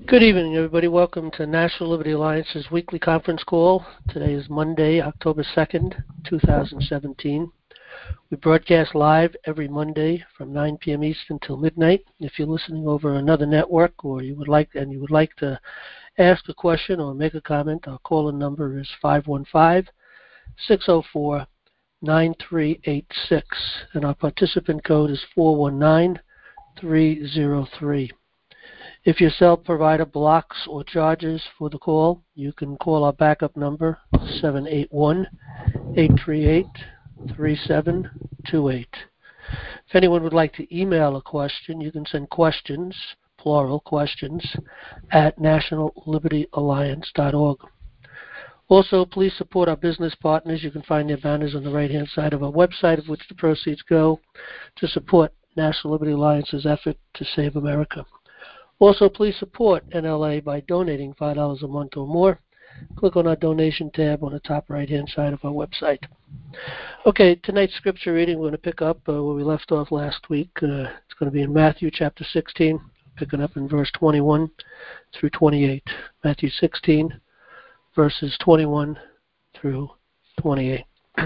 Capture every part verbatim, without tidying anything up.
Good evening, everybody. Welcome to National Liberty Alliance's weekly conference call. Today is Monday, October second, two thousand seventeen. We broadcast live every Monday from nine p.m. Eastern till midnight. If you're listening over another network or you would like and you would like to ask a question or make a comment, our call-in number is five one five, six zero four, nine three eight six, and our participant code is four one nine, three zero three. If your cell provider blocks or charges for the call, you can call our backup number, seven eight one, eight three eight, three seven two eight. If anyone would like to email a question, you can send questions, plural questions, at national liberty alliance dot org. Also, please support our business partners. You can find their banners on the right-hand side of our website, of which the proceeds go to support National Liberty Alliance's effort to save America. Also, please support N L A by donating five dollars a month or more. Click on our donation tab on the top right-hand side of our website. Okay, tonight's scripture reading, we're going to pick up uh, where we left off last week. Uh, it's going to be in Matthew chapter sixteen, picking up in verse twenty-one through twenty-eight. Matthew sixteen, verses twenty-one through twenty-eight.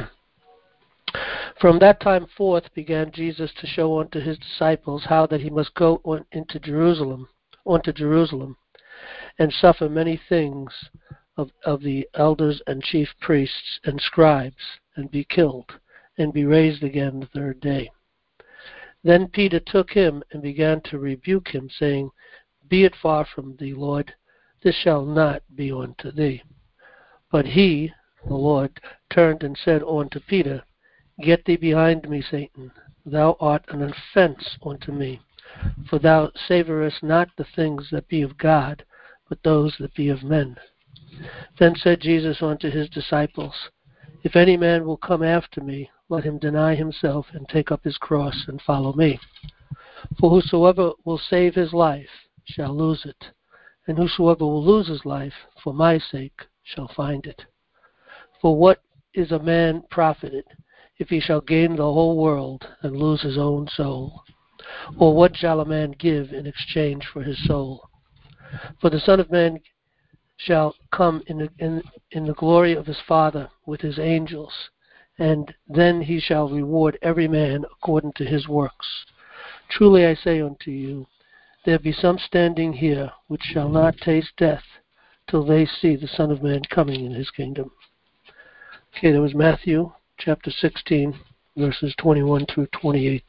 From that time forth began Jesus to show unto his disciples how that he must go on into Jerusalem, unto Jerusalem, and suffer many things of, of the elders and chief priests and scribes, and be killed, and be raised again the third day. Then Peter took him and began to rebuke him, saying, Be it far from thee, Lord, this shall not be unto thee. But he, the Lord, turned and said unto Peter, Get thee behind me, Satan, thou art an offense unto me. For thou savorest not the things that be of God, but those that be of men. Then said Jesus unto his disciples, If any man will come after me, let him deny himself, and take up his cross, and follow me. For whosoever will save his life shall lose it, and whosoever will lose his life for my sake shall find it. For what is a man profited, if he shall gain the whole world, and lose his own soul? Or what shall a man give in exchange for his soul? For the Son of Man shall come in the, in, in the glory of his Father with his angels, and then he shall reward every man according to his works. Truly I say unto you, there be some standing here which shall not taste death till they see the Son of Man coming in his kingdom. Okay, that was Matthew chapter sixteen, verses twenty-one through twenty-eight.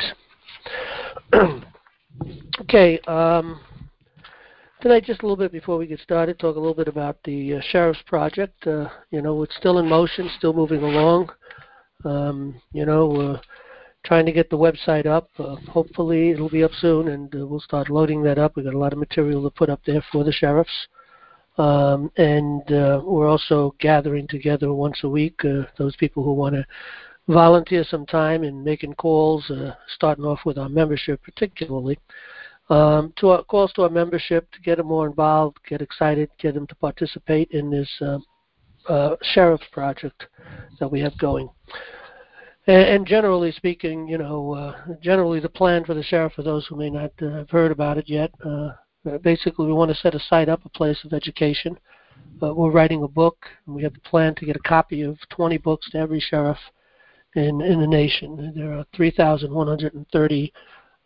Okay, um, tonight, just a little bit before we get started, talk a little bit about the uh, Sheriff's Project. Uh, you know, it's still in motion, still moving along. Um, you know, we're trying to get the website up. Uh, hopefully, it'll be up soon, and uh, we'll start loading that up. We've got a lot of material to put up there for the sheriffs. Um, and uh, we're also gathering together once a week, uh, those people who want to volunteer some time in making calls, uh, starting off with our membership particularly, um, to our calls to our membership to get them more involved, get excited, get them to participate in this uh, uh, Sheriff's Project that we have going. And, and generally speaking, you know, uh, generally the plan for the sheriff, for those who may not uh, have heard about it yet, uh, basically we want to set aside up a place of education. Uh, we're writing a book, and we have the plan to get a copy of twenty books to every sheriff in, in the nation. There are three thousand one hundred thirty-three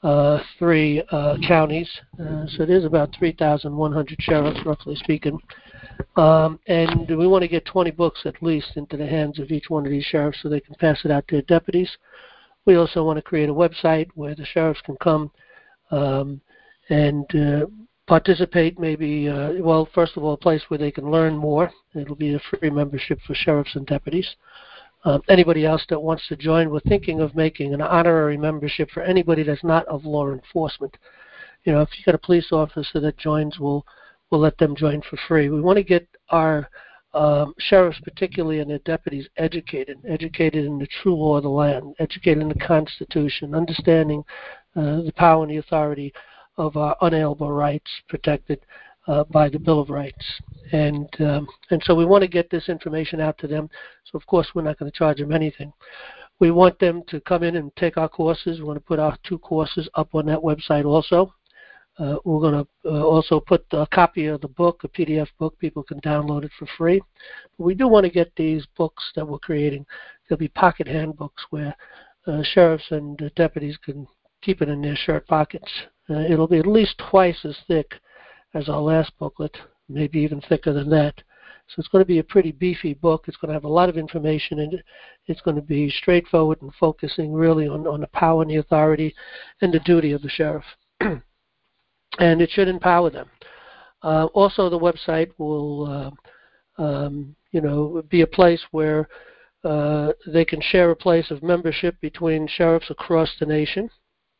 uh, uh, counties, uh, so there's about three thousand one hundred sheriffs, roughly speaking. Um, and we want to get twenty books at least into the hands of each one of these sheriffs so they can pass it out to their deputies. We also want to create a website where the sheriffs can come um, and uh, participate, maybe, uh, well, first of all, a place where they can learn more. It'll be a free membership for sheriffs and deputies. Uh, anybody else that wants to join, we're thinking of making an honorary membership for anybody that's not of law enforcement. You know, if you've got a police officer that joins, we'll, we'll let them join for free. We want to get our um, sheriffs, particularly, and their deputies educated, educated in the true law of the land, educated in the Constitution, understanding uh, the power and the authority of our unalienable rights protected uh, by the Bill of Rights. And um, and so we want to get this information out to them. So, of course, we're not going to charge them anything. We want them to come in and take our courses. We want to put our two courses up on that website also. Uh, we're going to uh, also put a copy of the book, a P D F book. People can download it for free. But we do want to get these books that we're creating. There'll be pocket handbooks where uh, sheriffs and uh, deputies can keep it in their shirt pockets. Uh, it'll be at least twice as thick as our last booklet, maybe even thicker than that. So it's going to be a pretty beefy book. It's going to have a lot of information in it. It's going to be straightforward and focusing really on, on the power and the authority and the duty of the sheriff. And it should empower them. Uh, also, the website will, uh, um, you know, be a place where uh, they can share a place of membership between sheriffs across the nation.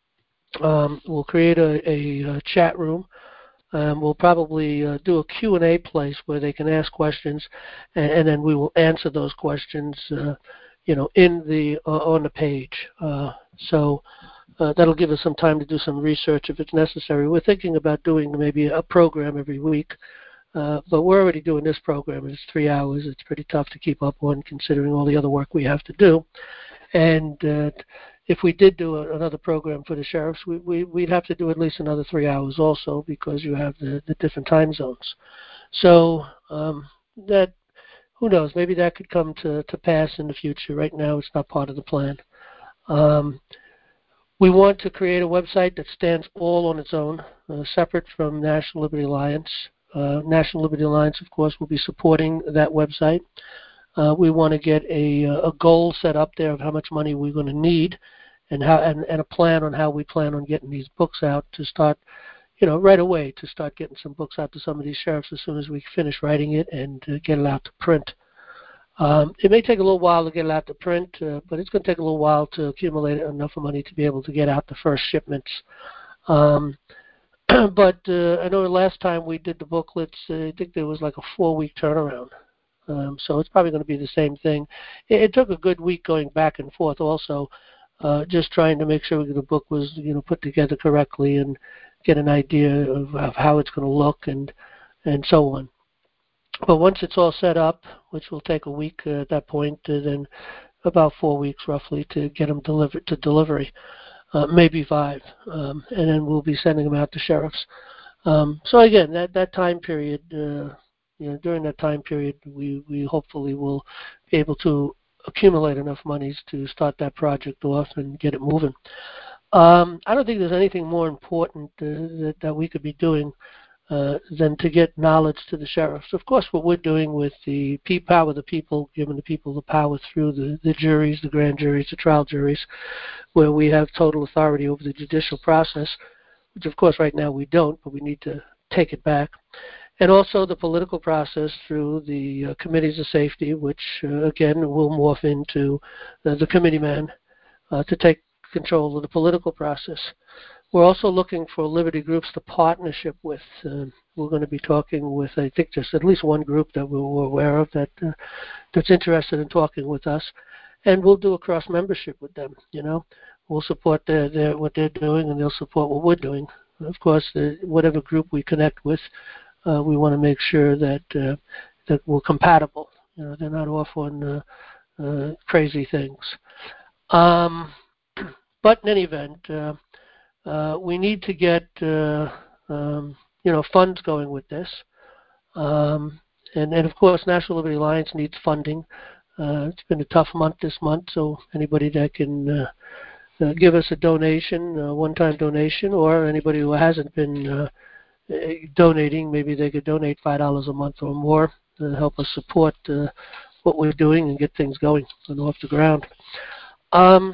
Um, we'll create a, a, a chat room. Um, we'll probably uh, do a Q and A place where they can ask questions, and, and then we will answer those questions, uh, you know, in the uh, on the page. Uh, so. Uh, that'll give us some time to do some research if it's necessary. We're thinking about doing maybe a program every week, uh, but we're already doing this program. It's three hours. It's pretty tough to keep up on considering all the other work we have to do. And uh, if we did do a, another program for the sheriffs, we, we, we'd have to do at least another three hours also because you have the, the different time zones. So um, that, who knows, maybe that could come to, to pass in the future. Right now it's not part of the plan. Um, We want to create a website that stands all on its own, uh, separate from National Liberty Alliance. Uh, National Liberty Alliance, of course, will be supporting that website. Uh, we want to get a, a goal set up there of how much money we're going to need and, how, and, and a plan on how we plan on getting these books out to start, you know, right away to start getting some books out to some of these sheriffs as soon as we finish writing it and uh, get it out to print. Um, it may take a little while to get it out to print, uh, but it's going to take a little while to accumulate enough money to be able to get out the first shipments. Um, but uh, I know the last time we did the booklets, uh, I think there was like a four-week turnaround. Um, so it's probably going to be the same thing. It, it took a good week going back and forth also, uh, just trying to make sure the book was, you know, put together correctly and get an idea of, of how it's going to look and and so on. But once it's all set up, which will take a week uh, at that point, uh, then about four weeks roughly to get them delivered to delivery, uh, maybe five, um, and then we'll be sending them out to sheriffs. Um, so again, that that time period, uh, you know, during that time period, we we hopefully will be able to accumulate enough monies to start that project off and get it moving. Um, I don't think there's anything more important uh, that that we could be doing Uh, than to get knowledge to the sheriffs. Of course, what we're doing with the power of the people, giving the people the power through the, the juries, the grand juries, the trial juries, where we have total authority over the judicial process, which of course right now we don't, but we need to take it back. And also the political process through the uh, committees of safety, which uh, again will morph into uh, the committeeman uh, to take control of the political process. We're also looking for liberty groups to partnership with. Uh, we're going to be talking with, I think, just at least one group that we're aware of that uh, that's interested in talking with us, and we'll do a cross membership with them. You know, we'll support their, their what they're doing, and they'll support what we're doing. Of course, the, whatever group we connect with, uh, we want to make sure that uh, that we're compatible. You know, they're not off on uh, uh, crazy things. Um, but in any event. Uh, Uh, we need to get uh, um, you know funds going with this, um, and and of course National Liberty Alliance needs funding. Uh, it's been a tough month this month, so anybody that can uh, uh, give us a donation, a one-time donation, or anybody who hasn't been uh, donating, maybe they could donate five dollars a month or more to help us support uh, what we're doing and get things going and off the ground. Um,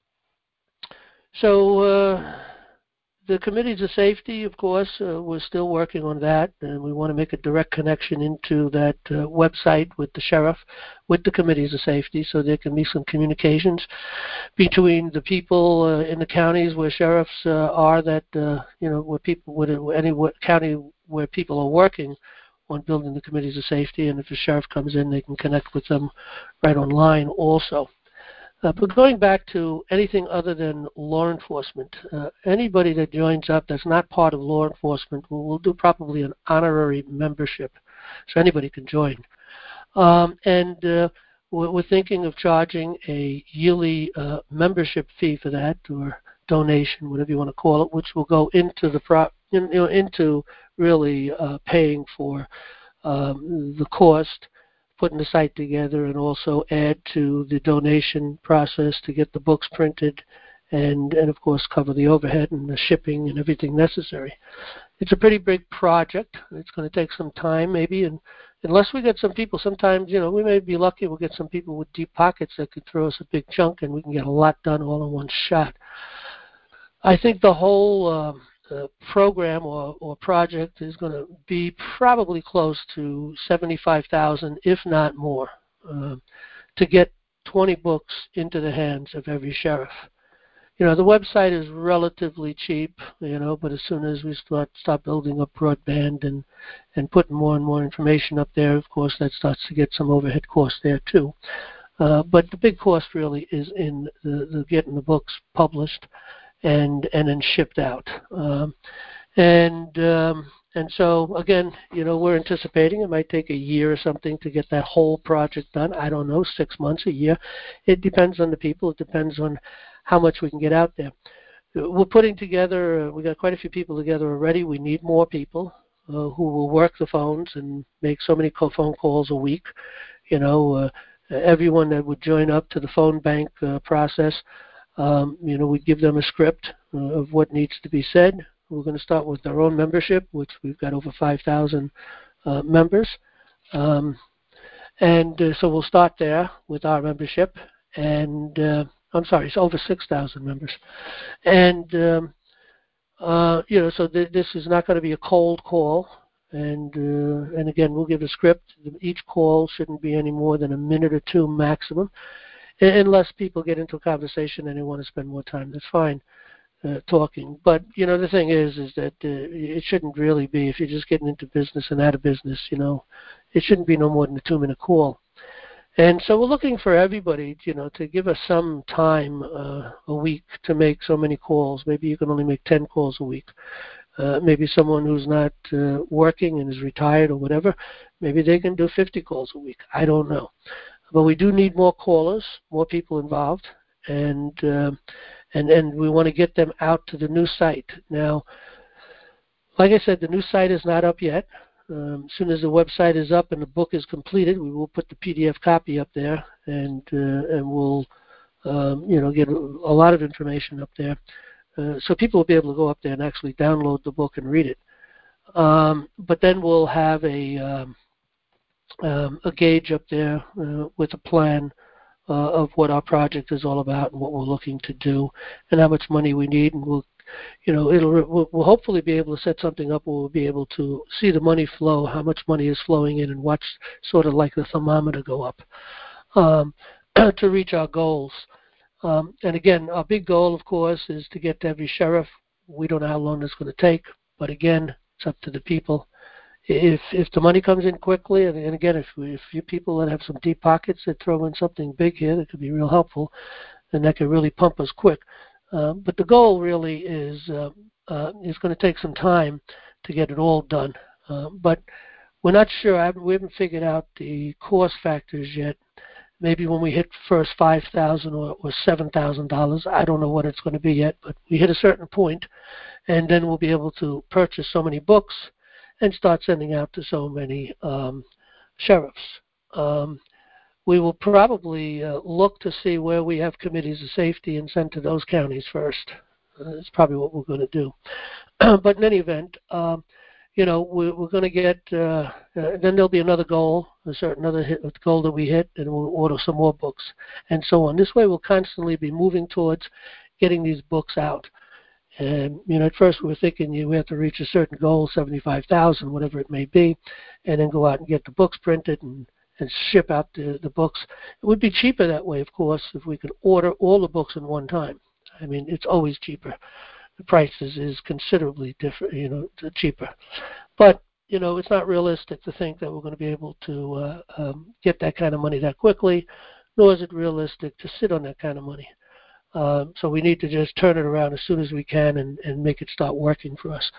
so. Uh, The committees of safety, of course, uh, we're still working on that, and we want to make a direct connection into that uh, website with the sheriff, with the committees of safety, so there can be some communications between the people uh, in the counties where sheriffs uh, are, that uh, you know, where people, would any county where people are working on building the committees of safety, and if the sheriff comes in, they can connect with them right online also. Uh, but going back to anything other than law enforcement, uh, anybody that joins up that's not part of law enforcement, will we'll do probably an honorary membership, so anybody can join. Um, and uh, we're, we're thinking of charging a yearly uh, membership fee for that, or donation, whatever you want to call it, which will go into the pro you know, into really uh, paying for um, the cost, putting the site together, and also add to the donation process to get the books printed, and, and of course cover the overhead and the shipping and everything necessary. It's a pretty big project. It's going to take some time maybe, and unless we get some people, sometimes, you know, we may be lucky we'll get some people with deep pockets that could throw us a big chunk and we can get a lot done all in one shot. I think the whole um, uh, program or, or project is going to be probably close to seventy-five thousand dollars, if not more, uh, to get twenty books into the hands of every sheriff. You know, the website is relatively cheap, you know, but as soon as we start start building up broadband and, and putting more and more information up there, of course, that starts to get some overhead costs there too. Uh, but the big cost really is in the, the getting the books published and and then shipped out. Um, and um, and so, again, you know, we're anticipating it might take a year or something to get that whole project done. I don't know, six months, a year. It depends on the people. It depends on how much we can get out there. We're putting together, uh, we got quite a few people together already. We need more people uh, who will work the phones and make so many phone calls a week. You know, uh, everyone that would join up to the phone bank uh, process, um, you know, we give them a script uh, of what needs to be said. We're going to start with our own membership, which we've got over five thousand uh, members. Um, and uh, so we'll start there with our membership. And uh, I'm sorry, it's over six thousand members. And, um, uh, you know, so th- this is not going to be a cold call. And, uh, and again, we'll give a script. Each call shouldn't be any more than a minute or two maximum, unless people get into a conversation and they want to spend more time. That's fine, uh, talking. But, you know, the thing is, is that uh, it shouldn't really be, if you're just getting into business and out of business, you know, it shouldn't be no more than a two-minute call. And so we're looking for everybody, you know, to give us some time uh, a week to make so many calls. Maybe you can only make ten calls a week. Uh, maybe someone who's not uh, working and is retired or whatever, maybe they can do fifty calls a week. I don't know. But we do need more callers, more people involved, and uh, and and we want to get them out to the new site. Now, like I said, the new site is not up yet. Um, as soon as the website is up and the book is completed, we will put the P D F copy up there, and uh, and we'll um, you know get a, a lot of information up there, uh, so people will be able to go up there and actually download the book and read it. Um, but then we'll have a um, um, a gauge up there uh, with a plan uh, of what our project is all about and what we're looking to do and how much money we need, and we'll You know, it'll we'll, we'll hopefully be able to set something up where we'll be able to see the money flow, how much money is flowing in, and watch sort of like the thermometer go up um, to reach our goals. Um, and again, our big goal, of course, is to get to every sheriff. We don't know how long it's going to take, but again, it's up to the people. If if the money comes in quickly, and, and again, if we, if you people that have some deep pockets that throw in something big here that could be real helpful, then that could really pump us quick. Uh, but the goal really is uh, uh, is going to take some time to get it all done. Uh, but we're not sure. I haven't, we haven't figured out the cost factors yet. Maybe when we hit first five thousand or, or seven thousand dollars, I don't know what it's going to be yet. But we hit a certain point, and then we'll be able to purchase so many books and start sending out to so many um, sheriffs. Um, We will probably uh, look to see where we have committees of safety and send to those counties first. Uh, that's probably what we're going to do. But in any event, um, you know, we're, we're going to get, uh, uh, then there'll be another goal, a certain other hit, goal that we hit, and we'll order some more books and so on. This way we'll constantly be moving towards getting these books out. And, you know, at first we were thinking you have to reach a certain goal, seventy-five thousand, whatever it may be, and then go out and get the books printed and and ship out the, the books. It would be cheaper that way, of course, if we could order all the books in one time. I mean, it's always cheaper. The price is, is considerably different, you know, cheaper. But, you know, it's not realistic to think that we're going to be able to uh, um, get that kind of money that quickly, nor is it realistic to sit on that kind of money. Um, so we need to just turn it around as soon as we can and, and make it start working for us.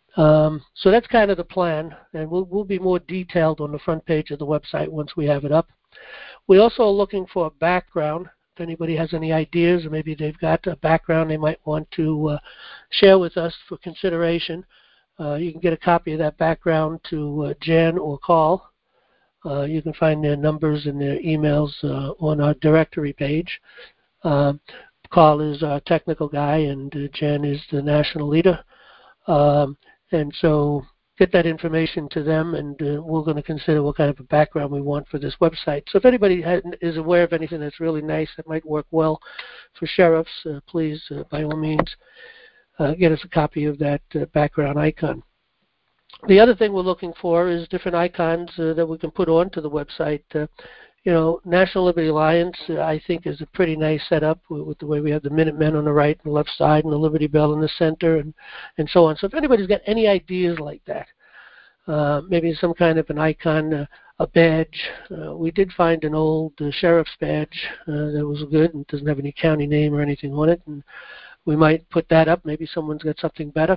Um, so that's kind of the plan, and we'll, we'll be more detailed on the front page of the website once we have it up. We also are looking for a background. If anybody has any ideas, or maybe they've got a background they might want to uh, share with us for consideration, Uh, you can get a copy of that background to uh, Jan or Carl. Uh, you can find their numbers and their emails uh, on our directory page. Uh, Carl is our technical guy, and uh, Jan is the national leader. Um, and so get that information to them, and uh, we're going to consider what kind of a background we want for this website. So if anybody had, is aware of anything that's really nice that might work well for sheriffs, uh, please, uh, by all means, uh, get us a copy of that uh, background icon. The other thing we're looking for is different icons uh, that we can put onto the website. Uh, you know, National Liberty Alliance, uh, I think, is a pretty nice setup with, with the way we have the Minutemen on the right and the left side and the Liberty Bell in the center and, and so on. So if anybody's got any ideas like that, uh, maybe some kind of an icon, uh, a badge. Uh, we did find an old uh, sheriff's badge uh, that was good and doesn't have any county name or anything on it, and we might put that up. Maybe someone's got something better.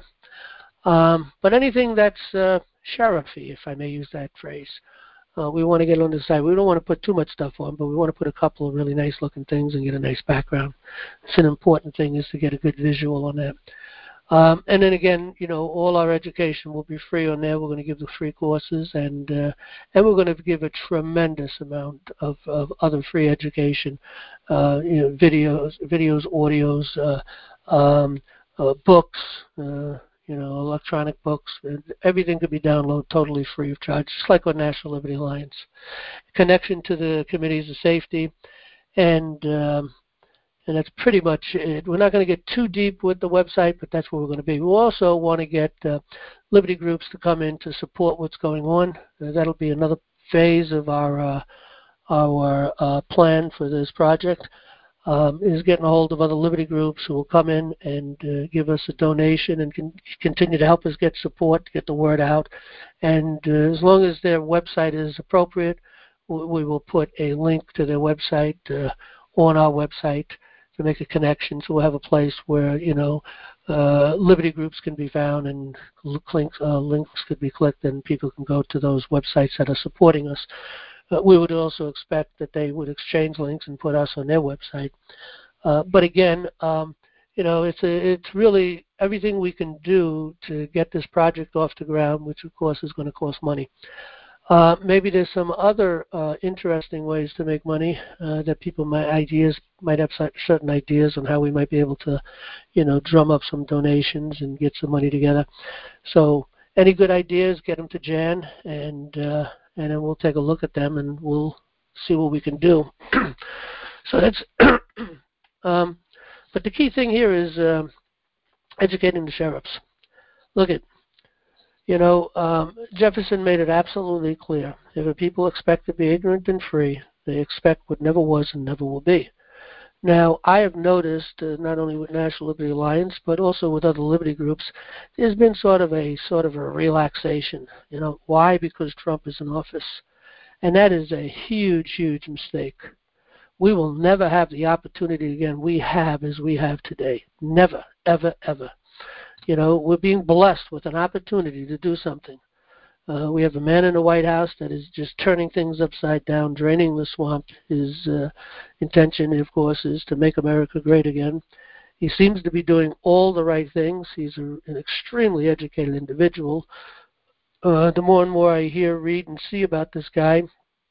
Um, but anything that's uh, sheriffy, if I may use that phrase, uh, we want to get on the side. We don't want to put too much stuff on, but we want to put a couple of really nice-looking things and get a nice background. It's an important thing is to get a good visual on that. Um, and then again, you know, all our education will be free on there. We're going to give the free courses, and uh, and we're going to give a tremendous amount of, of other free education, uh, you know, videos, videos, audios, uh, um, uh, books. Uh, you know, electronic books. Everything could be downloaded totally free of charge, just like on National Liberty Alliance. Connection to the committees of safety, and um, and that's pretty much it. We're not going to get too deep with the website, but that's where we're going to be. We also want to get uh, Liberty groups to come in to support what's going on. Uh, that'll be another phase of our uh, our uh, plan for this project. Um, is getting a hold of other Liberty groups who will come in and uh, give us a donation and can continue to help us get support, get the word out. And uh, as long as their website is appropriate, we, we will put a link to their website uh, on our website to make a connection. So we'll have a place where, you know, uh, Liberty groups can be found and links, uh, links could be clicked and people can go to those websites that are supporting us. Uh, we would also expect that they would exchange links and put us on their website. Uh, but again, um, you know, it's a, it's really everything we can do to get this project off the ground, which of course is going to cost money. Uh, maybe there's some other uh, interesting ways to make money uh, that people might ideas might have certain ideas on how we might be able to, you know, drum up some donations and get some money together. So any good ideas, get them to Jan, and uh, and then we'll take a look at them and we'll see what we can do. So that's, um, but the key thing here is uh, educating the sheriffs. Look at, you know, um, Jefferson made it absolutely clear. If the people expect to be ignorant and free, they expect what never was and never will be. Now, I have noticed, uh, not only with National Liberty Alliance, but also with other liberty groups, there's been sort of a sort of a relaxation. You know, why? Because Trump is in office. And that is a huge, huge mistake. We will never have the opportunity again we have as we have today. Never, ever, ever. You know, we're being blessed with an opportunity to do something. Uh, we have a man in the White House that is just turning things upside down, draining the swamp. His uh, intention, of course, is to make America great again. He seems to be doing all the right things. He's a, an extremely educated individual. Uh, the more and more I hear, read, and see about this guy,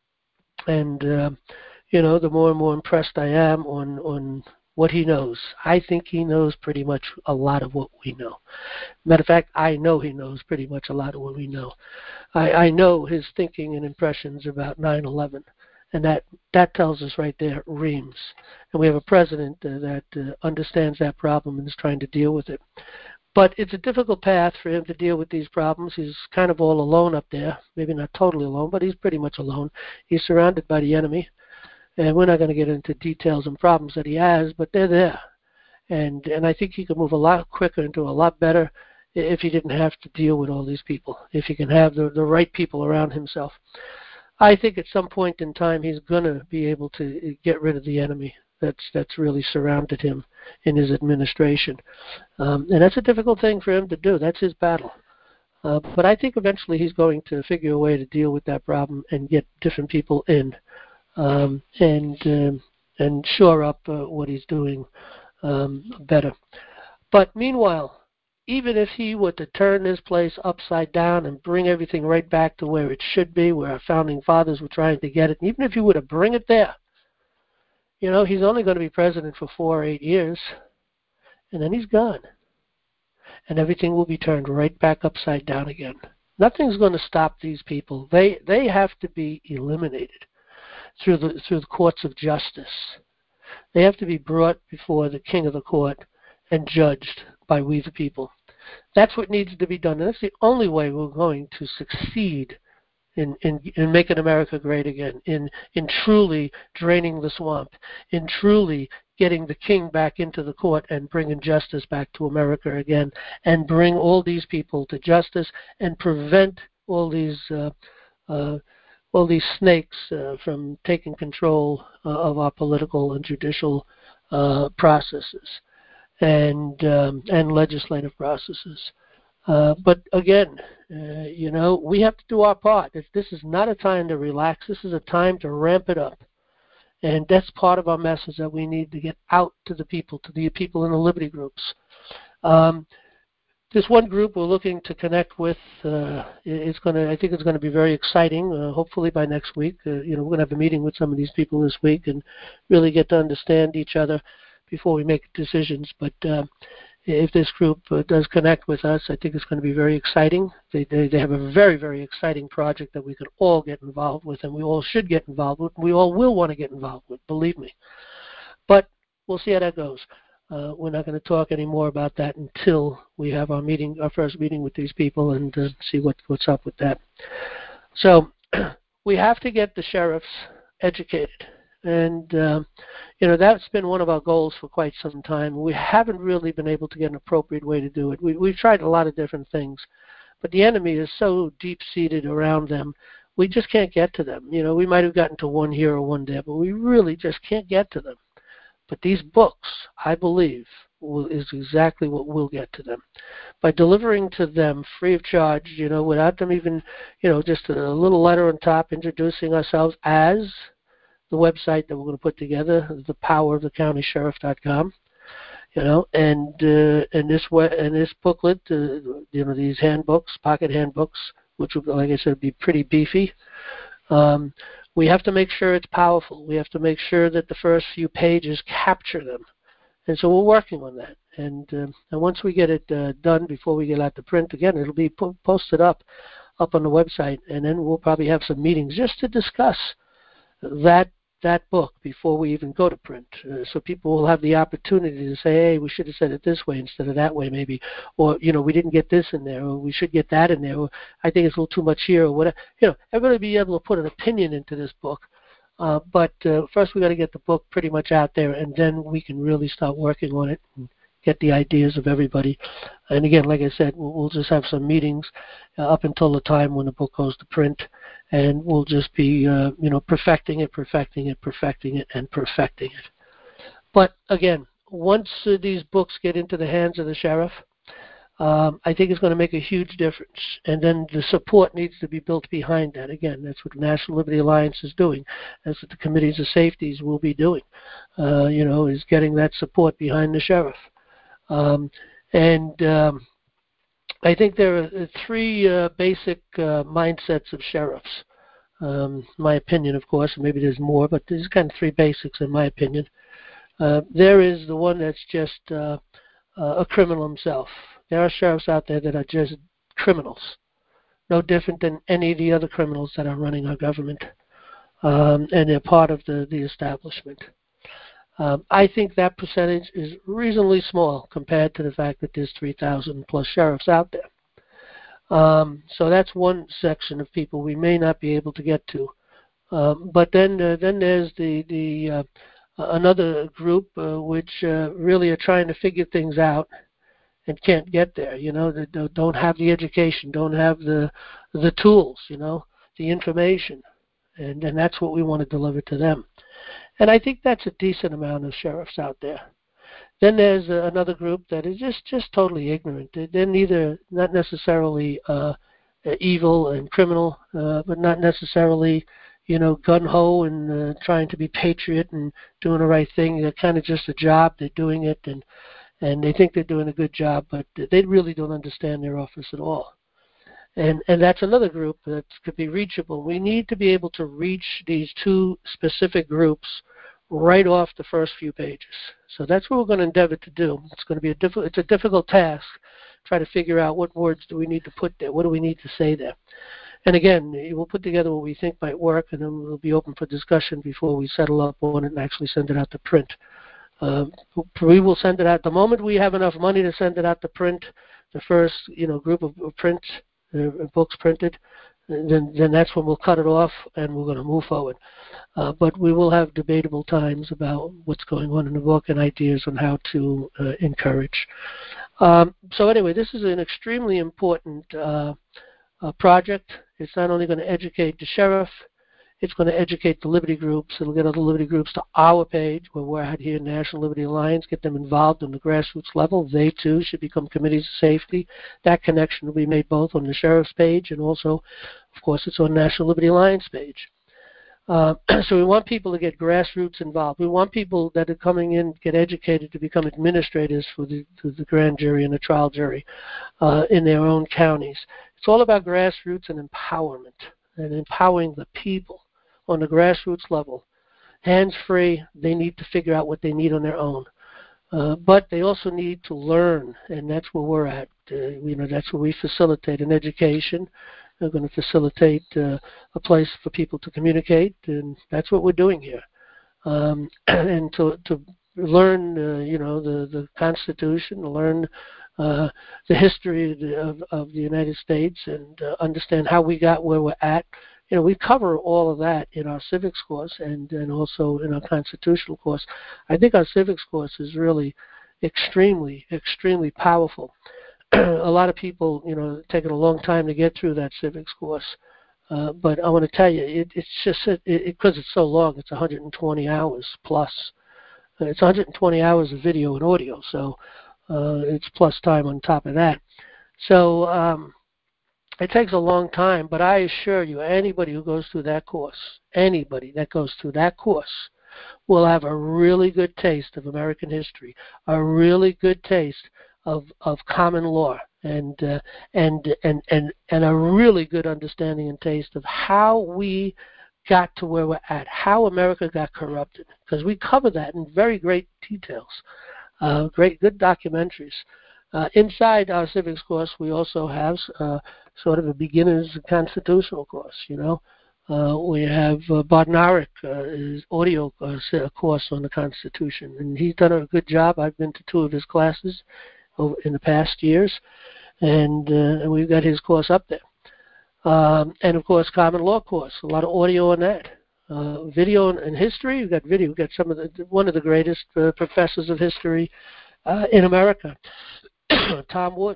and, uh, you know, the more and more impressed I am on, on what he knows. I think he knows pretty much a lot of what we know. Matter of fact, I know he knows pretty much a lot of what we know. I, I know his thinking and impressions about nine eleven, and that, that tells us right there, reams. And we have a president uh, that uh, understands that problem and is trying to deal with it. But it's a difficult path for him to deal with these problems. He's kind of all alone up there. Maybe not totally alone, but he's pretty much alone. He's surrounded by the enemy. And we're not going to get into details and problems that he has, but they're there. And and I think he could move a lot quicker and do a lot better if he didn't have to deal with all these people, if he can have the, the right people around himself. I think at some point in time he's going to be able to get rid of the enemy that's that's really surrounded him in his administration. Um, and that's a difficult thing for him to do. That's his battle. Uh, but I think eventually he's going to figure a way to deal with that problem and get different people in. Um, and um, and shore up uh, what he's doing um, better. But meanwhile, even if he were to turn this place upside down and bring everything right back to where it should be, where our founding fathers were trying to get it, and even if he were to bring it there, you know, he's only going to be president for four or eight years, and then he's gone. And everything will be turned right back upside down again. Nothing's going to stop these people. They they have to be eliminated through the through the courts of justice. They have to be brought before the king of the court and judged by we the people. That's what needs to be done. And that's the only way we're going to succeed in, in, in making America great again, in, in truly draining the swamp, in truly getting the king back into the court and bringing justice back to America again, and bring all these people to justice and prevent all these uh, uh, all these snakes uh, from taking control uh, of our political and judicial uh, processes and um, and legislative processes. Uh, but again, uh, you know, we have to do our part. If this is not a time to relax. This is a time to ramp it up. And that's part of our message that we need to get out to the people, to the people in the liberty groups. Um, this one group we're looking to connect with, uh, it's going to, I think it's going to be very exciting. Uh, hopefully by next week, uh, you know, we're going to have a meeting with some of these people this week and really get to understand each other before we make decisions. But uh, if this group uh, does connect with us, I think it's going to be very exciting. They, they they have a very, very exciting project that we could all get involved with, and we all should get involved with, and we all will want to get involved with, believe me. But we'll see how that goes. Uh, we're not going to talk any more about that until we have our meeting, our first meeting with these people, and uh, see what, what's up with that. So we have to get the sheriffs educated. And, uh, you know, that's been one of our goals for quite some time. We haven't really been able to get an appropriate way to do it. We, we've tried a lot of different things, but the enemy is so deep-seated around them, we just can't get to them. You know, we might have gotten to one here or one there, but we really just can't get to them. But these books, I believe, will, is exactly what will get to them. By delivering to them free of charge, you know, without them even, you know, just a little letter on top introducing ourselves as the website that we're going to put together, the power of the county sheriff dot com, you know, and uh, and this we- and this booklet, uh, you know, these handbooks, pocket handbooks, which will, like I said, be pretty beefy. Um, we have to make sure it's powerful. We have to make sure that the first few pages capture them, and so we're working on that. And uh, and once we get it uh, done, before we get out to print again, it'll be po- posted up up on the website, and then we'll probably have some meetings just to discuss that. that book before we even go to print. Uh, so people will have the opportunity to say, hey, we should have said it this way instead of that way maybe. Or, you know, we didn't get this in there, or we should get that in there, or I think it's a little too much here, or whatever. You know, everybody will be able to put an opinion into this book. Uh, but uh, first we've got to get the book pretty much out there, and then we can really start working on it and get the ideas of everybody. And again, like I said, we'll, we'll just have some meetings uh, up until the time when the book goes to print, and we'll just be, uh, you know, perfecting it, perfecting it, perfecting it, and perfecting it. But again, once uh, these books get into the hands of the sheriff, um, I think it's going to make a huge difference. And then the support needs to be built behind that. Again, that's what the National Liberty Alliance is doing. That's what the committees of safeties will be doing, uh, you know, is getting that support behind the sheriff. Um, and um, I think there are three uh, basic uh, mindsets of sheriffs. Um, my opinion, of course, and maybe there's more, but there's kind of three basics in my opinion. Uh, there is the one that's just uh, uh, a criminal himself. There are sheriffs out there that are just criminals, no different than any of the other criminals that are running our government, um, and they're part of the, the establishment. Um, I think that percentage is reasonably small compared to the fact that there's three thousand plus sheriffs out there. Um, so that's one section of people we may not be able to get to. Um, but then uh, then there's the, the uh, another group uh, which uh, really are trying to figure things out and can't get there. You know, they don't have the education, don't have the the tools, you know, the information. And, and that's what we want to deliver to them. And I think that's a decent amount of sheriffs out there. Then there's uh, another group that is just, just totally ignorant. They're neither, not necessarily uh, evil and criminal, uh, but not necessarily, you know, gun-ho and uh, trying to be patriot and doing the right thing. They're kind of just a job. They're doing it, and and they think they're doing a good job, but they really don't understand their office at all. And and that's another group that could be reachable. We need to be able to reach these two specific groups right off the first few pages. So that's what we're going to endeavor to do. It's going to be a diff- it's a difficult task. Try to figure out what words do we need to put there. What do we need to say there? And again, we'll put together what we think might work, and then we'll be open for discussion before we settle up on it and actually send it out to print. Um, we will send it out the moment we have enough money to send it out to print. The first, you know, group of, of print uh, books printed, then then that's when we'll cut it off and we're going to move forward. Uh, but we will have debatable times about what's going on in the book and ideas on how to uh, encourage. Um, so anyway, this is an extremely important uh, uh, project. It's not only going to educate the sheriff, it's going to educate the Liberty groups. It'll get other Liberty groups to our page where we're at here, National Liberty Alliance, get them involved on the grassroots level. They, too, should become committees of safety. That connection will be made both on the sheriff's page and also, of course, it's on National Liberty Alliance page. Uh, so we want people to get grassroots involved. We want people that are coming in, get educated to become administrators for the, for the grand jury and the trial jury uh, in their own counties. It's all about grassroots and empowerment and empowering the people on the grassroots level. Hands-free, they need to figure out what they need on their own. Uh, but they also need to learn, and that's where we're at. Uh, you know, that's where we facilitate an education. We're going to facilitate uh, a place for people to communicate, and that's what we're doing here. Um, and to, to learn, uh, you know, the, the Constitution, learn uh, the history of the, of, of the United States, and uh, understand how we got where we're at. You know, we cover all of that in our civics course and, and also in our constitutional course. I think our civics course is really extremely, extremely powerful. A lot of people, you know, taking a long time to get through that civics course. Uh, but I want to tell you, it, it's just, because it, it, it's so long, it's one hundred twenty hours plus. Uh, it's one hundred twenty hours of video and audio, so uh, it's plus time on top of that. So um, it takes a long time, but I assure you, anybody who goes through that course, anybody that goes through that course will have a really good taste of American history, a really good taste of, of common law, and, uh, and, and, and, and a really good understanding and taste of how we got to where we're at, how America got corrupted, because we cover that in very great details, uh, great, good documentaries. Uh, inside our civics course, we also have uh, sort of a beginner's constitutional course, you know. Uh, we have uh, Bodnarik, uh, his audio uh, course on the Constitution, and he's done a good job. I've been to two of his classes over in the past years, and, uh, and we've got his course up there. Um, and, of course, common law course, a lot of audio on that. Uh, video and, and history, we've got video. We've got some of the, one of the greatest uh, professors of history uh, in America, Tom Woods,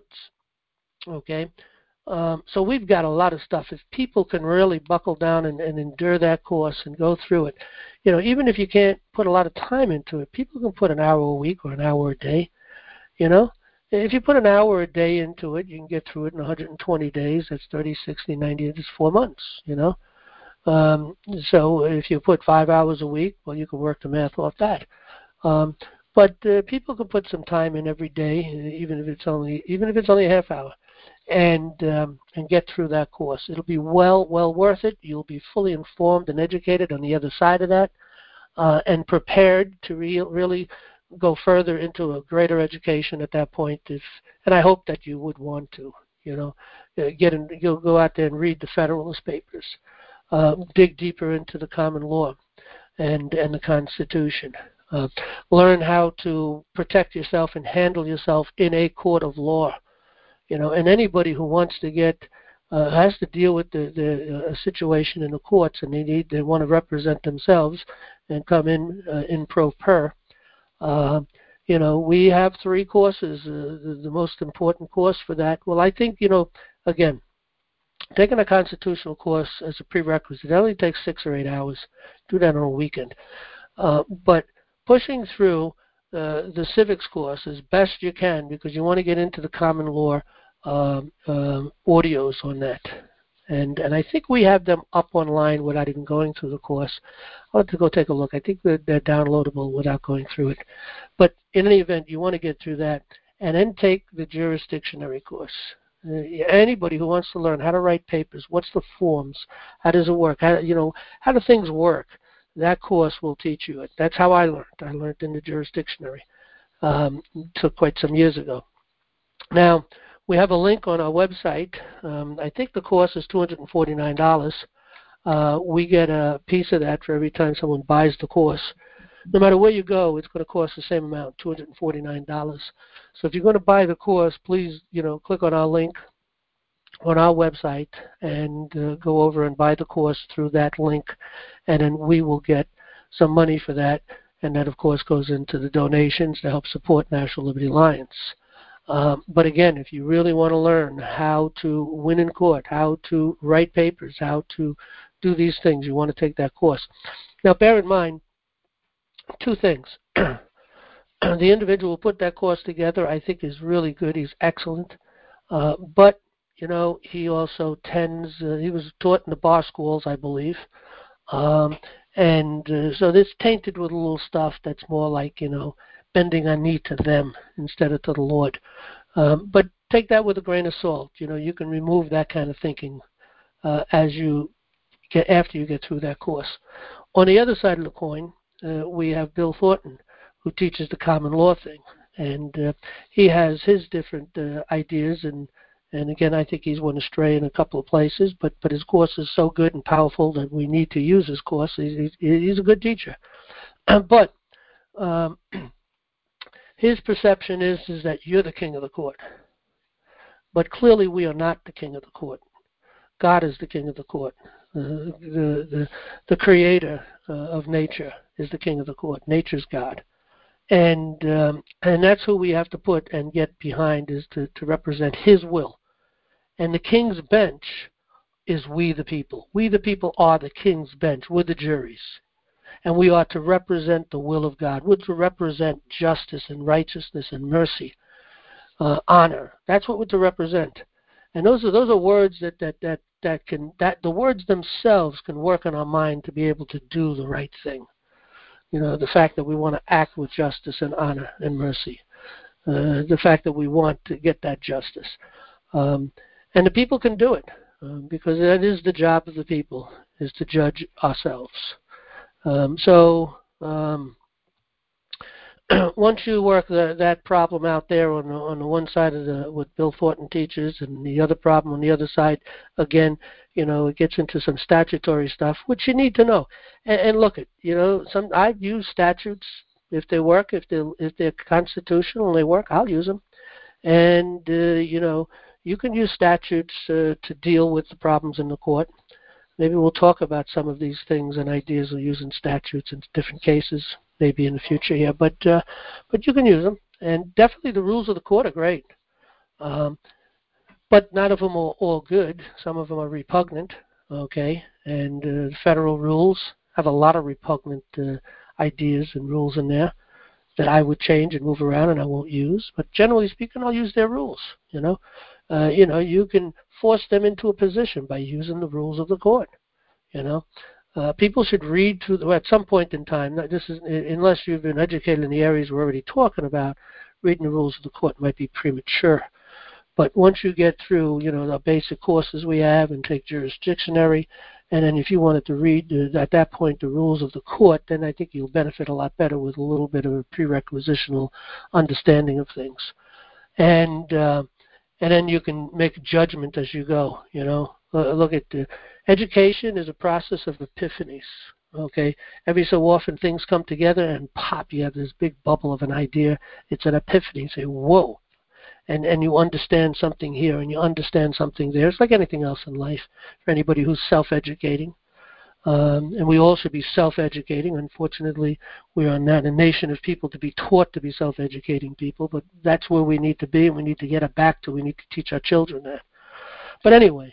okay? Um, so we've got a lot of stuff. If people can really buckle down and, and endure that course and go through it, you know, even if you can't put a lot of time into it, people can put an hour a week or an hour a day, you know? If you put an hour a day into it, you can get through it in one hundred twenty days. That's thirty, sixty, ninety, that's four months, you know? Um, so if you put five hours a week, well, you can work the math off that. Um, but uh, people can put some time in every day, even if it's only even if it's only a half hour, and um, and get through that course. It'll be well well worth it. You'll be fully informed and educated on the other side of that, uh, and prepared to re- really go further into a greater education at that point. If and I hope that you would want to, you know, uh, get in, you'll go out there and read the Federalist Papers, uh, dig deeper into the common law and and the Constitution. Uh, learn how to protect yourself and handle yourself in a court of law. You know, and anybody who wants to get uh, has to deal with the, the uh, situation in the courts, and they need they want to represent themselves and come in uh, in pro per. Uh, you know, we have three courses. Uh, the, the most important course for that. Well, I think you know, again, taking a constitutional course as a prerequisite, it only takes six or eight hours. Do that on a weekend, uh, but pushing through uh, the civics course as best you can, because you want to get into the common law um, um, audios on that. And and I think we have them up online without even going through the course. I'll have to go take a look. I think they're, they're downloadable without going through it. But in any event, you want to get through that and then take the jurisdictionary course. Uh, anybody who wants to learn how to write papers, what's the forms, how does it work, how, you know, how do things work, that course will teach you it. That's how I learned. I learned in the jurisdictionary. Um, took quite some years ago. Now, we have a link on our website. Um, I think the course is two hundred forty-nine dollars. Uh, we get a piece of that for every time someone buys the course. No matter where you go, it's going to cost the same amount, two hundred forty-nine dollars. So if you're going to buy the course, please, you know, click on our link on our website and uh, go over and buy the course through that link, and then we will get some money for that, and that, of course, goes into the donations to help support National Liberty Alliance. Um, but again, if you really want to learn how to win in court, how to write papers, how to do these things, you want to take that course. Now, bear in mind two things. The individual who put that course together, I think, is really good. He's excellent. Uh, but, you know, he also tends, uh, he was taught in the bar schools, I believe. Um, and uh, so this tainted with a little stuff that's more like, you know, bending a knee to them instead of to the Lord. Um, but take that with a grain of salt. You know, you can remove that kind of thinking uh, as you get after you get through that course. On the other side of the coin, uh, we have Bill Thornton, who teaches the common law thing, and uh, he has his different uh, ideas. And and again, I think he's went astray in a couple of places, but but his course is so good and powerful that we need to use his course. He's, he's a good teacher, but um, his perception is is that you're the king of the court. But clearly we are not the king of the court. God is the king of the court. Uh, the, the, the creator uh, of nature is the king of the court. Nature's God. And um, and that's who we have to put and get behind, is to, to represent his will. And the king's bench is we the people. We the people are the king's bench. We're the juries. And we are to represent the will of God. We're to represent justice and righteousness and mercy, uh, honor. That's what we're to represent. And those are those are words that, that, that, that can that the words themselves can work on our mind to be able to do the right thing. You know, the fact that we want to act with justice and honor and mercy. Uh, the fact that we want to get that justice. Um, and the people can do it, um, because that is the job of the people, is to judge ourselves. Um, so um, once you work the, that problem out there on the, on the one side of the what Bill Thornton teaches, and the other problem on the other side, again, you know, it gets into some statutory stuff, which you need to know. And, and look at, you know, some I've used statutes if they work, if they if they're constitutional and they work, I'll use them. And uh, you know, you can use statutes uh, to deal with the problems in the court. Maybe we'll talk about some of these things and ideas of using statutes in different cases, maybe in the future here. But uh, but you can use them, and definitely the rules of the court are great. Um, but none of them are all good. Some of them are repugnant. Okay, and uh, federal rules have a lot of repugnant uh, ideas and rules in there that I would change and move around and I won't use. But generally speaking, I'll use their rules. You know. Uh, you know, you can force them into a position by using the rules of the court. You know, uh, people should read through the, at some point in time. This is unless you've been educated in the areas we're already talking about. Reading the rules of the court might be premature. But once you get through, you know, the basic courses we have and take jurisdictionary, and then if you wanted to read uh, at that point the rules of the court, then I think you'll benefit a lot better with a little bit of a prerequisitional understanding of things. And uh, And then you can make a judgment as you go, you know. Uh, look at the education is a process of epiphanies, okay? Every so often things come together and pop, you have this big bubble of an idea. It's an epiphany. You say, whoa. And, and you understand something here and you understand something there. It's like anything else in life for anybody who's self-educating. Um, and we all should be self-educating. Unfortunately, we are not a nation of people to be taught to be self-educating people, but that's where we need to be, and we need to get it back to. We need to teach our children that. But anyway,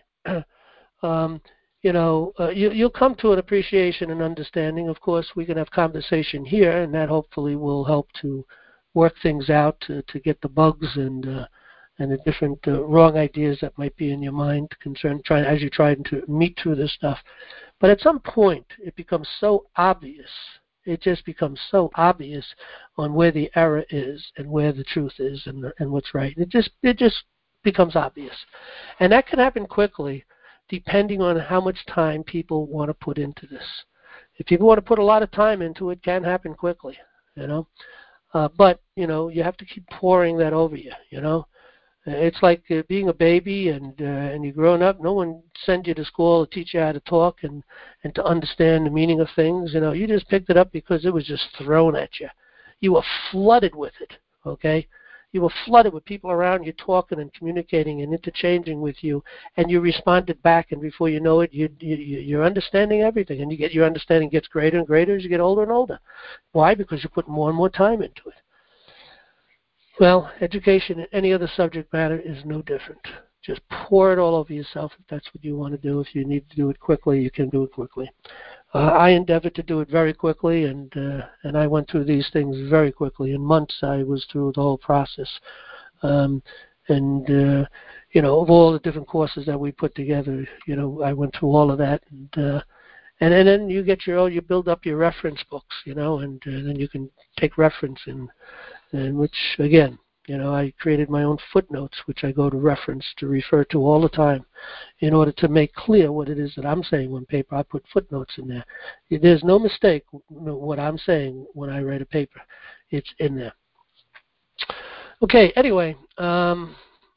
um, you know, uh, you, you'll come to an appreciation and understanding. Of course, we can have conversation here, and that hopefully will help to work things out, to, to get the bugs and uh, and the different uh, wrong ideas that might be in your mind concerned trying as you're trying to meet through this stuff. But at some point, it becomes so obvious. It just becomes so obvious on where the error is and where the truth is and and what's right. It just it just becomes obvious, and that can happen quickly, depending on how much time people want to put into this. If people want to put a lot of time into it, it can happen quickly, you know. Uh, but you know, you have to keep pouring that over you, you know. It's like uh, being a baby and uh, and you're growing up. No one sends you to school to teach you how to talk and, and to understand the meaning of things. You know, you just picked it up because it was just thrown at you. You were flooded with it, okay? You were flooded with people around you talking and communicating and interchanging with you, and you responded back, and before you know it, you, you, you're understanding everything, and you get your understanding gets greater and greater as you get older and older. Why? Because you put more and more time into it. Well, education in any other subject matter is no different. Just pour it all over yourself if that's what you want to do. If you need to do it quickly, you can do it quickly. Uh, I endeavored to do it very quickly, and uh, and I went through these things very quickly. In months, I was through the whole process. Um, and, uh, you know, of all the different courses that we put together, you know, I went through all of that. And, uh, and, and then you get your own, you build up your reference books, you know, and, and then you can take reference in. And which, again, you know, I created my own footnotes, which I go to reference to refer to all the time in order to make clear what it is that I'm saying on paper. I put footnotes in there. There's no mistake what I'm saying when I write a paper. It's in there. Okay, anyway, um,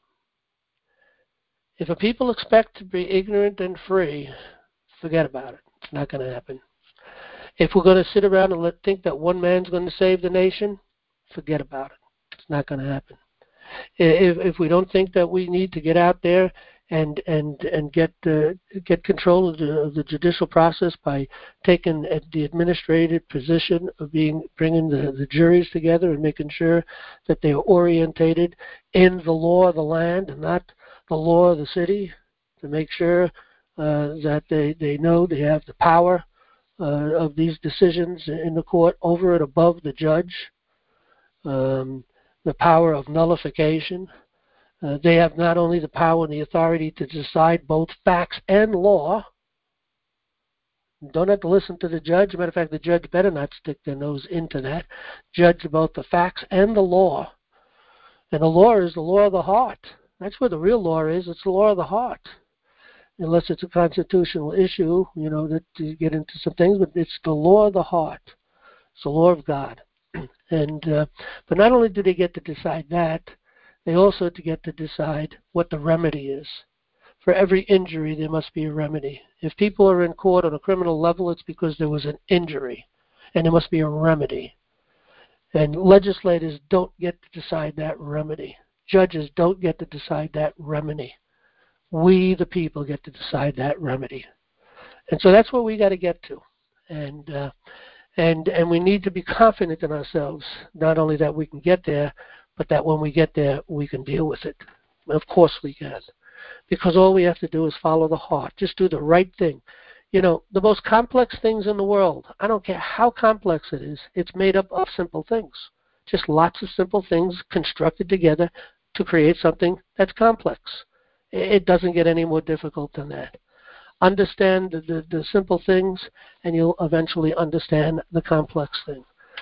if a people expect to be ignorant and free, forget about it. It's not going to happen. If we're going to sit around and let, think that one man's going to save the nation, forget about it. It's not going to happen. If, if we don't think that we need to get out there and and and get uh, get control of the, of the judicial process by taking the administrative position of being bringing the, the juries together and making sure that they are orientated in the law of the land and not the law of the city, to make sure uh, that they, they know they have the power uh, of these decisions in the court over and above the judge. Um, the power of nullification. Uh, they have not only the power and the authority to decide both facts and law. Don't have to listen to the judge. As a matter of fact, the judge better not stick their nose into that. Judge both the facts and the law. And the law is the law of the heart. That's where the real law is. It's the law of the heart. Unless it's a constitutional issue, you know, that you get into some things, but it's the law of the heart. It's the law of God. And uh, but not only do they get to decide that, they also to get to decide what the remedy is. For every injury, there must be a remedy. If people are in court on a criminal level, it's because there was an injury, and there must be a remedy. And legislators don't get to decide that remedy. Judges don't get to decide that remedy. We, the people, get to decide that remedy. And so that's what we got to get to. And uh, And and we need to be confident in ourselves, not only that we can get there, but that when we get there, we can deal with it. Of course we can. Because all we have to do is follow the heart. Just do the right thing. You know, the most complex things in the world, I don't care how complex it is, it's made up of simple things. Just lots of simple things constructed together to create something that's complex. It doesn't get any more difficult than that. Understand the, the, the simple things, and you'll eventually understand the complex thing.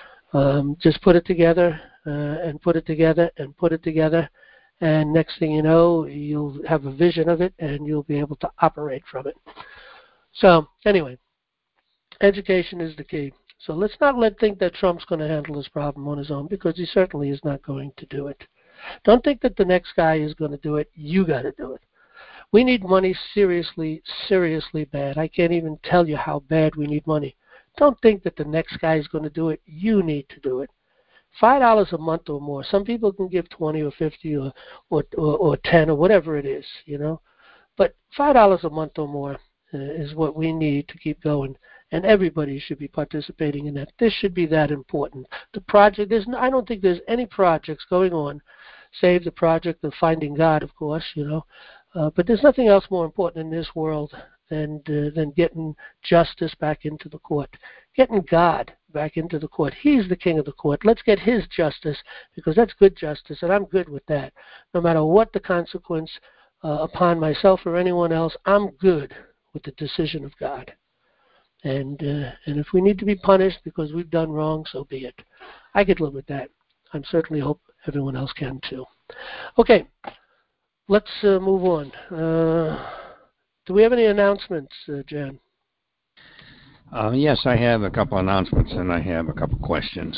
Um, just put it together, uh, and put it together, and put it together, and next thing you know, you'll have a vision of it, and you'll be able to operate from it. So, anyway, education is the key. So let's not let think that Trump's going to handle this problem on his own, because he certainly is not going to do it. Don't think that the next guy is going to do it. You got to do it. We need money seriously, seriously bad. I can't even tell you how bad we need money. Don't think that the next guy is going to do it. You need to do it. Five dollars a month or more. Some people can give twenty or fifty or or or, or ten or whatever it is, you know. But five dollars a month or more uh, is what we need to keep going. And everybody should be participating in that. This should be that important. The project, there's no, I don't think there's any projects going on, save the project of finding God, of course, you know. Uh, but there's nothing else more important in this world than uh, than getting justice back into the court, getting God back into the court. He's the king of the court. Let's get his justice, because that's good justice, and I'm good with that. No matter what the consequence uh, upon myself or anyone else, I'm good with the decision of God. And uh, and if we need to be punished because we've done wrong, so be it. I could live with that. I certainly hope everyone else can too. Okay, let's uh, move on. Uh, do we have any announcements, uh, Jan? Uh, yes, I have a couple announcements and I have a couple questions.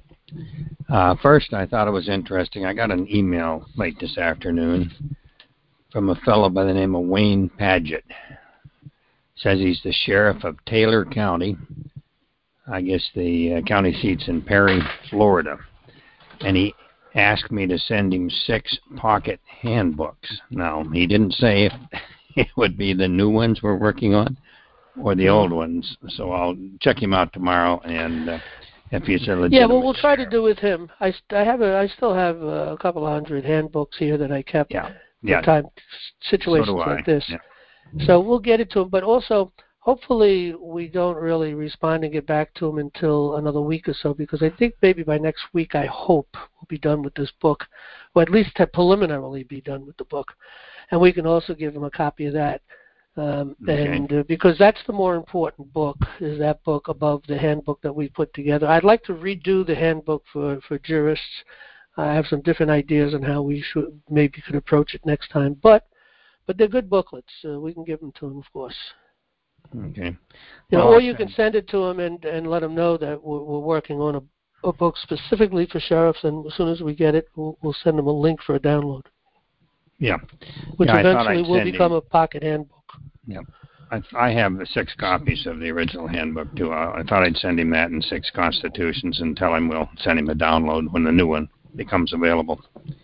Uh, first, I thought it was interesting. I got an email late this afternoon from a fellow by the name of Wayne Padgett. Says he's the sheriff of Taylor County. I guess the uh, county seat's in Perry, Florida. And he asked me to send him six pocket handbooks. Now, he didn't say if it would be the new ones we're working on or the old ones. So I'll check him out tomorrow, and uh, if he's a legitimate Yeah, well, we'll try sheriff. to do with him. I, I have a, I still have a couple of hundred handbooks here that I kept Yeah, for yeah. time situations So do I. like this. Yeah. So we'll get it to him, but also hopefully we don't really respond and get back to him until another week or so, because I think maybe by next week, I hope we'll be done with this book, or at least to preliminarily be done with the book. And we can also give him a copy of that. Um, Okay. and uh, because that's the more important book, is that book above the handbook that we put together. I'd like to redo the handbook for, for jurists. I have some different ideas on how we should maybe could approach it next time, but but they're good booklets. Uh, we can give them to him, of course. Okay. You know, Well, or you can send it to him and, and let him know that we're, we're working on a, a book specifically for sheriffs, and as soon as we get it, we'll, we'll send them a link for a download. Yeah. Which yeah, eventually will become him, a pocket handbook. Yeah. I, I have the six copies of the original handbook, too. I, I thought I'd send him that and six constitutions and tell him we'll send him a download when the new one becomes available.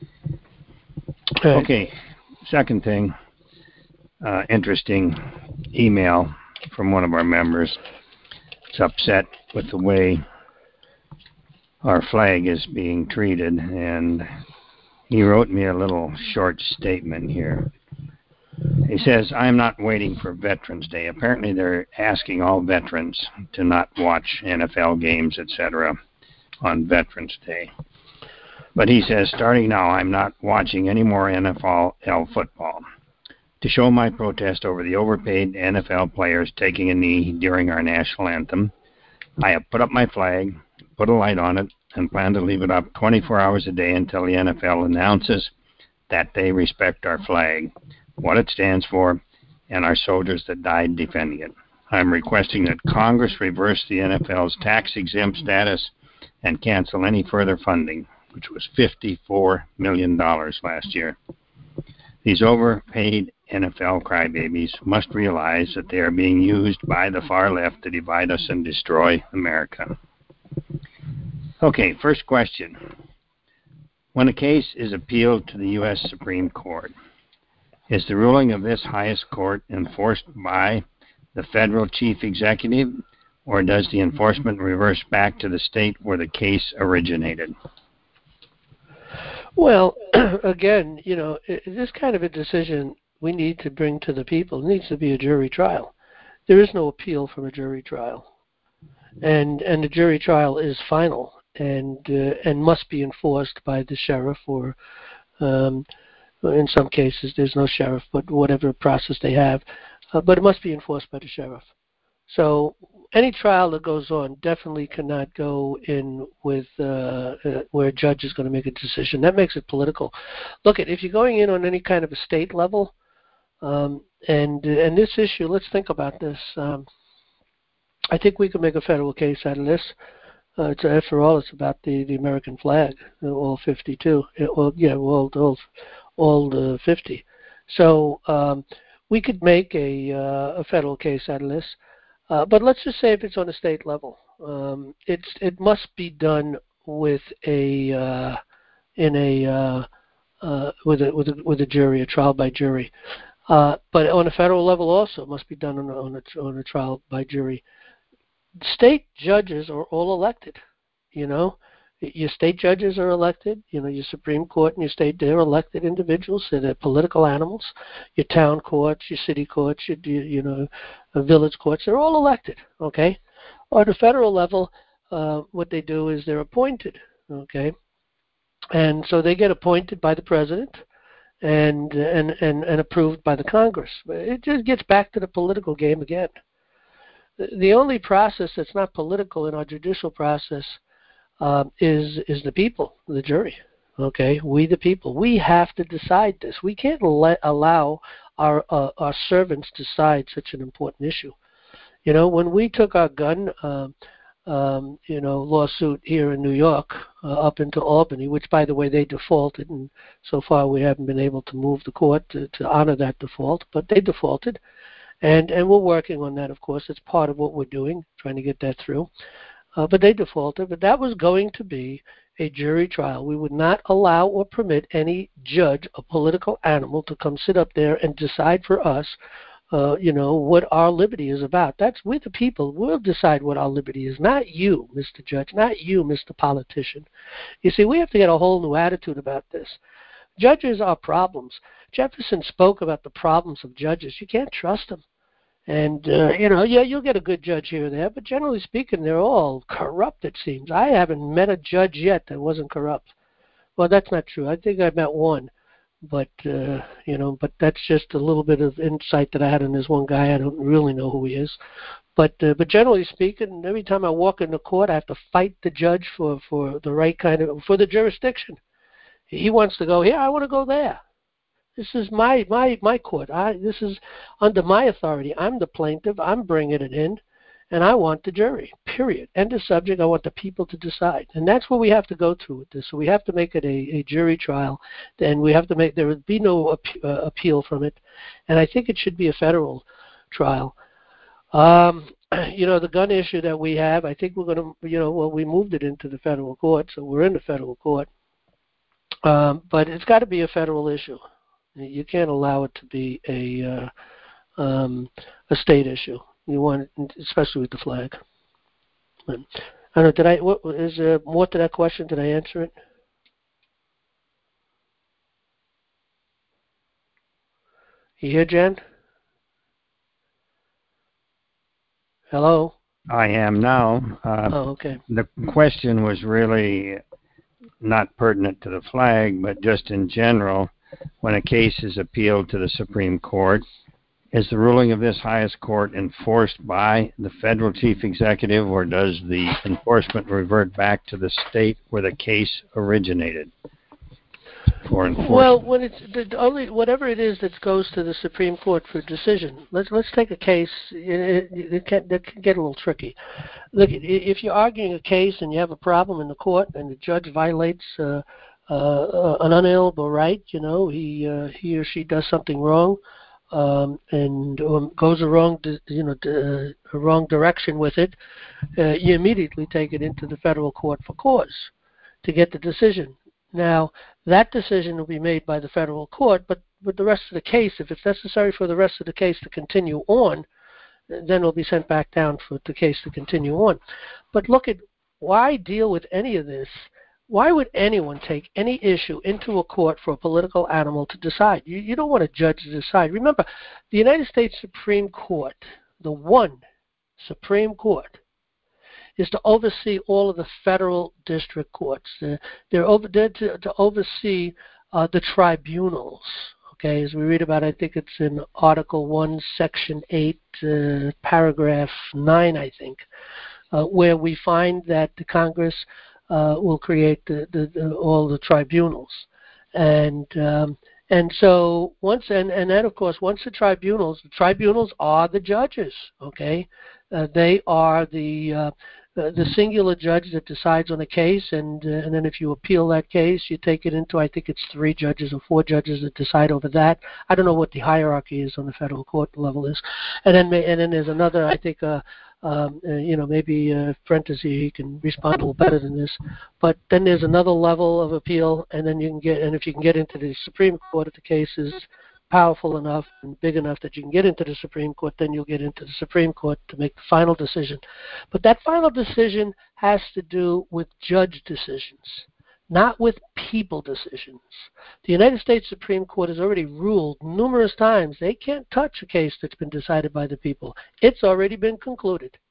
Right. Okay. Second thing, uh, interesting email from one of our members. It's upset with the way our flag is being treated, and he wrote me a little short statement here. He says, I'm not waiting for Veterans Day. Apparently they're asking all veterans to not watch N F L games, et cetera on Veterans Day. But he says, starting now, I'm not watching any more N F L football. To show my protest over the overpaid N F L players taking a knee during our national anthem, I have put up my flag, put a light on it, and plan to leave it up twenty-four hours a day until the N F L announces that they respect our flag, what it stands for, and our soldiers that died defending it. I'm requesting that Congress reverse the N F L's tax-exempt status and cancel any further funding, which was fifty-four million dollars last year. These overpaid N F L crybabies must realize that they are being used by the far left to divide us and destroy America. Okay, first question. When a case is appealed to the U S Supreme Court, is the ruling of this highest court enforced by the federal chief executive, or does the enforcement reverse back to the state where the case originated? Well, again, you know, this kind of a decision we need to bring to the people. It needs to be a jury trial. There is no appeal from a jury trial, and and the jury trial is final and uh, and must be enforced by the sheriff, or um, in some cases there's no sheriff, but whatever process they have, uh, but it must be enforced by the sheriff. So any trial that goes on definitely cannot go in with uh, uh, where a judge is going to make a decision. That makes it political. Look, if you're going in on any kind of a state level, um, and and this issue, let's think about this. Um, I think we can make a federal case out of this. Uh, it's, after all, it's about the, the American flag, all fifty-two. Well, yeah, all all, all the fifty. So um, we could make a uh, a federal case out of this. Uh, but let's just say if it's on a state level, um, it's it must be done with a uh, in a uh, uh, with a with a with a jury, a trial by jury. Uh, but on a federal level, also, it must be done on a, on a on a trial by jury. State judges are all elected. You know, your state judges are elected. You know, your Supreme Court and your state, they're elected individuals. So they're political animals. Your town courts, your city courts, your, you know, village courts, they're all elected, okay? On the federal level, uh, what they do is they're appointed, okay? And so they get appointed by the president and and and, and approved by the Congress. It just gets back to the political game again. The only process that's not political in our judicial process uh, is is the people, the jury. Okay, we the people. We have to decide this. We can't let allow our uh, our servants decide such an important issue. You know, when we took our gun, uh, um, you know, lawsuit here in New York uh, up into Albany, which, by the way, they defaulted, and so far we haven't been able to move the court to, to honor that default, but they defaulted, and and we're working on that. Of course, it's part of what we're doing, trying to get that through. Uh, but they defaulted. But that was going to be a jury trial. We would not allow or permit any judge, a political animal, to come sit up there and decide for us, uh, you know, what our liberty is about. That's we the people. We'll decide what our liberty is, not you, Mister Judge, not you, Mister Politician. You see, we have to get a whole new attitude about this. Judges are problems. Jefferson spoke about the problems of judges. You can't trust them. And, uh, you know, yeah, you'll get a good judge here or there, but generally speaking, they're all corrupt, it seems. I haven't met a judge yet that wasn't corrupt. Well, that's not true. I think I met one. But, uh, you know, but that's just a little bit of insight that I had on this one guy. I don't really know who he is. But uh, but generally speaking, every time I walk into court, I have to fight the judge for, for the right kind of, for the jurisdiction. He wants to go here, I want to go there. This is my my my court. I, this is under my authority. I'm the plaintiff. I'm bringing it in, and I want the jury, period. End of subject. I want the people to decide. And that's what we have to go through with this. So we have to make it a, a jury trial, and we have to make, there would be no ap- uh, appeal from it. And I think it should be a federal trial. Um, you know, the gun issue that we have, I think we're going to, you know, well, we moved it into the federal court, so we're in the federal court. Um, but it's got to be a federal issue. You can't allow it to be a uh, um, a state issue. You want, it, especially with the flag. But, I don't know. Did I? What is there more to that question? Did I answer it? You here, Jen? Hello. I am now. Uh, Oh, okay. The question was really not pertinent to the flag, but just in general. When a case is appealed to the Supreme Court, is the ruling of this highest court enforced by the federal chief executive, or does the enforcement revert back to the state where the case originated for enforcement? Well, when it's the only whatever it is that goes to the Supreme Court for decision. Let's let's take a case. It, it, it, can, it can get a little tricky. Look, if you're arguing a case and you have a problem in the court, and the judge violates Uh, Uh, an unalienable right, you know, he uh, he or she does something wrong, um, and um, goes a wrong, you know, uh, a wrong direction with it. Uh, you immediately take it into the federal court for cause to get the decision. Now, that decision will be made by the federal court, but with the rest of the case, if it's necessary for the rest of the case to continue on, then it'll be sent back down for the case to continue on. But look at, why deal with any of this? Why would anyone take any issue into a court for a political animal to decide? You, you don't want a judge to decide. Remember, the United States Supreme Court, the one Supreme Court, is to oversee all of the federal district courts. They're, they're over there to, to oversee uh, the tribunals. Okay, as we read about, I think it's in Article one, Section eight, uh, Paragraph nine, I think, uh, where we find that the Congress Uh, will create the, the, the, all the tribunals, and um, and so once and, and then of course once the tribunals, the tribunals are the judges. Okay, uh, they are the uh, uh, the singular judge that decides on a case, and uh, and then if you appeal that case, you take it into, I think it's three judges or four judges that decide over that. I don't know what the hierarchy is on the federal court level is, and then and then there's another, I think. Uh, Um, uh, you know, maybe uh, Brent is here, he can respond a little better than this. But then there's another level of appeal, and then you can get, and if you can get into the Supreme Court, if the case is powerful enough and big enough that you can get into the Supreme Court, then you'll get into the Supreme Court to make the final decision. But that final decision has to do with judge decisions, not with people decisions. The United States Supreme Court has already ruled numerous times they can't touch a case that's been decided by the people. It's already been concluded.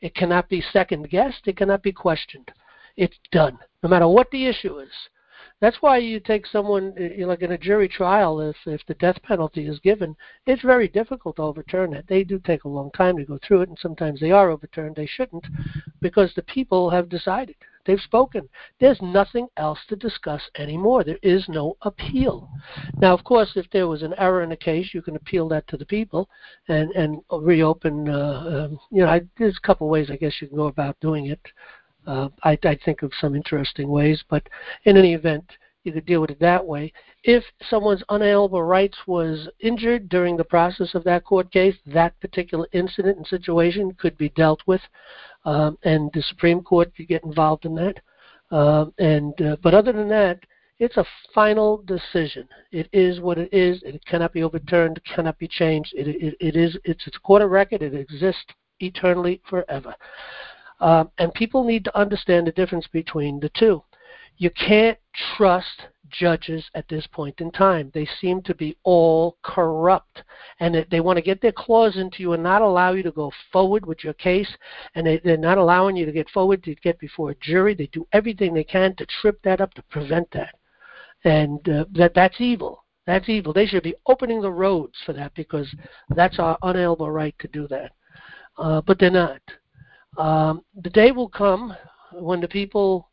It cannot be second-guessed. It cannot be questioned. It's done, no matter what the issue is. That's why you take someone, you know, like in a jury trial, if, if the death penalty is given, it's very difficult to overturn it. They do take a long time to go through it, and sometimes they are overturned. They shouldn't, because the people have decided. They've spoken. There's nothing else to discuss anymore. There is no appeal. Now, of course, if there was an error in a case, you can appeal that to the people and, and reopen. Uh, um, you know, I, there's a couple ways, I guess, you can go about doing it. Uh, I, I think of some interesting ways, but in any event, you could deal with it that way. If someone's unalienable rights was injured during the process of that court case, that particular incident and situation could be dealt with, um, and the Supreme Court could get involved in that. Um, and uh, but other than that, it's a final decision. It is what it is. It cannot be overturned. It cannot be changed. It, it, it is. It's a court of record. It exists eternally, forever. Um, and people need to understand the difference between the two. You can't trust judges at this point in time. They seem to be all corrupt, and they, they want to get their claws into you and not allow you to go forward with your case, and they, they're not allowing you to get forward, to get before a jury. They do everything they can to trip that up, to prevent that. And uh, that that's evil. That's evil. They should be opening the roads for that, because that's our unalienable right to do that. Uh, but they're not. Um, the day will come when the people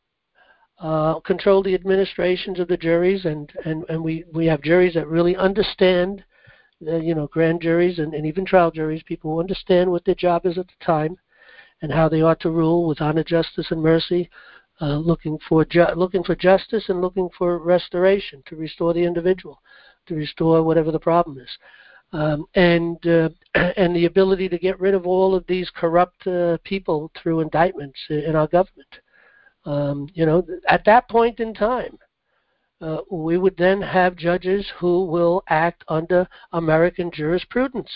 uh, control the administrations of the juries, and, and, and we, we have juries that really understand, uh, you know, grand juries and, and even trial juries, people who understand what their job is at the time and how they ought to rule with honor, justice, and mercy, uh, looking for ju- looking for justice and looking for restoration, to restore the individual, to restore whatever the problem is. Um, and uh, and the ability to get rid of all of these corrupt uh, people through indictments in our government. Um, you know, at that point in time, uh, we would then have judges who will act under American jurisprudence,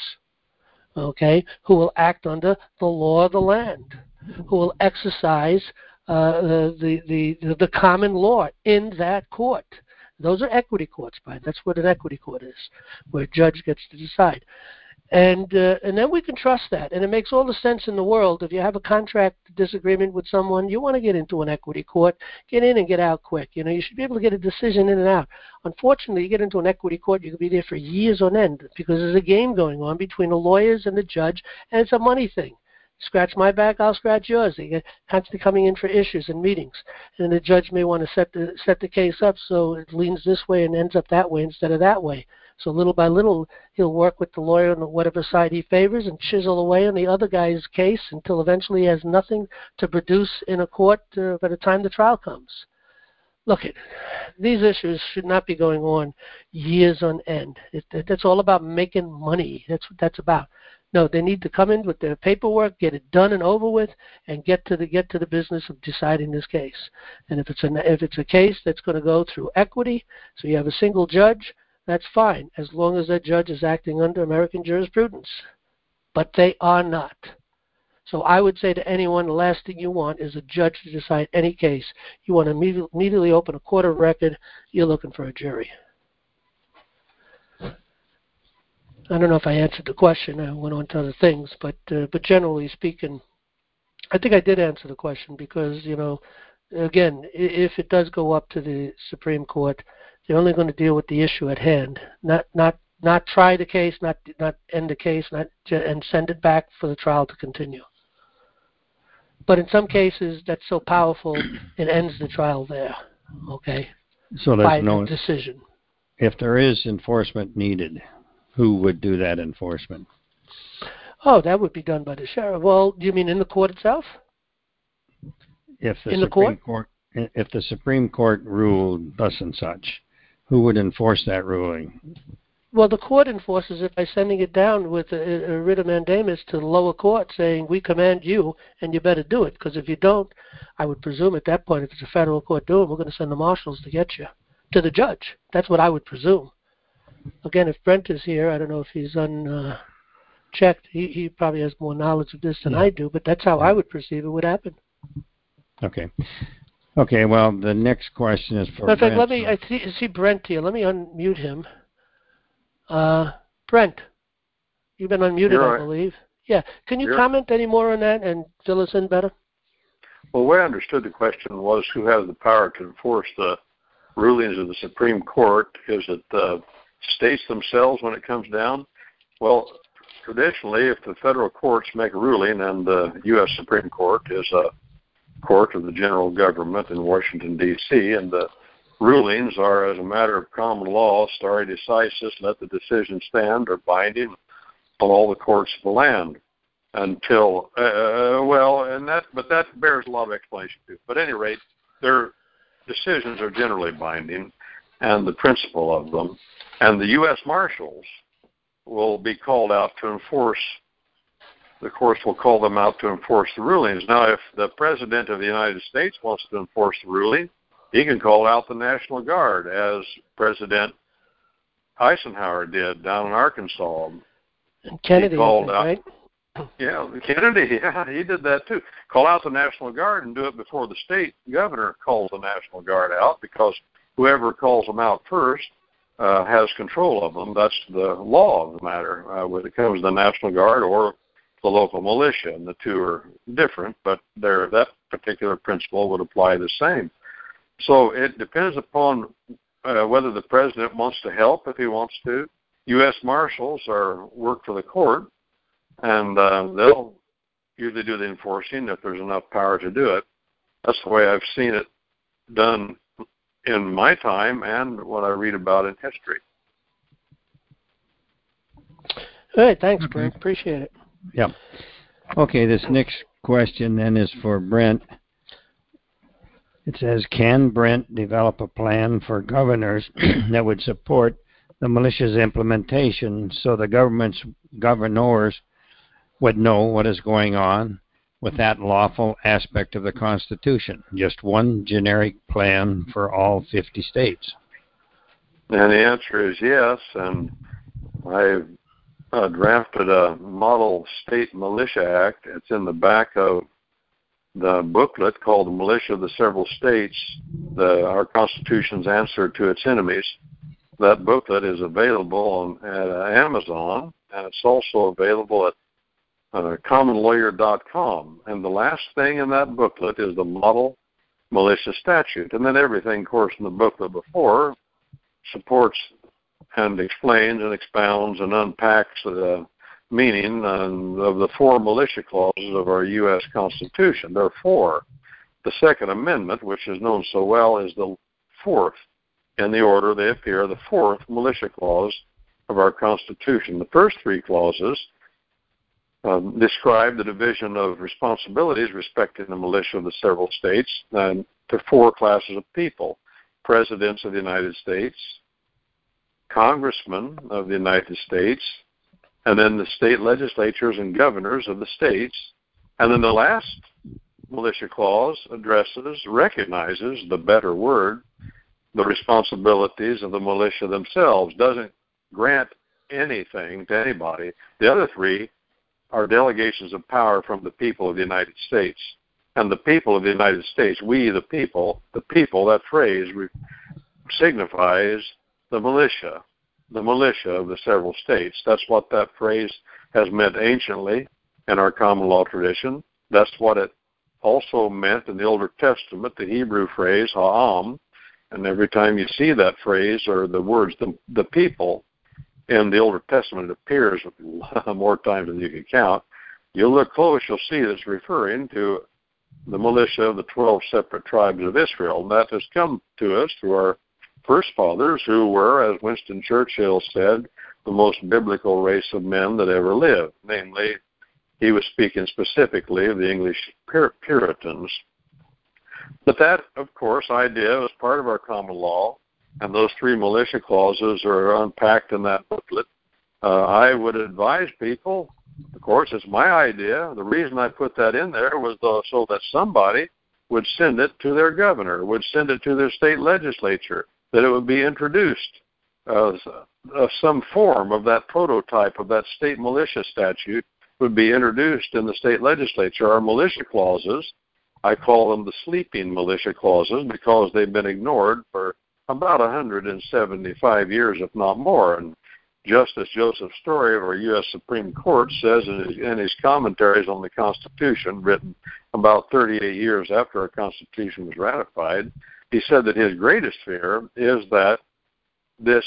okay, who will act under the law of the land, who will exercise uh, the, the, the, the common law in that court. Those are equity courts, by that's what an equity court is, where a judge gets to decide. And uh, and then we can trust that. And it makes all the sense in the world. If you have a contract disagreement with someone, you want to get into an equity court, get in and get out quick. You know, you should be able to get a decision in and out. Unfortunately, you get into an equity court, you could be there for years on end, because there's a game going on between the lawyers and the judge, and it's a money thing. Scratch my back, I'll scratch yours. They get constantly coming in for issues and meetings, and the judge may want to set the set the case up so it leans this way and ends up that way instead of that way. So little by little, he'll work with the lawyer on whatever side he favors and chisel away on the other guy's case until eventually he has nothing to produce in a court uh, by the time the trial comes. Look, it, these issues should not be going on years on end. It, it, it's all about making money. That's what that's about. No, they need to come in with their paperwork, get it done and over with, and get to the get to the business of deciding this case. And if it's a if it's a case that's going to go through equity, so you have a single judge, that's fine, as long as that judge is acting under American jurisprudence. But they are not. So I would say to anyone, the last thing you want is a judge to decide any case. You want to immediately, immediately open a court of record. You're looking for a jury. I don't know if I answered the question. I went on to other things, but uh, but generally speaking, I think I did answer the question, because, you know, again, if it does go up to the Supreme Court, they're only going to deal with the issue at hand, not not not try the case, not not end the case, not and send it back for the trial to continue. But in some cases, that's so powerful, it ends the trial there. Okay. So there's by no decision. If there is enforcement needed, who would do that enforcement? Oh, that would be done by the sheriff. Well, do you mean in the court itself? If the in the Supreme court? Court, if the Supreme Court ruled thus and such, who would enforce that ruling? Well, the court enforces it by sending it down with a, a writ of mandamus to the lower court saying, we command you, and you better do it. Because if you don't, I would presume at that point, if it's a federal court doing, we're going to send the marshals to get you, to the judge. That's what I would presume. Again, if Brent is here, I don't know if he's unchecked. He, he probably has more knowledge of this than yeah. I do, but that's how I would perceive it would happen. Okay. Okay, well, the next question is for In fact, Brent. let me, I see, see Brent here. Let me unmute him. Uh, Brent, you've been unmuted, You're I right. believe. Yeah. Can you Sure. comment any more on that and fill us in better? Well, the way I understood the question was who has the power to enforce the rulings of the Supreme Court. Is it the states themselves when it comes down? Well, traditionally, if the federal courts make a ruling, and the U S Supreme Court is a court of the general government in Washington, D C, and the rulings are, as a matter of common law, stare decisis, let the decision stand, or binding on all the courts of the land until, uh, well, and that, but that bears a lot of explanation too. But at any rate, their decisions are generally binding, and the principle of them, and the U S Marshals will be called out to enforce, the courts will call them out to enforce the rulings. Now, if the President of the United States wants to enforce the ruling, he can call out the National Guard, as President Eisenhower did down in Arkansas. And Kennedy, he called I think, out, right? Yeah, Kennedy, yeah, he did that too. Call out the National Guard and do it before the state governor calls the National Guard out, because whoever calls them out first uh, has control of them. That's the law of the matter uh, when it comes to the National Guard or the local militia, and the two are different, but there that particular principle would apply the same. So it depends upon uh, whether the president wants to help, if he wants to. U S Marshals are work for the court, and uh, they'll usually do the enforcing if there's enough power to do it. That's the way I've seen it done in my time and what I read about in history. All right, thanks, Okay. Brent. Appreciate it. Yep. Okay, this next question then is for Brent. It says, can Brent develop a plan for governors that would support the militia's implementation so the government's governors would know what is going on with that lawful aspect of the Constitution? Just one generic plan for all fifty states. And the answer is yes, and I've uh, drafted a model state militia act. It's in the back of the booklet called The Militia of the Several States, the, our Constitution's Answer to Its Enemies. That booklet is available on at uh, Amazon, and it's also available at uh, common lawyer dot com. And the last thing in that booklet is the model militia statute. And then everything, of course, in the booklet before supports and explains and expounds and unpacks the meaning of the four militia clauses of our U S Constitution. There are four. The Second Amendment, which is known so well, is the fourth in the order they appear, the fourth militia clause of our Constitution. The first three clauses um, describe the division of responsibilities respecting the militia of the several states and to four classes of people: presidents of the United States, congressmen of the United States, and then the state legislatures and governors of the states. And then the last militia clause addresses, recognizes, the better word, the responsibilities of the militia themselves, doesn't grant anything to anybody. The other three are delegations of power from the people of the United States. And the people of the United States, we the people, the people, that phrase re- signifies the militia, the militia of the several states. That's what that phrase has meant anciently in our common law tradition. That's what it also meant in the Older Testament, the Hebrew phrase, ha'am. And every time you see that phrase or the words, the, the people, in the Older Testament, it appears more times than you can count. You'll look close, you'll see that it's referring to the militia of the twelve separate tribes of Israel. And that has come to us through our first fathers, who were, as Winston Churchill said, the most biblical race of men that ever lived. Namely, he was speaking specifically of the English Pur- Puritans. But that, of course, idea was part of our common law, and those three militia clauses are unpacked in that booklet. Uh, I would advise people, of course, it's my idea. The reason I put that in there was the, so that somebody would send it to their governor, would send it to their state legislature, that it would be introduced, uh, uh, some form of that prototype of that state militia statute would be introduced in the state legislature. Our militia clauses, I call them the sleeping militia clauses because they've been ignored for about one hundred seventy-five years, if not more. And Justice Joseph Story of our U S Supreme Court says in his, in his commentaries on the Constitution, written about thirty-eight years after our Constitution was ratified, he said that his greatest fear is that this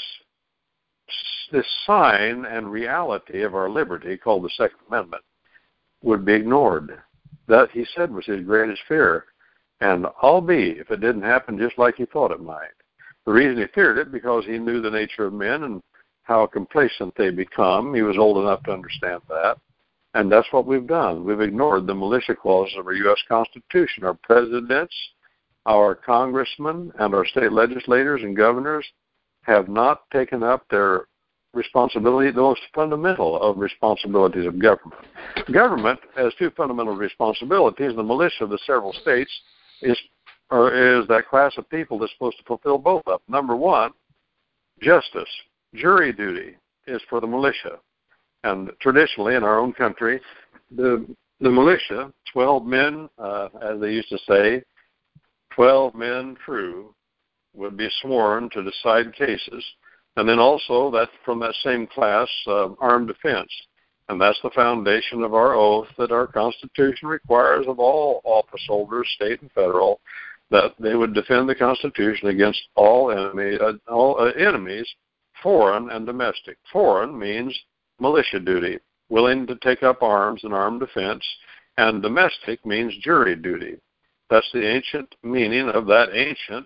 this sign and reality of our liberty, called the Second Amendment, would be ignored. That, he said, was his greatest fear. And I'll be, if it didn't happen just like he thought it might. The reason he feared it, because he knew the nature of men and how complacent they become. He was old enough to understand that. And that's what we've done. We've ignored the militia clauses of our U S Constitution. Our presidents, our congressmen, and our state legislators and governors have not taken up their responsibility, the most fundamental of responsibilities of government. Government has two fundamental responsibilities. The militia of the several states is, or is that class of people that's supposed to fulfill both of them. Number one, justice. Jury duty is for the militia. And traditionally in our own country, the the militia, twelve men, uh, as they used to say, twelve men true, would be sworn to decide cases. And then also, that from that same class, uh, armed defense. And that's the foundation of our oath that our Constitution requires of all office holders, state and federal, that they would defend the Constitution against all, enemy, uh, all uh, enemies, foreign and domestic. Foreign means militia duty, willing to take up arms in armed defense, and domestic means jury duty. That's the ancient meaning of that ancient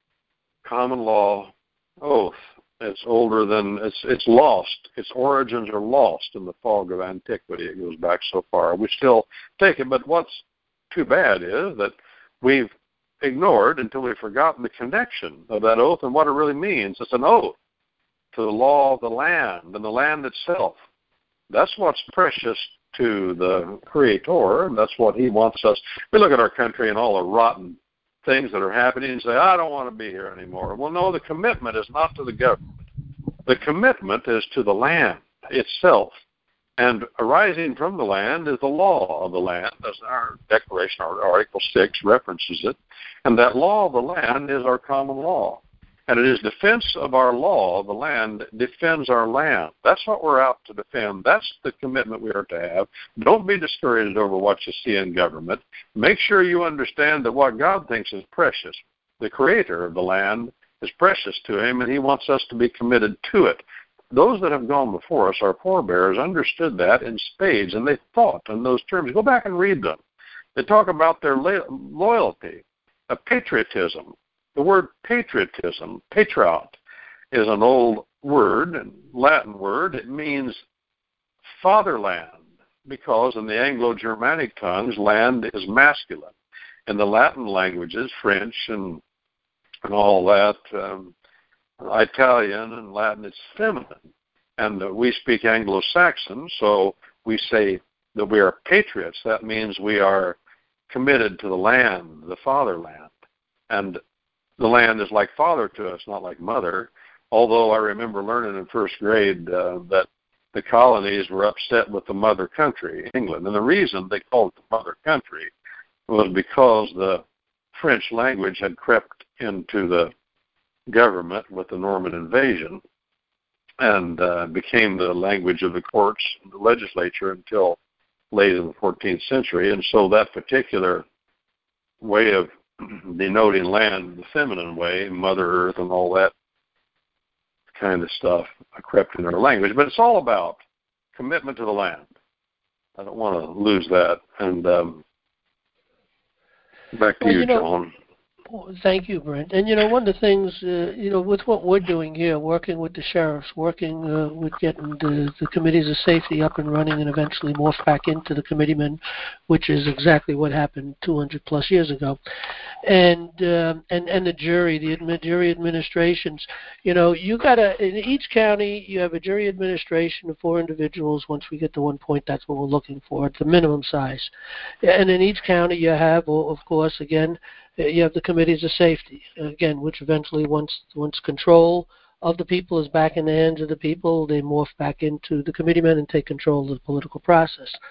common law oath. It's older than, it's it's lost. Its origins are lost in the fog of antiquity. It goes back so far. We still take it, but what's too bad is that we've ignored until we've forgotten the connection of that oath and what it really means. It's an oath to the law of the land and the land itself. That's what's precious to the Creator, and that's what He wants us. We look at our country and all the rotten things that are happening and say, I don't want to be here anymore. Well, no, the commitment is not to the government. The commitment is to the land itself. And arising from the land is the law of the land. As our Declaration, our Article six references it. And that law of the land is our common law. And it is defense of our law, the land defends our land. That's what we're out to defend. That's the commitment we are to have. Don't be discouraged over what you see in government. Make sure you understand that what God thinks is precious, the Creator of the land, is precious to Him, and He wants us to be committed to it. Those that have gone before us, our forebears, understood that in spades, and they thought in those terms. Go back and read them. They talk about their loyalty, a patriotism. The word patriotism, patriot, is an old word, a Latin word. It means fatherland, because in the Anglo-Germanic tongues, land is masculine. In the Latin languages, French and and all that, um, Italian and Latin, it's feminine. And uh, we speak Anglo-Saxon, so we say that we are patriots. That means we are committed to the land, the fatherland. And the land is like father to us, not like mother. Although I remember learning in first grade uh, that the colonies were upset with the mother country, England. And the reason they called it the mother country was because the French language had crept into the government with the Norman invasion and uh, became the language of the courts and the legislature until late in the fourteenth century. And so that particular way of denoting land, the feminine way, Mother Earth and all that kind of stuff, crept into our language. But it's all about commitment to the land. I don't want to lose that. And um, back to well, you, you know, John. Thank you, Brent. And, you know, one of the things, uh, you know, with what we're doing here, working with the sheriffs, working uh, with getting the, the committees of safety up and running and eventually morph back into the committeemen, which is exactly what happened two hundred plus years ago, and um, and, and the jury, the admi- jury administrations, you know, you got to, in each county, you have a jury administration of four individuals. Once we get to one point, that's what we're looking for, at the minimum size. And in each county you have, of course, again, you have the committees of safety, again, which eventually, once once control of the people is back in the hands of the people, they morph back into the committeemen and take control of the political process.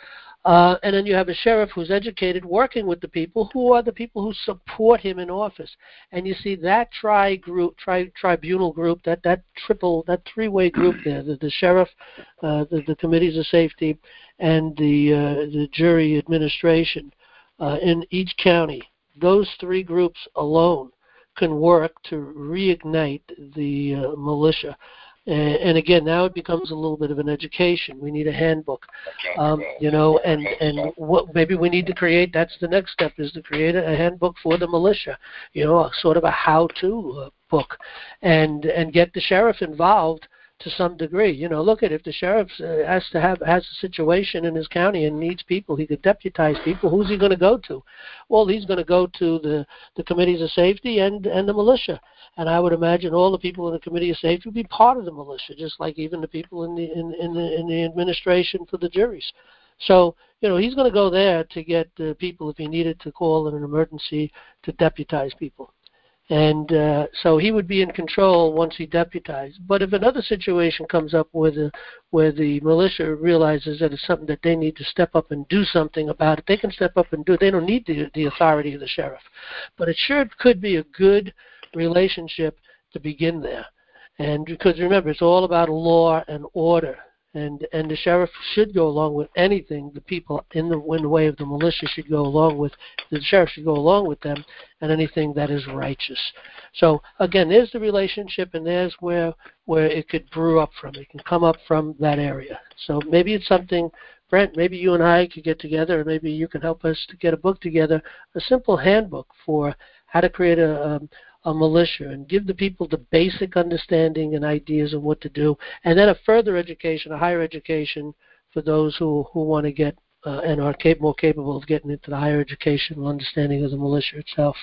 Uh, and then you have a sheriff who's educated, working with the people who are the people who support him in office. And you see that tri group, tri tribunal group, that that triple, that three-way group there, the, the sheriff, uh, the, the committees of safety, and the uh, the jury administration uh, in each county. Those three groups alone can work to reignite the uh, militia. And again, now it becomes a little bit of an education. We need a handbook, um, you know, and and what maybe we need to create. That's the next step, is to create a handbook for the militia, you know, a sort of a how-to uh, book, and and get the sheriff involved to some degree. You know, look at, if the sheriff uh, has to have has a situation in his county and needs people, he could deputize people. Who's he going to go to? Well, he's going to go to the the committees of safety and and the militia. And I would imagine all the people in the committee of safety would be part of the militia, just like even the people in the in, in the in the administration for the juries. So, you know, he's going to go there to get uh, people if he needed to call in an emergency to deputize people. And uh, so he would be in control once he deputized. But if another situation comes up where the, where the militia realizes that it's something that they need to step up and do something about it, they can step up and do it. They don't need the, the authority of the sheriff. But it sure could be a good relationship to begin there. And because remember, it's all about law and order. And and the sheriff should go along with anything the people in the, in the way of the militia should go along with. The sheriff should go along with them, and anything that is righteous. So again, there's the relationship, and there's where where it could brew up from. It can come up from that area. So maybe it's something, Brent, maybe you and I could get together, and maybe you can help us to get a book together, a simple handbook for how to create a, um, a militia and give the people the basic understanding and ideas of what to do, and then a further education, a higher education for those who, who want to get uh, and are cap- more capable of getting into the higher educational understanding of the militia itself.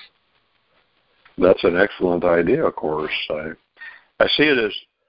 That's an excellent idea, of course. I, I see it as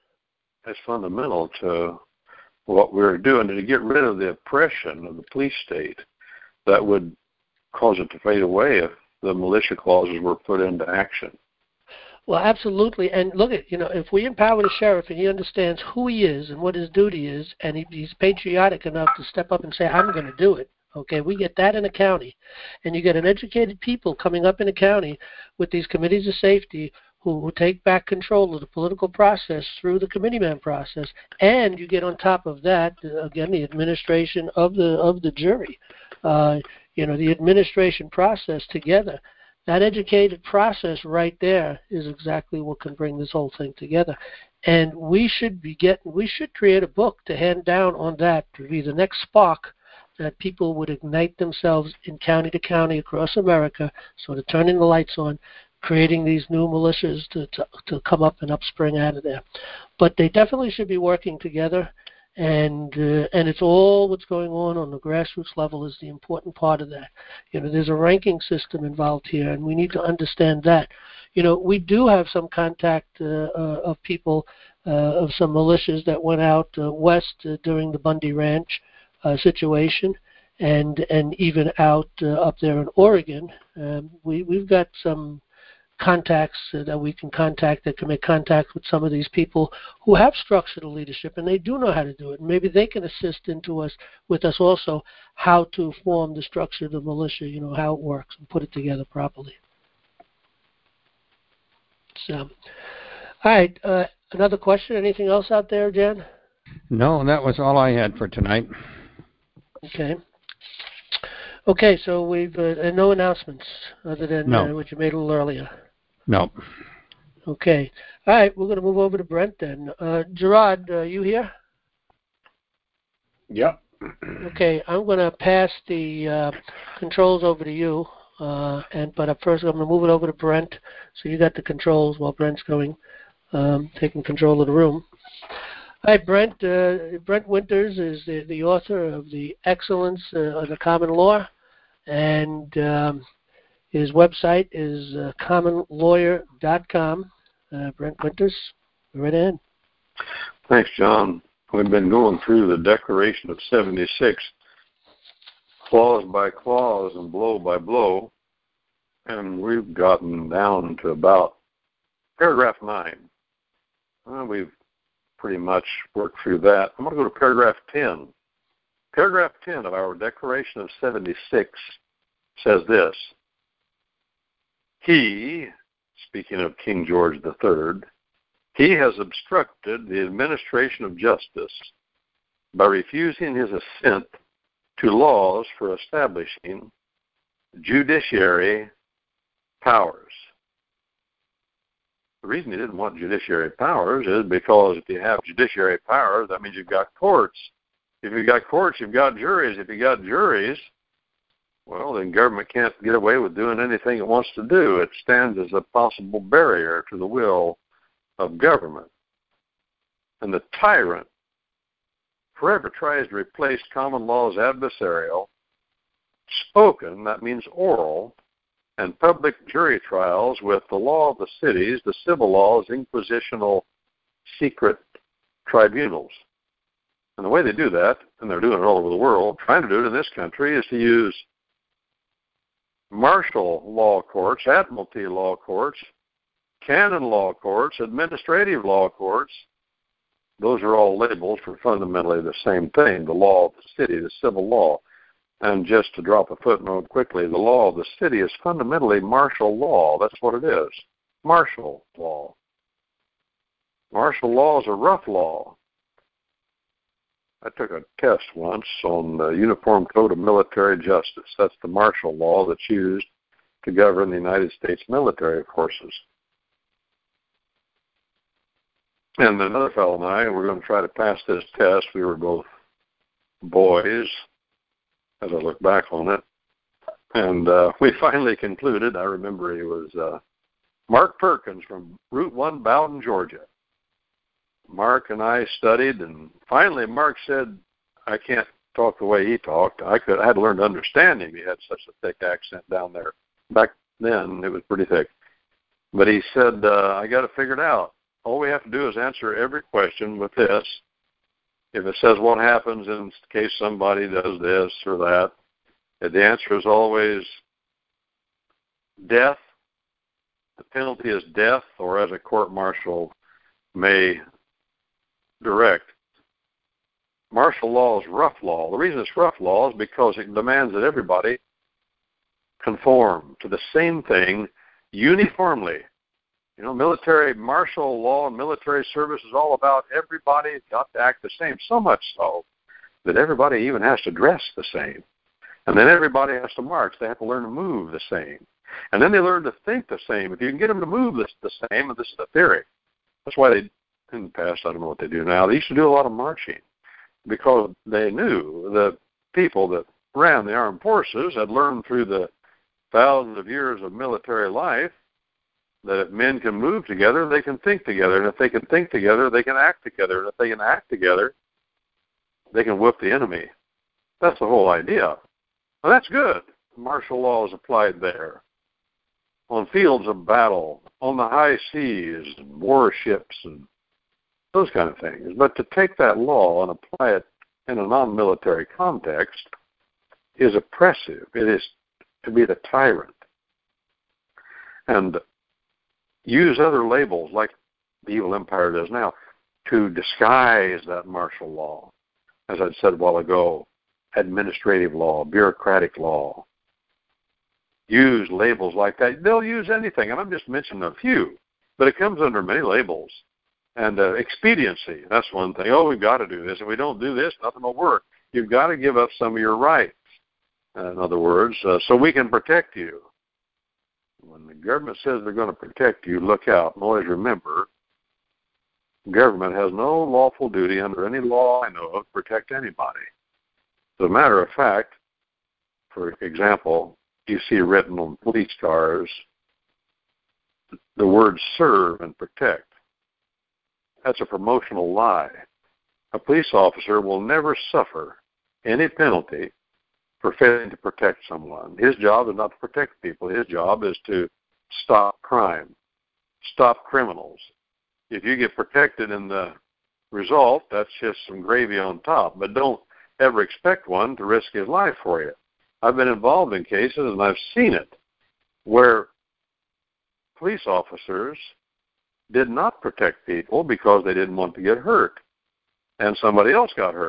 as fundamental to what we're doing, to get rid of the oppression of the police state that would cause it to fade away if the militia clauses were put into action. Well, absolutely. And look at, you know, if we empower the sheriff and he understands who he is and what his duty is, and he, he's patriotic enough to step up and say, I'm going to do it. Okay, we get that in a county. And you get an educated people coming up in a county with these committees of safety who, who take back control of the political process through the committeeman process. And you get on top of that, again, the administration of the of the jury. Uh, you know, the administration process together. That educated process right there is exactly what can bring this whole thing together. And we should be getting, we should create a book to hand down on that to be the next spark that people would ignite themselves in county to county across America, sort of turning the lights on, creating these new militias to, to, to come up and upspring out of there. But they definitely should be working together. And uh, and it's all what's going on on the grassroots level is the important part of that. You know, there's a ranking system involved here, and we need to understand that. You know, we do have some contact uh, uh, of people, uh, of some militias that went out uh, west uh, during the Bundy Ranch uh, situation, and and even out uh, up there in Oregon. Um, we we've got some contacts uh, that we can contact that can make contact with some of these people who have structured leadership, and they do know how to do it. And maybe they can assist into us with us also how to form the structure of the militia, you know, how it works and put it together properly. So, all right, uh, another question? Anything else out there, Jen? No, that was all I had for tonight. Okay. Okay, so we've uh, no announcements other than no. uh, what you made a little earlier. No. Okay. All right, we're going to move over to Brent then. Uh, Gerard, are you here? Yep. Okay, I'm going to pass the uh, controls over to you, uh, and but at first I'm going to move it over to Brent. So you got the controls while Brent's going, um, taking control of the room. Hi, Brent. Uh, Brent Winters is the, the author of The Excellence uh, of the Common Law, and um, his website is uh, common lawyer dot com. Uh, Brent Winters, right in. Thanks, John. We've been going through the Declaration of seventy-six, clause by clause and blow by blow, and we've gotten down to about paragraph nine. Uh, we've pretty much worked through that. I'm going to go to paragraph ten. Paragraph ten of our Declaration of seventy-six says this: He, speaking of King George the Third, he has obstructed the administration of justice by refusing his assent to laws for establishing judiciary powers. The reason he didn't want judiciary powers is because if you have judiciary powers, that means you've got courts. If you've got courts, you've got juries. If you've got juries, well, then government can't get away with doing anything it wants to do. It stands as a possible barrier to the will of government. And the tyrant forever tries to replace common law as adversarial, spoken, that means oral, and public jury trials with the law of the cities, the civil law as inquisitional secret tribunals. And the way they do that, and they're doing it all over the world, trying to do it in this country, is to use martial law courts, admiralty law courts, canon law courts, administrative law courts. Those are all labels for fundamentally the same thing, the law of the city, the civil law. And just to drop a footnote quickly, the law of the city is fundamentally martial law. That's what it is, martial law. Martial law is a rough law. I took a test once on the Uniform Code of Military Justice. That's the martial law that's used to govern the United States military forces. And another fellow and I were going to try to pass this test. We were both boys, as I look back on it. And uh, we finally concluded, I remember he was uh, Mark Perkins from Route one, Bowden, Georgia. Mark and I studied, and finally Mark said, I can't talk the way he talked. I could. I had to learn to understand him. He had such a thick accent down there. Back then, it was pretty thick. But he said, uh, I got it figured out. All we have to do is answer every question with this. If it says what happens in case somebody does this or that, the answer is always death. The penalty is death, or as a court-martial may direct. Martial law is rough law. The reason it's rough law is because it demands that everybody conform to the same thing uniformly. You know, military martial law and military service is all about everybody got to act the same, so much so that everybody even has to dress the same. And then everybody has to march. They have to learn to move the same. And then they learn to think the same. If you can get them to move this, the same, and this is the theory. That's why they, in the past, I don't know what they do now, they used to do a lot of marching because they knew the people that ran the armed forces had learned through the thousands of years of military life that if men can move together, they can think together. And if they can think together, they can act together. And if they can act together, they can whip the enemy. That's the whole idea. Well, that's good. Martial law is applied there. On fields of battle, on the high seas, warships, and those kind of things. But to take that law and apply it in a non-military context is oppressive. It is to be the tyrant. And use other labels like the evil empire does now to disguise that martial law. As I said a while ago, administrative law, bureaucratic law. Use labels like that. They'll use anything, and I'm just mentioning a few, but it comes under many labels. And uh, expediency, that's one thing. Oh, we've got to do this. If we don't do this, nothing will work. You've got to give up some of your rights, uh, in other words, uh, so we can protect you. When the government says they're going to protect you, look out. And always remember, government has no lawful duty under any law I know of to protect anybody. As a matter of fact, for example, you see written on police cars the words serve and protect. That's a promotional lie. A police officer will never suffer any penalty for failing to protect someone. His job is not to protect people. His job is to stop crime, stop criminals. If you get protected in the result, that's just some gravy on top. But don't ever expect one to risk his life for you. I've been involved in cases, and I've seen it, where police officers did not protect people because they didn't want to get hurt, and somebody else got hurt.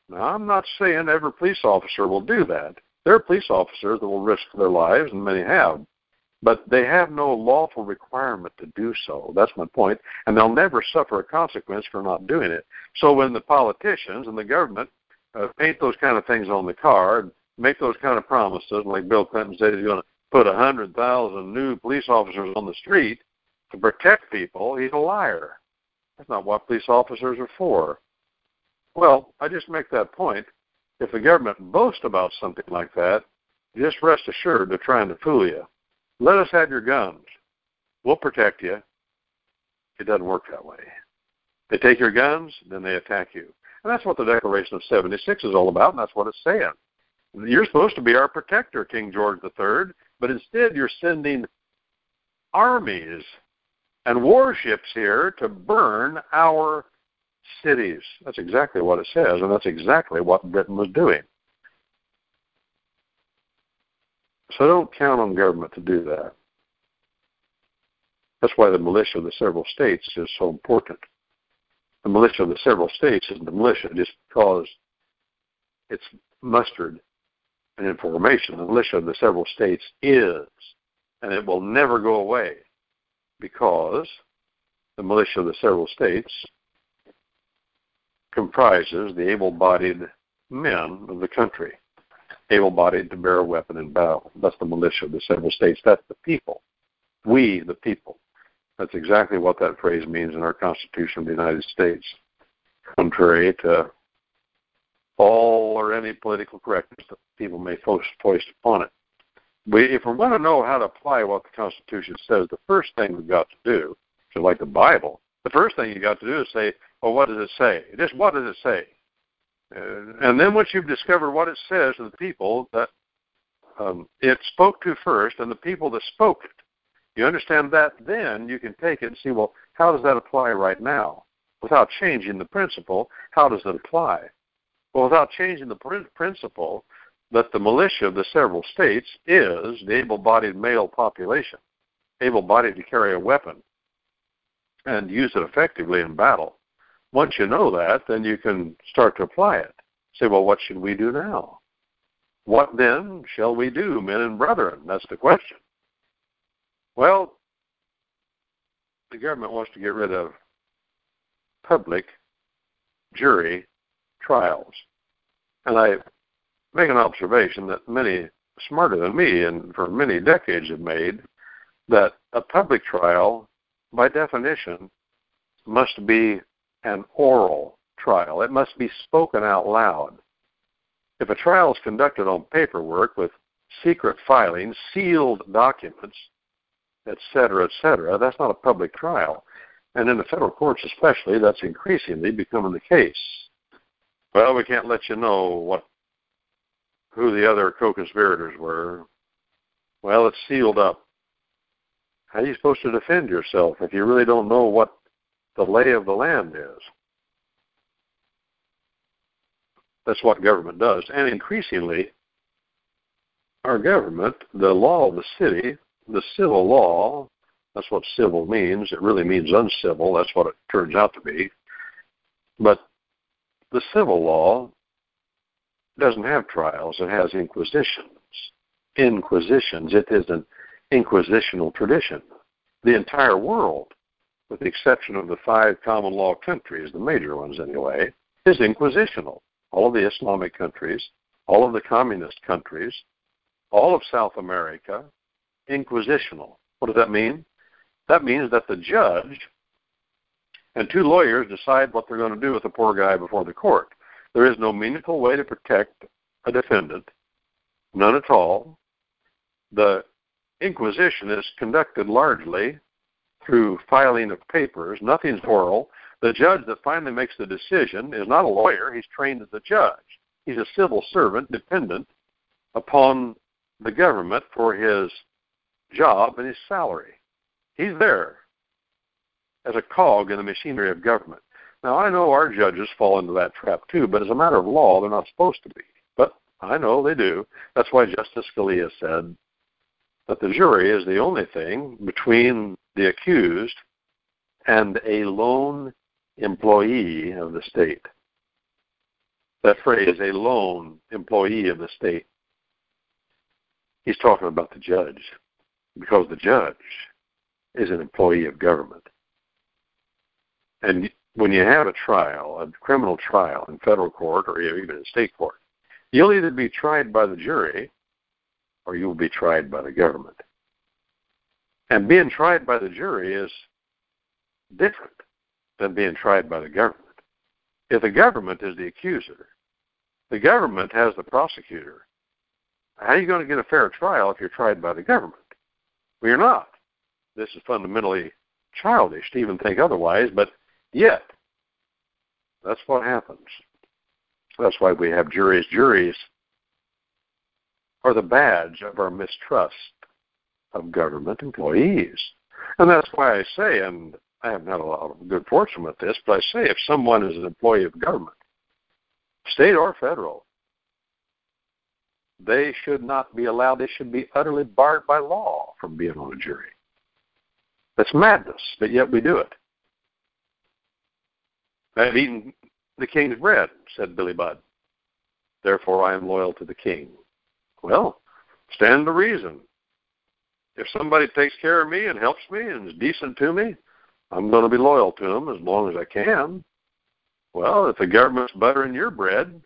Now, I'm not saying every police officer will do that. There are police officers that will risk their lives, and many have. But they have no lawful requirement to do so. That's my point. And they'll never suffer a consequence for not doing it. So when the politicians and the government uh, paint those kind of things on the card, make those kind of promises, like Bill Clinton said he's going to put one hundred thousand new police officers on the street to protect people, he's a liar. That's not what police officers are for. Well, I just make that point. If the government boasts about something like that, just rest assured they're trying to fool you. Let us have your guns. We'll protect you. It doesn't work that way. They take your guns, then they attack you. And that's what the Declaration of seventy-six is all about, and that's what it's saying. You're supposed to be our protector, King George the Third, but instead you're sending armies and warships here to burn our cities. That's exactly what it says, and that's exactly what Britain was doing. So don't count on government to do that. That's why the militia of the several states is so important. The militia of the several states isn't the militia just because it's mustered and in formation. The militia of the several states is, and it will never go away, because the militia of the several states comprises the able-bodied men of the country, able-bodied to bear a weapon in battle. That's the militia of the several states. That's the people. We, the people. That's exactly what that phrase means in our Constitution of the United States, contrary to all or any political correctness that people may foist upon it. We, if we're going to know how to apply what the Constitution says, the first thing we've got to do, just like the Bible, the first thing you've got to do is say, well, what does it say? Just what does it say? Uh, and then once you've discovered what it says to the people that um, it spoke to first and the people that spoke it, you understand that, then you can take it and see, well, how does that apply right now? Without changing the principle, how does it apply? Well, without changing the pr- principle that the militia of the several states is the able-bodied male population, able-bodied to carry a weapon and use it effectively in battle. Once you know that, then you can start to apply it. Say, well, what should we do now? What then shall we do, men and brethren? That's the question. Well, the government wants to get rid of public jury trials. And I make an observation that many smarter than me and for many decades have made, that a public trial, by definition, must be an oral trial. It must be spoken out loud. If a trial is conducted on paperwork with secret filings, sealed documents, et cetera, et cetera, that's not a public trial. And in the federal courts especially, that's increasingly becoming the case. Well, we can't let you know what who the other co-conspirators were. Well, it's sealed up. How are you supposed to defend yourself if you really don't know what the lay of the land is? That's what government does. And increasingly, our government, the law of the city, the civil law, that's what civil means. It really means uncivil. That's what it turns out to be. But the civil law doesn't have trials. It has inquisitions. Inquisitions. It is an inquisitional tradition. The entire world, with the exception of the five common law countries, the major ones anyway, is inquisitional. All of the Islamic countries, all of the communist countries, all of South America, inquisitional. What does that mean? That means that the judge and two lawyers decide what they're going to do with the poor guy before the court. There is no meaningful way to protect a defendant, none at all. The inquisition is conducted largely through filing of papers. Nothing's oral. The judge that finally makes the decision is not a lawyer. He's trained as a judge. He's a civil servant dependent upon the government for his job and his salary. He's there as a cog in the machinery of government. Now, I know our judges fall into that trap too, but as a matter of law, they're not supposed to be. But I know they do. That's why Justice Scalia said that the jury is the only thing between the accused and a lone employee of the state. That phrase, a lone employee of the state, he's talking about the judge, because the judge is an employee of government. And when you have a trial, a criminal trial in federal court or even in state court, you'll either be tried by the jury or you'll be tried by the government. And being tried by the jury is different than being tried by the government. If the government is the accuser, the government has the prosecutor. How are you going to get a fair trial if you're tried by the government? Well, you're not. This is fundamentally childish to even think otherwise, but yet, that's what happens. That's why we have juries. Juries are the badge of our mistrust of government employees. And that's why I say, and I haven't had a lot of good fortune with this, but I say if someone is an employee of government, state or federal, they should not be allowed, they should be utterly barred by law from being on a jury. That's madness, but yet we do it. I've eaten the king's bread, said Billy Budd. Therefore I am loyal to the king. Well, stand to reason. If somebody takes care of me and helps me and is decent to me, I'm going to be loyal to them as long as I can. Well, if the government's buttering your bread,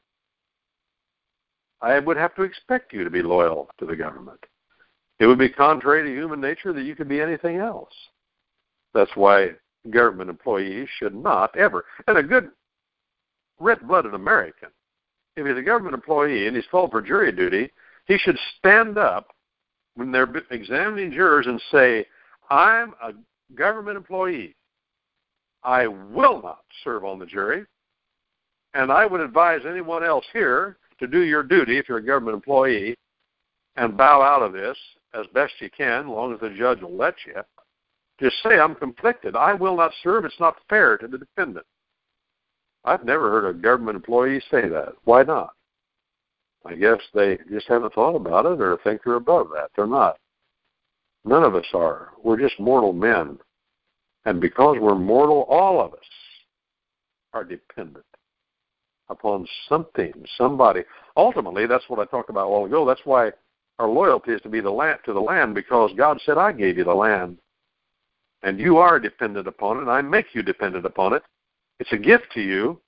I would have to expect you to be loyal to the government. It would be contrary to human nature that you could be anything else. That's why government employees should not ever, and a good red-blooded American, if he's a government employee and he's called for jury duty, he should stand up when they're examining jurors and say, I'm a government employee. I will not serve on the jury, and I would advise anyone else here to do your duty if you're a government employee and bow out of this as best you can, as long as the judge will let you. Just say, I'm conflicted. I will not serve. It's not fair to the defendant. I've never heard a government employee say that. Why not? I guess they just haven't thought about it or think they're above that. They're not. None of us are. We're just mortal men. And because we're mortal, all of us are dependent upon something, somebody. Ultimately, that's what I talked about a while ago. That's why our loyalty is to be the land, to the land, because God said, I gave you the land. And you are dependent upon it, and I make you dependent upon it. It's a gift to you.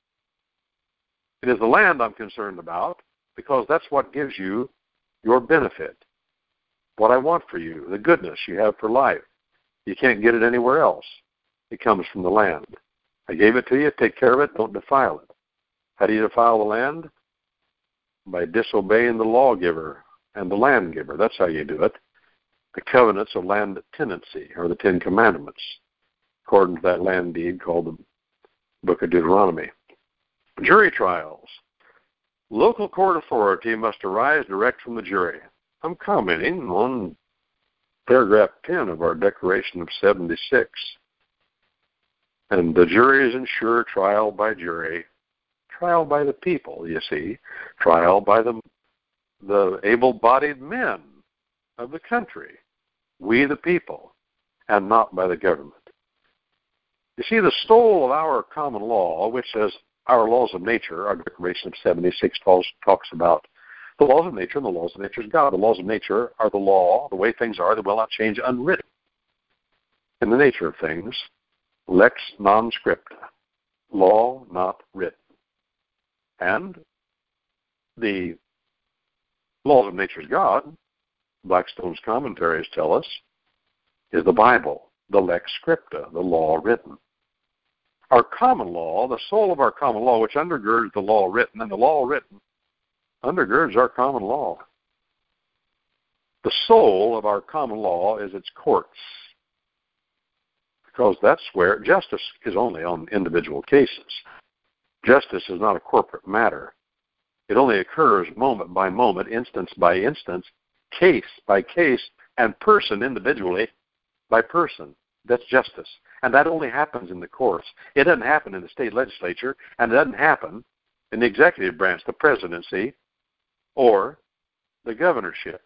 It is the land I'm concerned about, because that's what gives you your benefit, what I want for you, the goodness you have for life. You can't get it anywhere else. It comes from the land. I gave it to you. Take care of it. Don't defile it. How do you defile the land? By disobeying the lawgiver and the land giver. That's how you do it. The covenants of land tenancy, or the Ten Commandments, according to that land deed called the Book of Deuteronomy. Jury trials. Local court authority must arise direct from the jury. I'm commenting on paragraph ten of our Declaration of seventy-six. And the jury is ensured trial by jury, trial by the people, you see, trial by the, the able-bodied men of the country, we the people, and not by the government. You see, the soul of our common law, which says our laws of nature, our Declaration of seventy-six talks, talks about the laws of nature, and the laws of nature is God. The laws of nature are the law, the way things are, that will not change unwritten. In the nature of things, lex non scripta, law not written. And the laws of nature is God, Blackstone's commentaries tell us, is the Bible, the lex scripta, the law written. Our common law, the soul of our common law, which undergirds the law written, and the law written undergirds our common law. The soul of our common law is its courts, because that's where justice is only on individual cases. Justice is not a corporate matter. It only occurs moment by moment, instance by instance, case by case, and person individually by person. That's justice. And that only happens in the courts. It doesn't happen in the state legislature, and it doesn't happen in the executive branch, the presidency, or the governorship.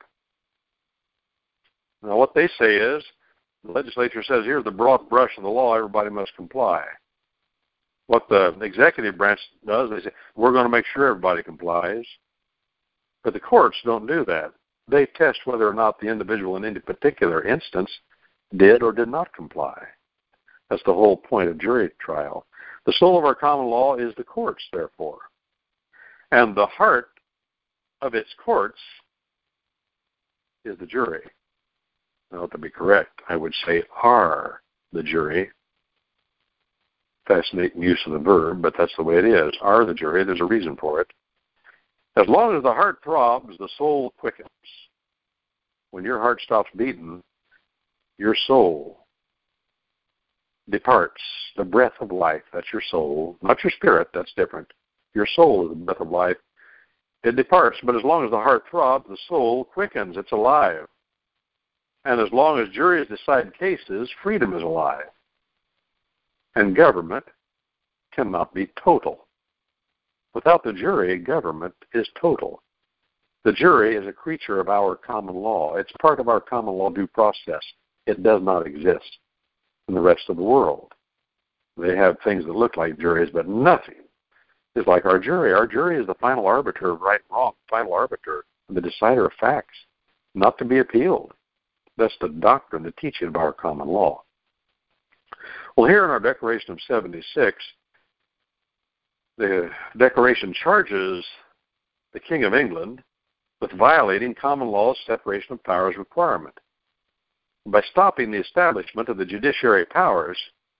Now, what they say is, the legislature says, here's the broad brush of the law, everybody must comply. What the executive branch does, they say, we're going to make sure everybody complies. But the courts don't do that. They test whether or not the individual in any particular instance did or did not comply. That's the whole point of jury trial. The soul of our common law is the courts, therefore. And the heart of its courts is the jury. Now, to be correct, I would say are the jury. Fascinating use of the verb, but that's the way it is. Are the jury. There's a reason for it. As long as the heart throbs, the soul quickens. When your heart stops beating, your soul departs. The breath of life, that's your soul. Not your spirit, that's different. Your soul is the breath of life. It departs, but as long as the heart throbs, the soul quickens. It's alive. And as long as juries decide cases, freedom is alive. And government cannot be total. Without the jury, government is total. The jury is a creature of our common law. It's part of our common law due process. It does not exist in the rest of the world. They have things that look like juries, but nothing is like our jury. Our jury is the final arbiter of right and wrong, final arbiter, the decider of facts, not to be appealed. That's the doctrine, the teaching of our common law. Well, here in our Declaration of seventy-six, the Declaration charges the King of England with violating common law's separation of powers requirement. By stopping the establishment of the judiciary powers,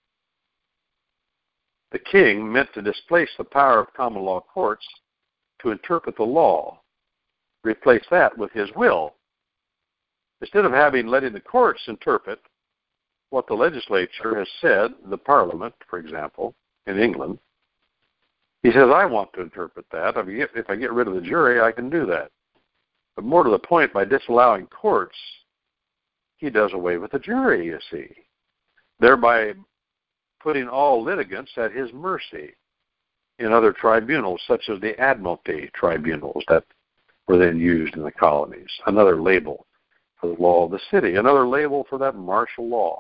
the king meant to displace the power of common law courts to interpret the law, replace that with his will. Instead of having letting the courts interpret what the legislature has said, the parliament, for example, in England, he says, I want to interpret that. If I get, if I get rid of the jury, I can do that. But more to the point, by disallowing courts, he does away with the jury, you see, thereby putting all litigants at his mercy in other tribunals, such as the Admiralty tribunals that were then used in the colonies, another label for the law of the city, another label for that martial law.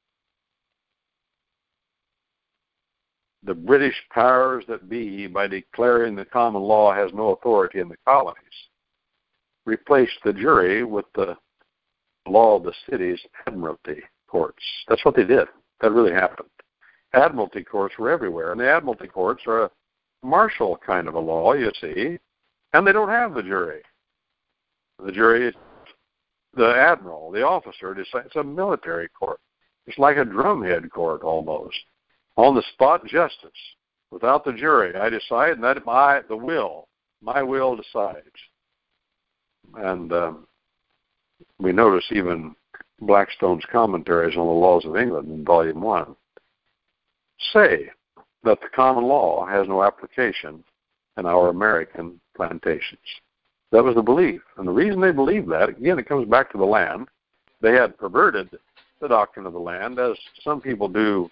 The British powers that be, by declaring the common law has no authority in the colonies, replaced the jury with the law of the city's Admiralty courts. That's what they did. That really happened. Admiralty courts were everywhere, and the Admiralty courts are a martial kind of a law, you see, and they don't have the jury. The jury, the admiral, the officer, decides. It's a military court. It's like a drumhead court almost. On the spot justice. Without the jury, I decide, and that my the will, my will decides. And um, we notice even Blackstone's commentaries on the laws of England in Volume One say that the common law has no application in our American plantations. That was the belief, and the reason they believed that, again, it comes back to the land. They had perverted the doctrine of the land, as some people do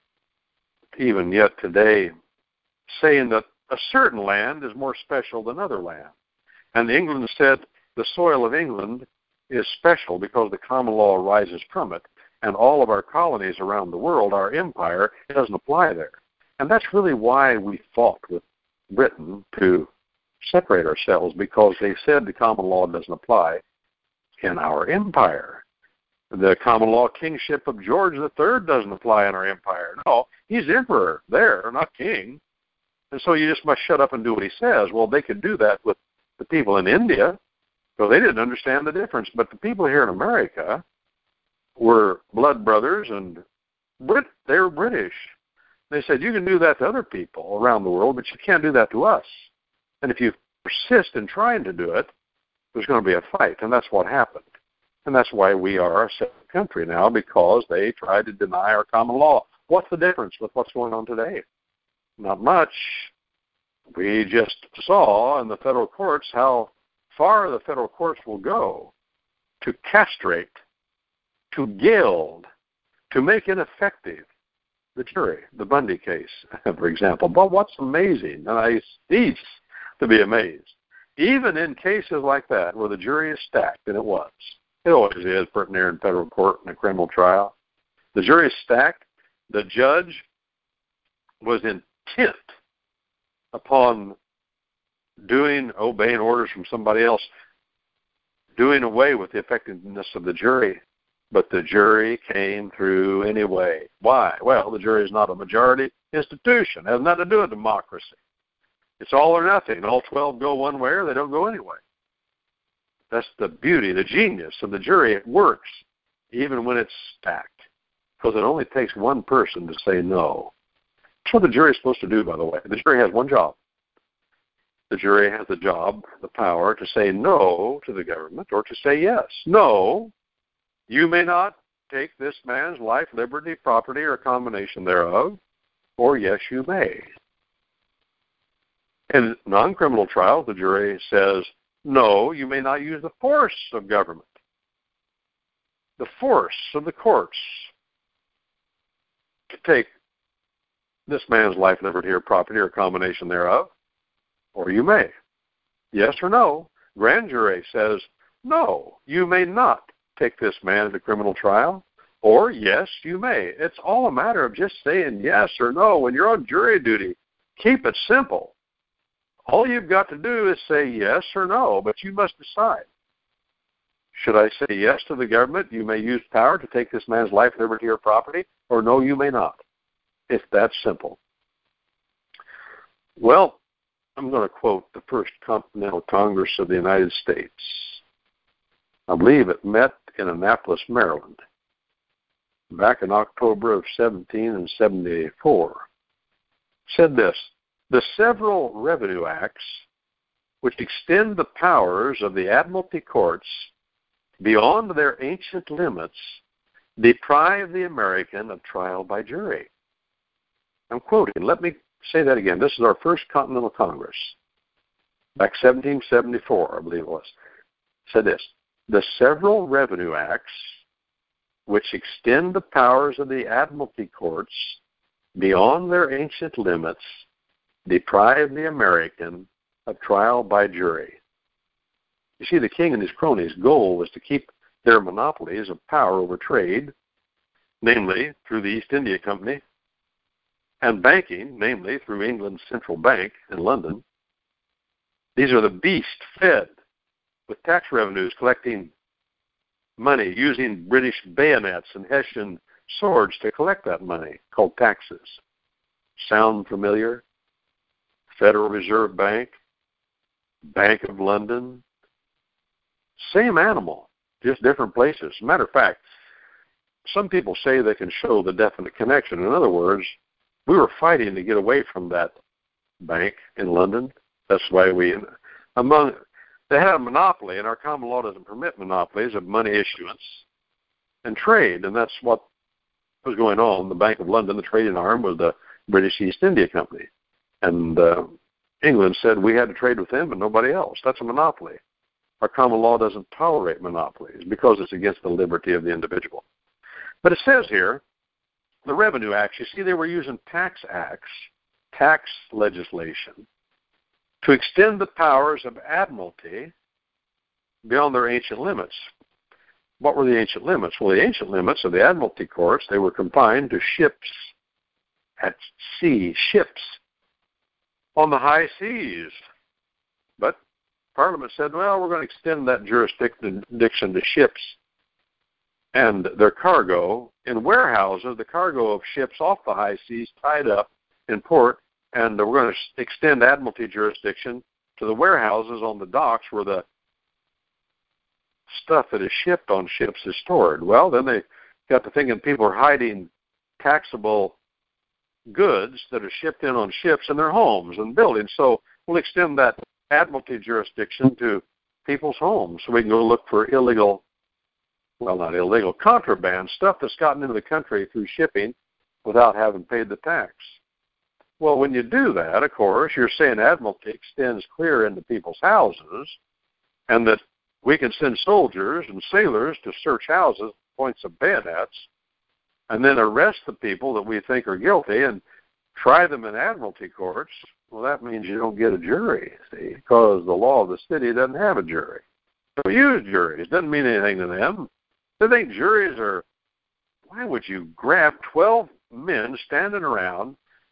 even yet today, saying that a certain land is more special than other land. And England said the soil of England is special because the common law arises from it, and all of our colonies around the world, our empire, it doesn't apply there. And that's really why we fought with Britain to separate ourselves, because they said the common law doesn't apply in our empire. The common law kingship of George the Third doesn't apply in our empire. No, he's emperor there, not king. And so you just must shut up and do what he says. Well, they could do that with the people in India, because they didn't understand the difference. But the people here in America were blood brothers, and Brit- they were British. They said, you can do that to other people around the world, but you can't do that to us. And if you persist in trying to do it, there's going to be a fight, and that's what happened. And that's why we are a separate country now, because they tried to deny our common law. What's the difference with what's going on today? Not much. We just saw in the federal courts how far the federal courts will go to castrate, to gild, to make ineffective the jury, the Bundy case, for example. But what's amazing, and I cease to be amazed, even in cases like that where the jury is stacked, and it was, it always is pretty near in federal court in a criminal trial, the jury is stacked, the judge was in intent upon doing, obeying orders from somebody else, doing away with the effectiveness of the jury. But the jury came through anyway. Why? Well, the jury is not a majority institution. It has nothing to do with democracy. It's all or nothing. All twelve go one way or they don't go anyway. That's the beauty, the genius of the jury. It works even when it's stacked, because it only takes one person to say no. That's what the jury is supposed to do, by the way. The jury has one job. The jury has the job, the power to say no to the government or to say yes. No, you may not take this man's life, liberty, property, or a combination thereof, or yes, you may. In non-criminal trials, the jury says, no, you may not use the force of government, the force of the courts to take this man's life, liberty, or property, or a combination thereof, or you may. Yes or no. Grand jury says, no, you may not take this man to criminal trial, or yes, you may. It's all a matter of just saying yes or no. When you're on jury duty, keep it simple. All you've got to do is say yes or no, but you must decide. Should I say yes to the government? You may use power to take this man's life, liberty, or property, or no, you may not. It's that simple. Well, I'm going to quote the First Continental Congress of the United States. I believe it met in Annapolis, Maryland, back in October of seventeen seventy-four. Said this: the several revenue acts which extend the powers of the admiralty courts beyond their ancient limits deprive the American of trial by jury. I'm quoting. Let me say that again. This is our First Continental Congress, back seventeen seventy-four, I believe it was. Said this: the several revenue acts which extend the powers of the admiralty courts beyond their ancient limits deprive the American of trial by jury. You see, the king and his cronies' goal was to keep their monopolies of power over trade, namely through the East India Company, and banking, namely through England's central bank in London. These are the beast fed with tax revenues, collecting money, using British bayonets and Hessian swords to collect that money, called taxes. Sound familiar? Federal Reserve Bank, Bank of London, same animal, just different places. Matter of fact, some people say they can show the definite connection. In other words, we were fighting to get away from that bank in London. That's why we, among, they had a monopoly, and our common law doesn't permit monopolies of money issuance and trade, and that's what was going on. The Bank of London, the trading arm, was the British East India Company. And uh, England said we had to trade with them and nobody else. That's a monopoly. Our common law doesn't tolerate monopolies because it's against the liberty of the individual. But it says here, the revenue acts, you see, they were using tax acts, tax legislation, to extend the powers of admiralty beyond their ancient limits. What were the ancient limits? Well, the ancient limits of the admiralty courts, they were confined to ships at sea, ships on the high seas. But Parliament said, well, we're going to extend that jurisdiction to ships and their cargo in warehouses, the cargo of ships off the high seas tied up in port, and we're going to extend admiralty jurisdiction to the warehouses on the docks where the stuff that is shipped on ships is stored. Well, then they got to thinking people are hiding taxable goods that are shipped in on ships in their homes and buildings. So we'll extend that admiralty jurisdiction to people's homes so we can go look for illegal, well, not illegal, contraband, stuff that's gotten into the country through shipping without having paid the tax. Well, when you do that, of course, you're saying admiralty extends clear into people's houses, and that we can send soldiers and sailors to search houses with points of bayonets and then arrest the people that we think are guilty and try them in admiralty courts. Well, that means you don't get a jury, see, because the law of the city doesn't have a jury. So use juries. It doesn't mean anything to them. They think juries are, why would you grab twelve men standing around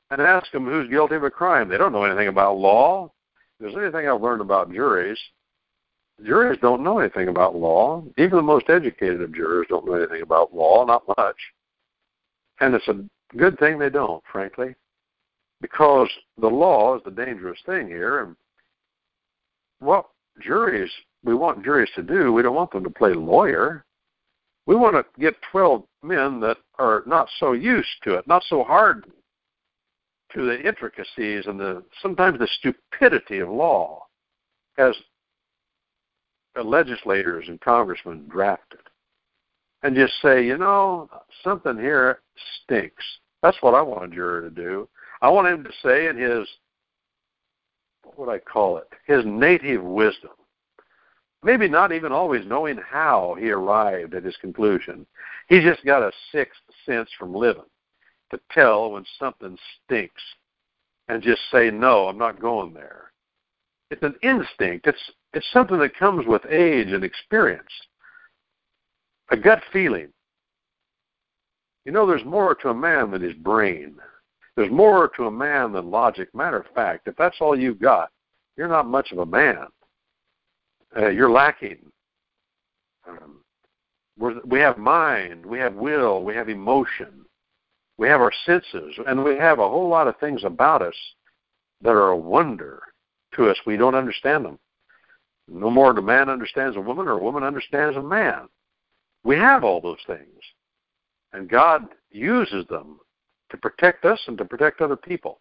and ask them who's guilty of a crime. They don't know anything about law. If there's anything I've learned about juries, juries don't know anything about law. Even the most educated of jurors don't know anything about law, not much. And it's a good thing they don't, frankly, because the law is the dangerous thing here. And what juries, we want juries to do, we don't want them to play lawyer. We want to get twelve men that are not so used to it, not so hard to the intricacies and the sometimes the stupidity of law as legislators and congressmen drafted. And just say, you know, something here stinks. That's what I want a juror to do. I want him to say in his, what would I call it, his native wisdom, maybe not even always knowing how he arrived at his conclusion. He's just got a sixth sense from living to tell when something stinks and just say, no, I'm not going there. It's an instinct. It's, it's something that comes with age and experience. A gut feeling. You know, there's more to a man than his brain. There's more to a man than logic. Matter of fact, if that's all you've got, you're not much of a man. Uh, you're lacking. Um, we're, we have mind, we have will, we have emotion, we have our senses, and we have a whole lot of things about us that are a wonder to us. We don't understand them. No more than a man understands a woman or a woman understands a man. We have all those things, and God uses them to protect us and to protect other people.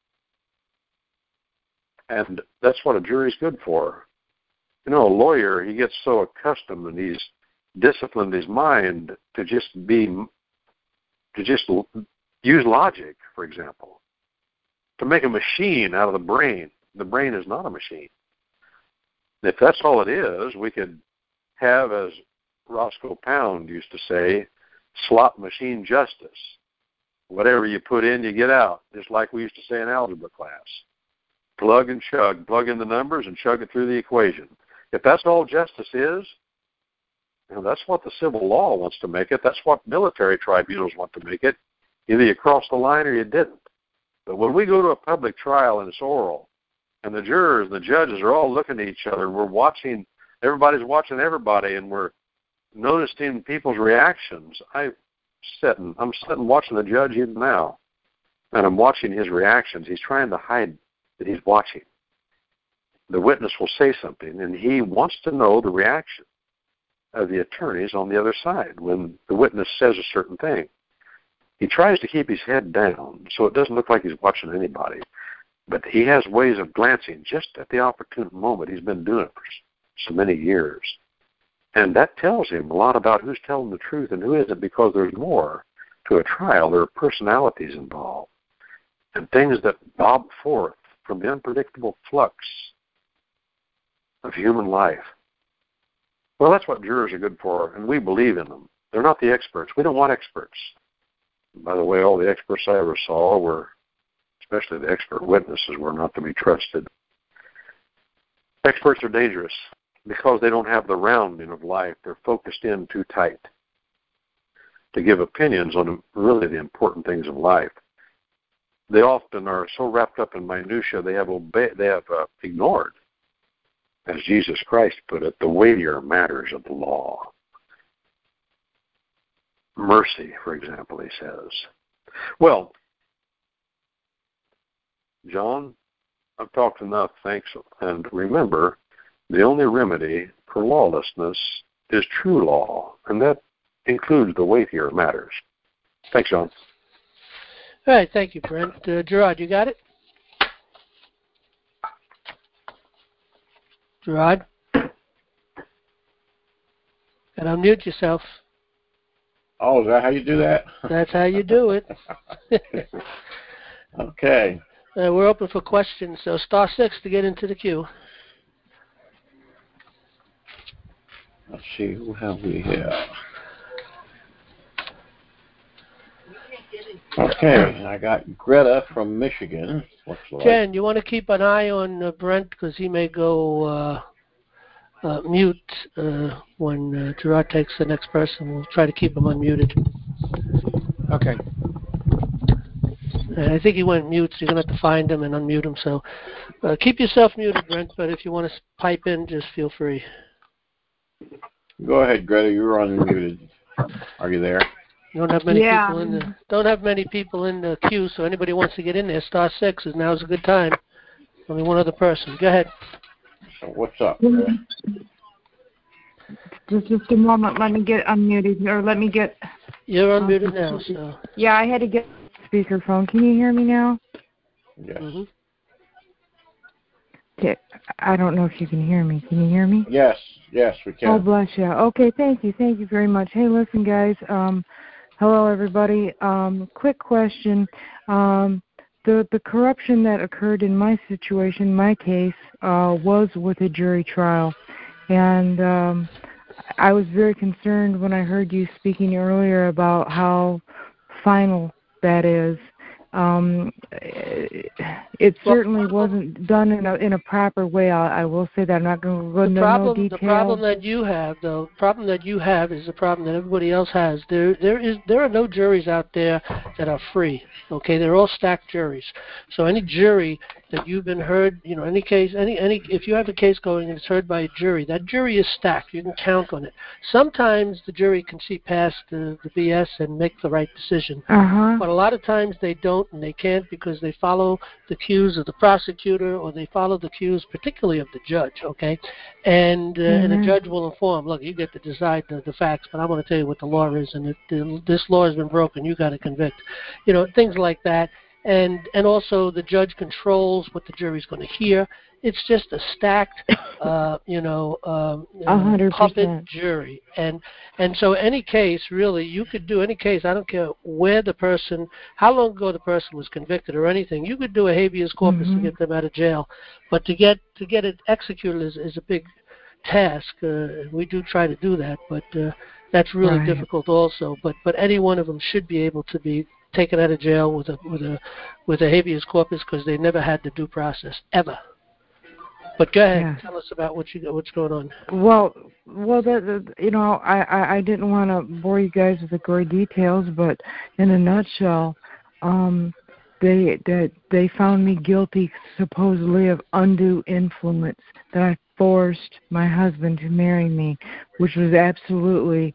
And that's what a jury's good for. You know, a lawyer, he gets so accustomed and he's disciplined his mind to just be, to just use logic, for example, to make a machine out of the brain. The brain is not a machine. If that's all it is, we could have, as Roscoe Pound used to say, slot machine justice. Whatever you put in, you get out, just like we used to say in algebra class. Plug and chug, plug in the numbers and chug it through the equation. If that's all justice is, you know, that's what the civil law wants to make it. That's what military tribunals want to make it. Either you crossed the line or you didn't. But when we go to a public trial and it's oral, and the jurors and the judges are all looking at each other, we're watching, everybody's watching everybody, and we're noticing people's reactions. I sitting, I'm sitting watching the judge even now, and I'm watching his reactions. He's trying to hide that he's watching. The witness will say something, and he wants to know the reaction of the attorneys on the other side when the witness says a certain thing. He tries to keep his head down so it doesn't look like he's watching anybody, but he has ways of glancing just at the opportune moment. He's been doing it for so many years. And that tells him a lot about who's telling the truth and who isn't, because there's more to a trial. There are personalities involved and things that bob forth from the unpredictable flux of human life. Well, that's what jurors are good for, and we believe in them. They're not the experts. We don't want experts. By the way, all the experts I ever saw were, especially the expert witnesses, were not to be trusted. Experts are dangerous because they don't have the rounding of life. They're focused in too tight to give opinions on really the important things of life. They often are so wrapped up in minutia they have obe- they have uh, ignored, as Jesus Christ put it, the weightier matters of the law. Mercy, for example, he says. Well, John, I've talked enough, thanks. And remember, the only remedy for lawlessness is true law, and that includes the weightier matters. Thanks, John. All right, thank you, Brent. Uh, Gerard, you got it? Gerard? And unmute yourself. Oh, is that how you do that? That's how you do it. Okay. Uh, we're open for questions, so star six to get into the queue. Let's see, who have we here? Okay, I got Greta from Michigan. Looks like. Jen, you want to keep an eye on uh, Brent because he may go uh, uh, mute uh, when uh, Gerard takes the next person. We'll try to keep him unmuted. Okay. And I think he went mute, so you're going to have to find him and unmute him. So uh, keep yourself muted, Brent, but if you want to pipe in, just feel free. Go ahead, Greta. You're unmuted. Are you there? You don't have many yeah. people in the don't have many people in the queue, so anybody wants to get in there, star six is now's a good time. Only one other person. Go ahead. So what's up? Just, just a moment. Let me get unmuted, or let me get. You're unmuted now. So. Yeah, I had to get speakerphone. Can you hear me now? Yes. Mm-hmm. Okay. I don't know if you can hear me. Can you hear me? Yes. Yes, we can. Oh, bless you. Okay, thank you. Thank you very much. Hey, listen, guys. Um, hello, everybody. Um, quick question. Um, the the corruption that occurred in my situation, my case, uh, was with a jury trial, and um, I was very concerned when I heard you speaking earlier about how final that is. Um, it certainly wasn't done in a in a proper way. I, I will say that. I'm not going to go into no detail. The problem that you have, though, the problem that you have is the problem that everybody else has. There, there is, there are no juries out there that are free. Okay, they're all stacked juries. So any jury that you've been heard, you know, any case, any, any, if you have a case going and it's heard by a jury, that jury is stacked. You can count on it. Sometimes the jury can see past the, the B S and make the right decision. Uh-huh. But a lot of times they don't, and they can't because they follow the cues of the prosecutor or they follow the cues, particularly of the judge. Okay, and uh, Mm-hmm. and the judge will inform. Look, you get to decide the, the facts, but I'm going to tell you what the law is, and if the, this law has been broken, you got to convict. You know, things like that. And and also the judge controls what the jury's going to hear. It's just a stacked, uh, you know, um, uh, puppet jury. And and so any case, really, you could do any case. I don't care where the person, how long ago the person was convicted or anything. You could do a habeas corpus mm-hmm. to get them out of jail, but to get to get it executed is, is a big task. Uh, we do try to do that, but uh, that's really right. difficult also. But but any one of them should be able to be taken out of jail with a with a with a habeas corpus because they never had the due process ever. But go ahead, yeah. tell us about what you what's going on. Well, well, that, that, you know, I, I, I didn't want to bore you guys with the gory details, but in a nutshell, um, they that they found me guilty supposedly of undue influence, that I forced my husband to marry me, which was absolutely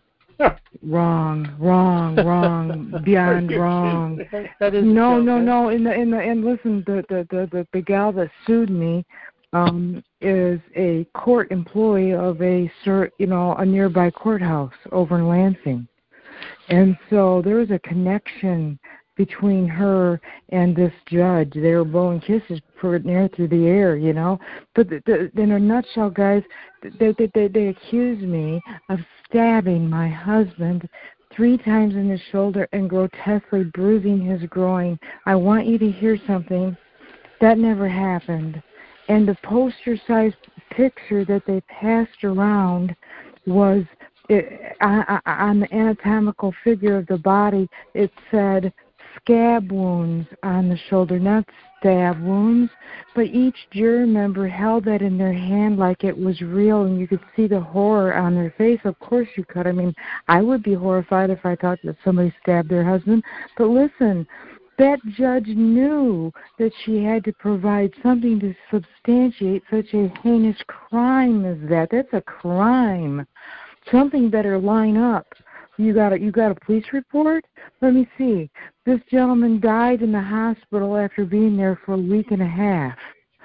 wrong, wrong, wrong, beyond wrong. That is no, joke, no, huh? no. In the in the and listen, the the the the, the gal that sued me um, is a court employee of a cert, you know, a nearby courthouse over in Lansing, and so there was a connection between her and this judge. They were blowing kisses for near through the air, you know. But the, the, in a nutshell, guys, they, they they they accuse me of stabbing my husband three times in the shoulder and grotesquely bruising his groin. I want you to hear something. That never happened. And the poster-sized picture that they passed around was it, on, on the anatomical figure of the body. It said scab wounds on the shoulder, not stab wounds, but each jury member held that in their hand like it was real, and you could see the horror on their face. Of course you could. I mean, I would be horrified if I thought that somebody stabbed their husband. But listen, that judge knew that she had to provide something to substantiate such a heinous crime as that. That's a crime. Something better line up. You got a, you got a police report? Let me see. This gentleman died in the hospital after being there for a week and a half.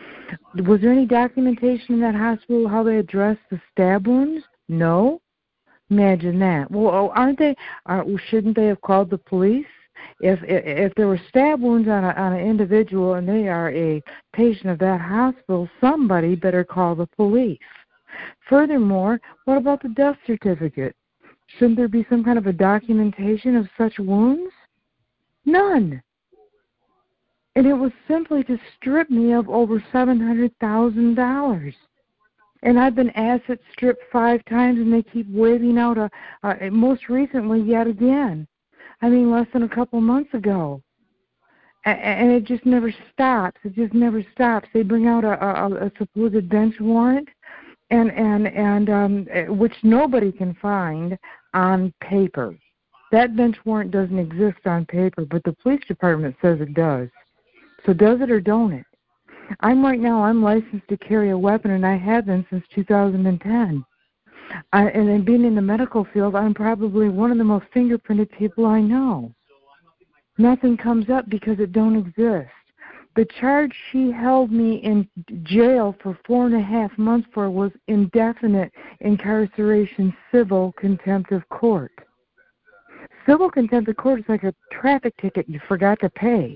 Was there any documentation in that hospital how they addressed the stab wounds? No. Imagine that. Well, aren't they? Are, shouldn't they have called the police? If if there were stab wounds on a, on an individual and they are a patient of that hospital, somebody better call the police. Furthermore, what about the death certificate? Shouldn't there be some kind of a documentation of such wounds? None. And it was simply to strip me of over seven hundred thousand dollars. And I've been asset stripped five times, and they keep waving out a, a most recently yet again. I mean, less than a couple months ago. And it just never stops. It just never stops. They bring out a, a, a supposed bench warrant, and and and um, which nobody can find on paper. That bench warrant doesn't exist on paper, but the police department says it does. So does it or don't it? I'm right now, I'm licensed to carry a weapon, and I have been since two thousand ten. I, and then being in the medical field, I'm probably one of the most fingerprinted people I know. Nothing comes up because it don't exist. The charge she held me in jail for four and a half months for was indefinite incarceration, civil contempt of court. Civil contempt of court is like a traffic ticket you forgot to pay.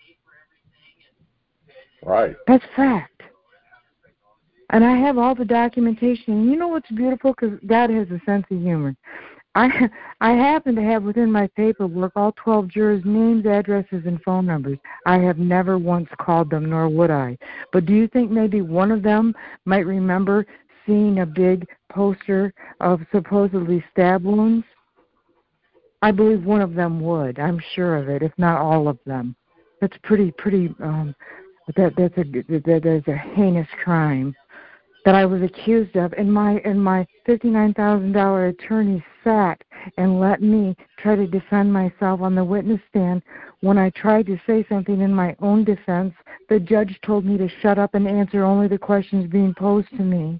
Right. That's fact. And I have all the documentation. And you know what's beautiful? Because God has a sense of humor. I I happen to have within my paperwork all twelve jurors' names, addresses, and phone numbers. I have never once called them, nor would I. But do you think maybe one of them might remember seeing a big poster of supposedly stab wounds? I believe one of them would. I'm sure of it, if not all of them. That's pretty, pretty, um, that, that's a, that, that's a heinous crime that I was accused of, and my and my fifty-nine thousand dollars attorney sat and let me try to defend myself on the witness stand. When I tried to say something in my own defense, the judge told me to shut up and answer only the questions being posed to me.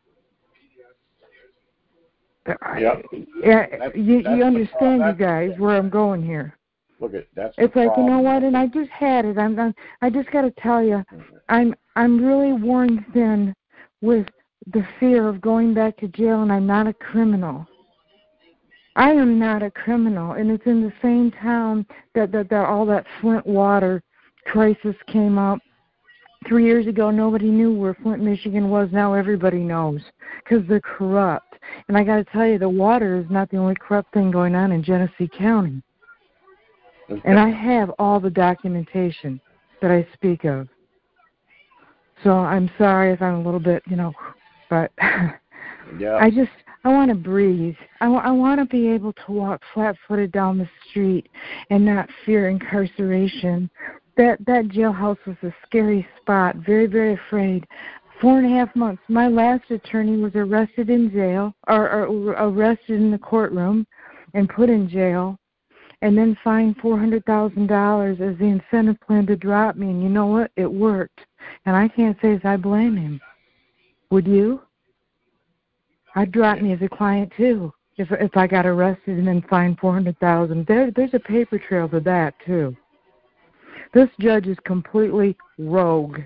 Yep. Yeah, That's, you, that's you understand, you that's, guys, where I'm going here. Look at that's. It's like, problem. you know what, and I just had it. I'm, I'm I just got to tell you, I'm I'm really worn thin with the fear of going back to jail, and I'm not a criminal. I am not a criminal, and it's in the same town that, that, that all that Flint water crisis came up. Three years ago, nobody knew where Flint, Michigan was. Now everybody knows because they're corrupt. And I got to tell you, the water is not the only corrupt thing going on in Genesee County. And I have all the documentation that I speak of. So I'm sorry if I'm a little bit, you know, but yeah. I just, I want to breathe. I, w- I want to be able to walk flat-footed down the street and not fear incarceration. That that jailhouse was a scary spot, very, very afraid. Four and a half months. My last attorney was arrested in jail, or, or arrested in the courtroom and put in jail, and then fined four hundred thousand dollars as the incentive plan to drop me. And you know what? It worked. And I can't say as I blame him. Would you? I'd drop me as a client, too, if if I got arrested and then fined four hundred thousand dollars. There, there's a paper trail to that, too. This judge is completely rogue.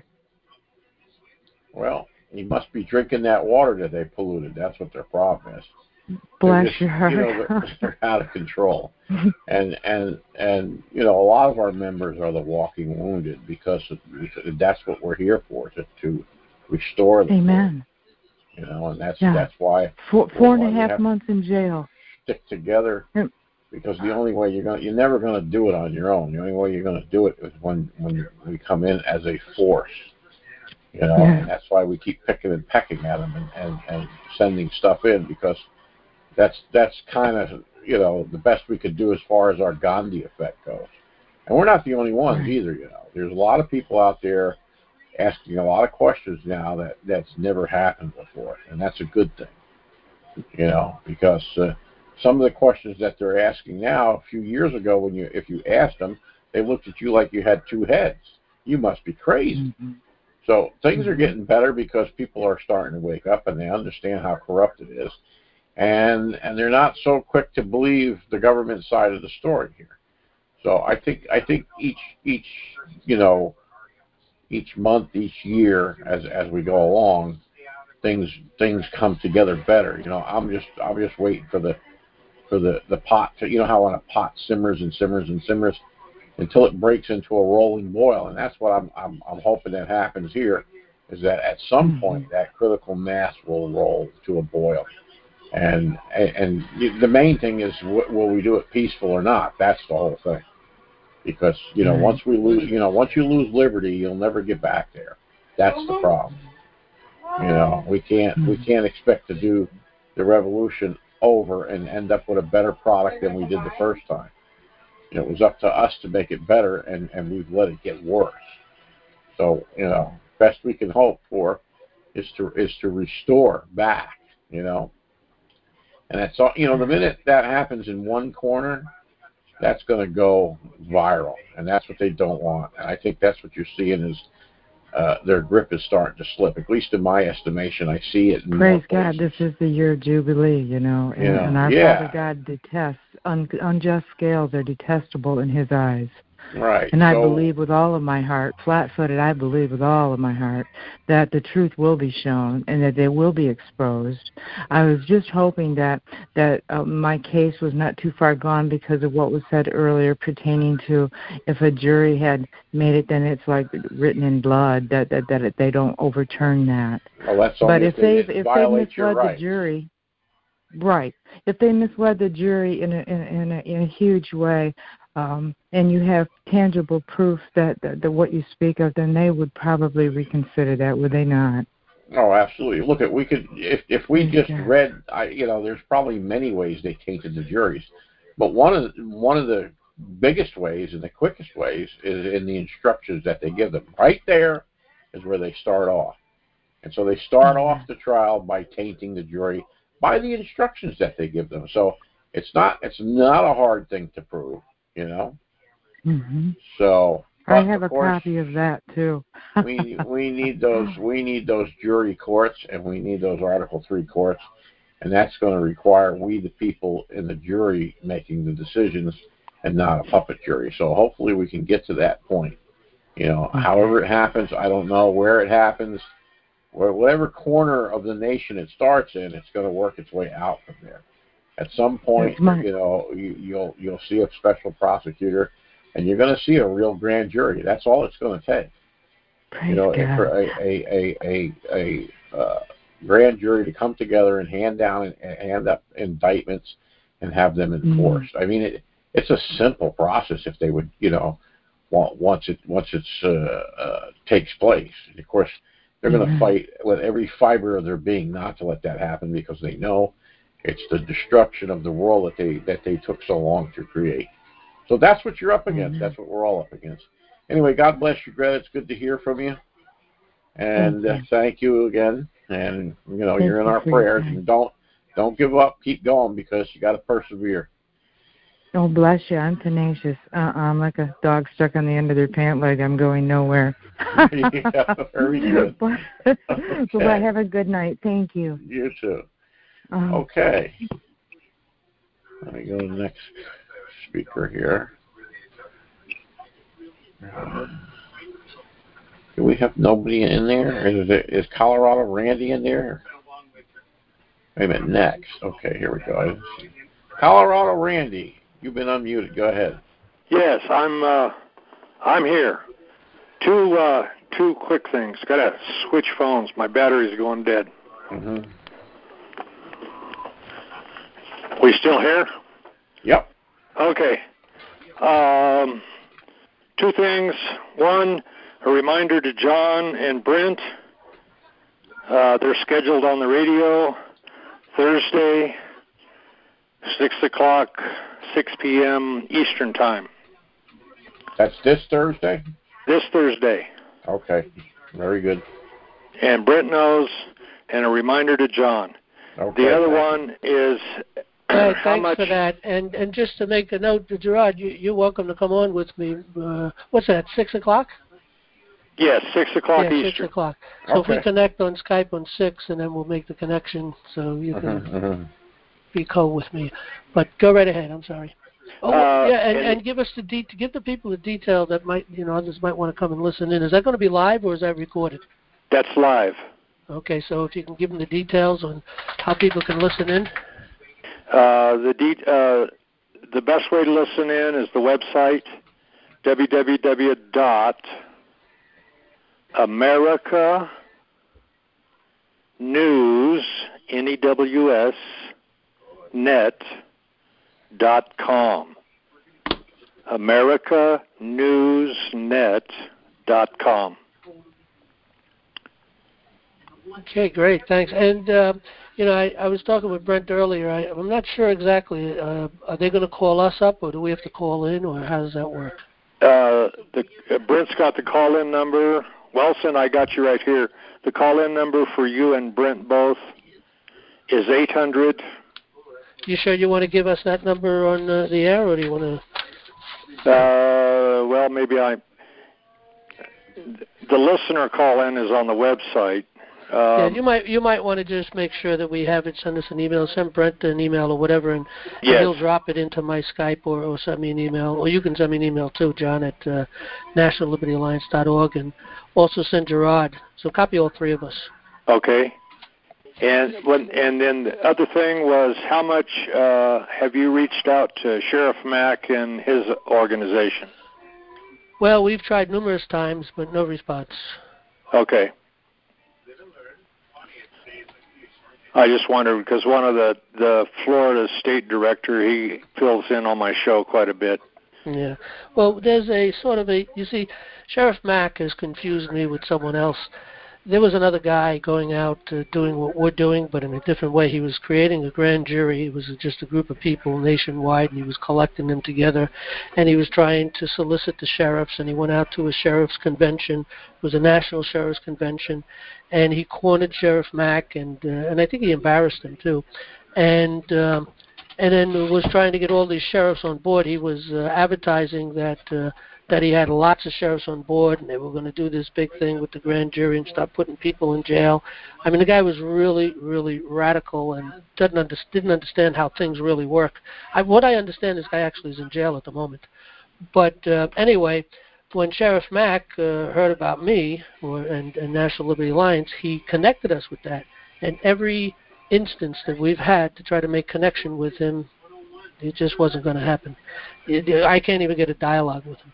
Well, he must be drinking that water that they polluted. That's what their problem is. Bless just, your heart. You know, they're, they're out of control. and and and you know, a lot of our members are the walking wounded because, of, because that's what we're here for, to to restore them. Amen. You know, and that's yeah. that's why four, four why and a half months in jail. Stick together, yep. Because the only way you're going you're never going to do it on your own. The only way you're going to do it is when when we come in as a force. You know, yeah. and that's why we keep picking and pecking at them and, and, and sending stuff in, because that's that's kind of, you know, the best we could do as far as our Gandhi effect goes. And we're not the only ones right. either, you know. There's a lot of people out there asking a lot of questions now that that's never happened before, and that's a good thing, you know, because uh, some of the questions that they're asking now, a few years ago, when you if you asked them, they looked at you like you had two heads. You must be crazy. Mm-hmm. So things are getting better because people are starting to wake up and they understand how corrupt it is, and and they're not so quick to believe the government side of the story here. So I think I think each each you know each month, each year, as as we go along, things things come together better. You know, I'm just I'm just waiting for the for the the pot to, you know how when a pot simmers and simmers and simmers until it breaks into a rolling boil, and that's what I'm I'm I'm hoping that happens here, is that at some mm-hmm. point that critical mass will roll to a boil, and and, and the main thing is, will we do it peaceful or not? That's the whole thing, because you know mm-hmm. once we lose you know once you lose liberty, you'll never get back there. That's the problem. You know, we can't we can't expect to do the revolution over and end up with a better product than we did the first time. It was up to us to make it better, and, and we've let it get worse. So, you know, best we can hope for is to is to restore back, you know. And that's all. You know, the minute that happens in one corner, that's going to go viral, and that's what they don't want. And I think that's what you're seeing is uh, their grip is starting to slip. At least in my estimation, I see it. In Praise God, this is the year of Jubilee, you know, and, you know and our yeah. Father God detests, un, unjust scales are detestable in his eyes. Right. And I so, believe with all of my heart, flat-footed, I believe with all of my heart that the truth will be shown and that they will be exposed. I was just hoping that that uh, my case was not too far gone because of what was said earlier pertaining to if a jury had made it, then it's like written in blood, that that, that it, they don't overturn that. Well, that's but only if, if they, they if they misled the jury, right, if they misled the jury in a, in, in, a, in a huge way, Um, and you have tangible proof that, that, that what you speak of, then they would probably reconsider that, would they not? Oh, absolutely. Look, at we could if if we just Okay. read, I you know, there's probably many ways they tainted the juries, but one of the, one of the biggest ways and the quickest ways is in the instructions that they give them. Right there is where they start off, and so they start Mm-hmm. off the trial by tainting the jury by the instructions that they give them. So it's not it's not a hard thing to prove. You know, Mm-hmm. so I have of a course, copy of that too. we we need those we need those jury courts and we need those Article Three courts, and that's going to require we the people in the jury making the decisions and not a puppet jury. So hopefully we can get to that point. You know, Okay. however it happens, I don't know where it happens, where whatever corner of the nation it starts in, it's going to work its way out from there. At some point, my... you know, you, you'll you'll see a special prosecutor, and you're going to see a real grand jury. That's all it's going to take. Praise you know, God. for a a a a, a uh, grand jury to come together and hand down and hand up indictments and have them enforced. Mm. I mean, it it's a simple process if they would, you know, once it once it's uh, uh, takes place. And of course, they're going to mm-hmm. fight with every fiber of their being not to let that happen because they know it's the destruction of the world that they that they took so long to create. So that's what you're up against. Mm-hmm. That's what we're all up against. Anyway, God bless you, Greta. It's good to hear from you. And thank you, uh, thank you again. And you know, thank you're in you our prayers. And don't don't give up. Keep going because you got to persevere. Oh, bless you. I'm tenacious. Uh, I'm like a dog stuck on the end of their pant leg. I'm going nowhere. Yeah, very good. Okay. Well, have a good night. Thank you. You too. Um, okay. Let me go to the next speaker here. Do we have nobody in there? Is, it, is Colorado Randy in there? Wait a minute, next. Okay, here we go. Colorado Randy, you've been unmuted. Go ahead. Yes, I'm. Uh, I'm here. Two uh, two quick things. Got to switch phones. My battery's going dead. Mm-hmm. We still here? Yep. Okay. Um, two things. One, a reminder to John and Brent. Uh, they're scheduled on the radio Thursday, six o'clock, six p.m. Eastern Time. That's this Thursday? This Thursday. Okay. Very good. And Brent knows, and a reminder to John. Okay, the other one is Right, how thanks much... for that. And and just to make a note, Gerard, you, you're welcome to come on with me. Uh, what's that, six o'clock? Yes, six o'clock yeah, Eastern. six o'clock. So okay. if we connect on Skype on six, and then we'll make the connection so you can uh-huh, uh-huh. be co with me. But go right ahead. I'm sorry. Oh, uh, yeah, and, and, and give us the de- give the people the detail that might, you know, others might want to come and listen in. Is that going to be live or is that recorded? That's live. Okay, so if you can give them the details on how people can listen in. Uh, the de- uh, the best way to listen in is the website w w w dot america news n e w s net dot com. america news net dot com. Okay, great, thanks. And uh, you know, I, I was talking with Brent earlier. I, I'm not sure exactly. Uh, are they going to call us up, or do we have to call in, or how does that work? Uh, the uh, Brent's got the call-in number. Wilson, I got you right here. The call-in number for you and Brent both is eight hundred, you sure you want to give us that number on uh, the air, or do you want to? Uh, well, maybe I. The listener call-in is on the website. Um, yeah, you might you might want to just make sure that we have it. Send us an email, send Brent an email or whatever, and, yes. and he'll drop it into my Skype or, or send me an email. Or you can send me an email too, John, at uh, national liberty alliance dot org, and also send Gerard. So copy all three of us. Okay. And when, and then the other thing was, how much uh, have you reached out to Sheriff Mack and his organization? Well, we've tried numerous times, but no response. Okay. I just wondered, because one of the, the Florida state director, he fills in on my show quite a bit. Yeah. Well, there's a sort of a, you see, Sheriff Mack has confused me with someone else. There was another guy going out uh, doing what we're doing, but in a different way. He was creating a grand jury. It was just a group of people nationwide, and he was collecting them together, and he was trying to solicit the sheriffs, and he went out to a sheriff's convention. It was a national sheriff's convention, and he cornered Sheriff Mack, and uh, and I think he embarrassed him too. And um, and then was trying to get all these sheriffs on board. He was uh, advertising that uh, that he had lots of sheriffs on board, and they were going to do this big thing with the grand jury and start putting people in jail. I mean, the guy was really, really radical and didn't, under, didn't understand how things really work. I, what I understand, this guy actually is in jail at the moment. But uh, anyway, when Sheriff Mack uh, heard about me or, and, and National Liberty Alliance, he connected us with that. And every instance that we've had to try to make connection with him, it just wasn't going to happen. It, I can't even get a dialogue with him.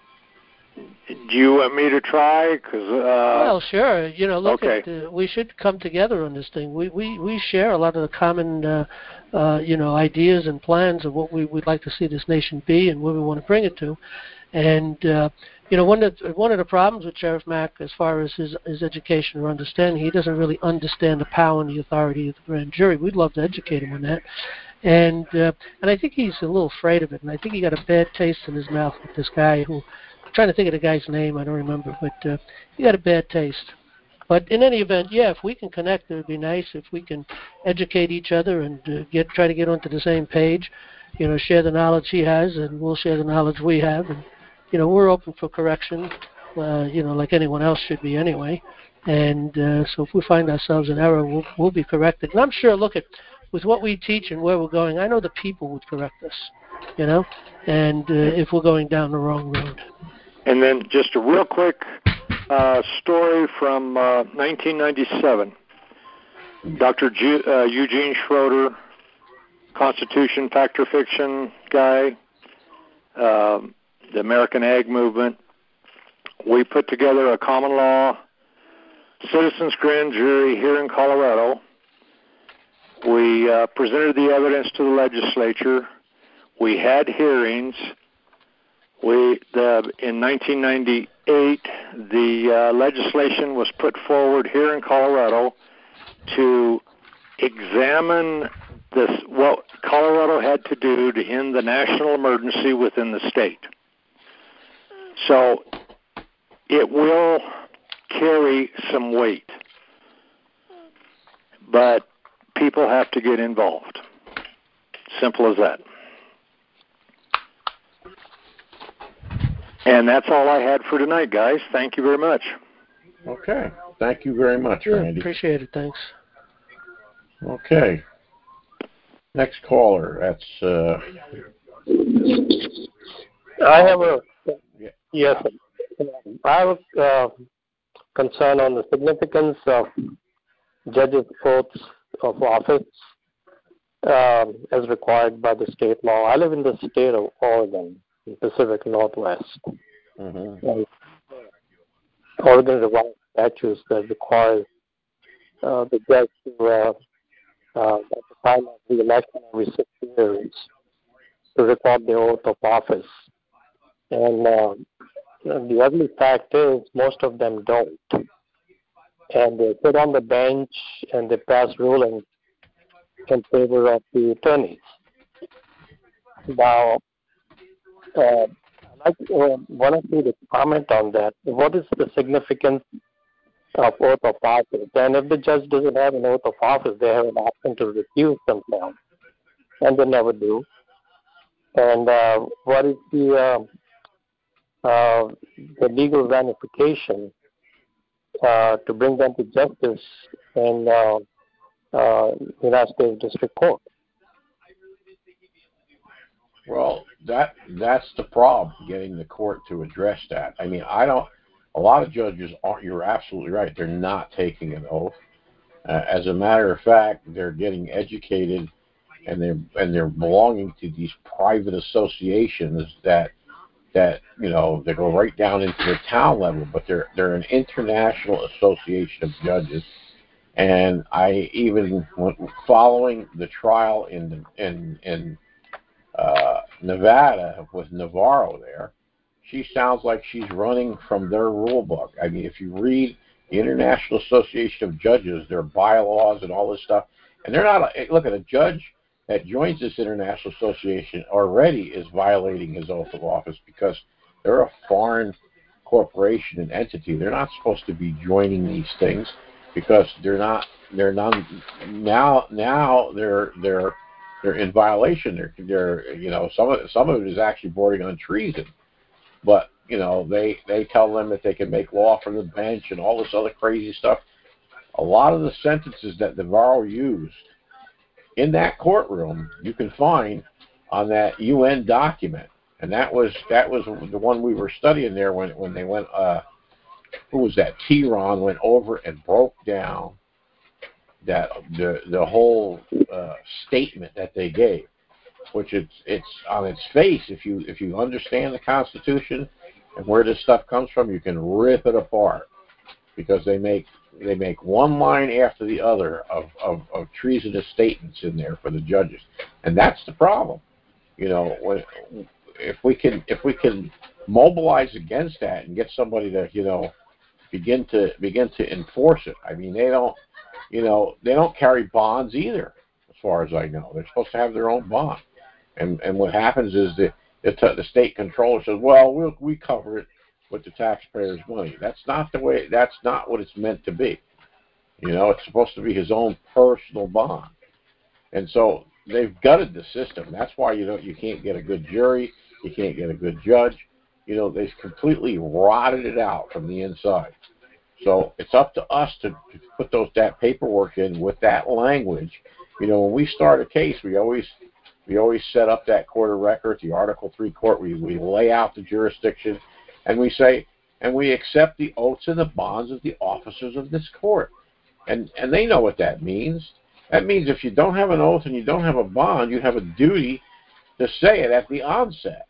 Do you want me to try? Cause, uh, well, sure. You know, look okay. at uh, we should come together on this thing. We we, we share a lot of the common, uh, uh, you know, ideas and plans of what we would like to see this nation be and where we want to bring it to. And uh, you know, one of the, one of the problems with Sheriff Mack, as far as his his education or understanding, he doesn't really understand the power and the authority of the grand jury. We'd love to educate him on that. And uh, and I think he's a little afraid of it. And I think he got a bad taste in his mouth with this guy who. I'm trying to think of the guy's name. I don't remember, but uh, he got a bad taste. But in any event, yeah, if we can connect, it would be nice. If we can educate each other and uh, get try to get onto the same page, you know, share the knowledge he has, and we'll share the knowledge we have. And you know, we're open for correction, uh, you know, like anyone else should be anyway. And uh, so if we find ourselves in error, we'll, we'll be corrected. And I'm sure, look at with what we teach and where we're going, I know the people would correct us, you know, and uh, if we're going down the wrong road. And then just a real quick uh, story from uh, nineteen ninety-seven. Doctor Ju- uh, Eugene Schroeder, Constitution, Fact or Fiction guy, uh, the American Ag Movement. We put together a common law citizens grand jury here in Colorado. We uh, presented the evidence to the legislature. We had hearings. We the in nineteen ninety-eight, the uh, legislation was put forward here in Colorado to examine this what Colorado had to do to end the national emergency within the state. So it will carry some weight, but people have to get involved. Simple as that. And that's all I had for tonight, guys. Thank you very much. Okay. Thank you very much, Yeah, Randy. Appreciate it. Thanks. Okay. Next caller. That's. Uh... I have a yes. I have a uh, concern on the significance of judges' oaths of office um, as required by the state law. I live in the state of Oregon, the Pacific Northwest. Mm-hmm. Oregon revised statutes that require uh, the judge to, uh, uh, at the time of the election every six years, to record the oath of office. And uh, the ugly fact is most of them don't. And they sit on the bench and they pass rulings in favor of the attorneys. Now, uh, I uh, want you to comment on that. What is the significance of oath of office? And if the judge doesn't have an oath of office, they have an option to recuse themselves. and they never do. And uh, what is the uh, uh, the legal ramification uh, to bring them to justice in uh, uh, United States District Court? Well, that that's the problem, getting the court to address that. I mean, I don't. A lot of judges aren't. You're absolutely right. They're not taking an oath. Uh, as a matter of fact, they're getting educated, and they're and they're belonging to these private associations that that you know they go right down into the town level. But they're they're an international association of judges. And I even went following the trial in in in uh, Nevada with Navarro there. She sounds like she's running from their rule book. I mean, if you read the International Association of Judges, their bylaws and all this stuff, and they're not, look at a judge that joins this international association already is violating his oath of office because they're a foreign corporation and entity. They're not supposed to be joining these things because they're not, they're not, now, now they're, they're, they're in violation. They're, they're, you know, some of it, some of it is actually bordering on treason. But, you know, they, they tell them that they can make law from the bench and all this other crazy stuff. A lot of the sentences that Navarro used in that courtroom, you can find on that U N document. And that was that was the one we were studying there when, when they went, uh, who was that? Tehran went over and broke down that the the whole uh, statement that they gave. Which it's it's on its face. If you if you understand the Constitution and where this stuff comes from, you can rip it apart because they make they make one line after the other of, of, of treasonous statements in there for the judges, and that's the problem. You know, when, if we can if we can mobilize against that and get somebody to you know begin to begin to enforce it. I mean, they don't you know they don't carry bonds either, as far as I know. They're supposed to have their own bond. And and what happens is the the, t- the state controller says, well, we'll we cover it with the taxpayers' money. That's not the way. That's not what it's meant to be. You know, it's supposed to be his own personal bond. And so they've gutted the system. That's why you don't you can't get a good jury. You can't get a good judge. You know, they've completely rotted it out from the inside. So it's up to us to, to put those that paperwork in with that language. You know, when we start a case, we always We always set up that court of record, the Article three court. We, we lay out the jurisdiction, and we say, and we accept the oaths and the bonds of the officers of this court. And and they know what that means. That means if you don't have an oath and you don't have a bond, you have a duty to say it at the onset.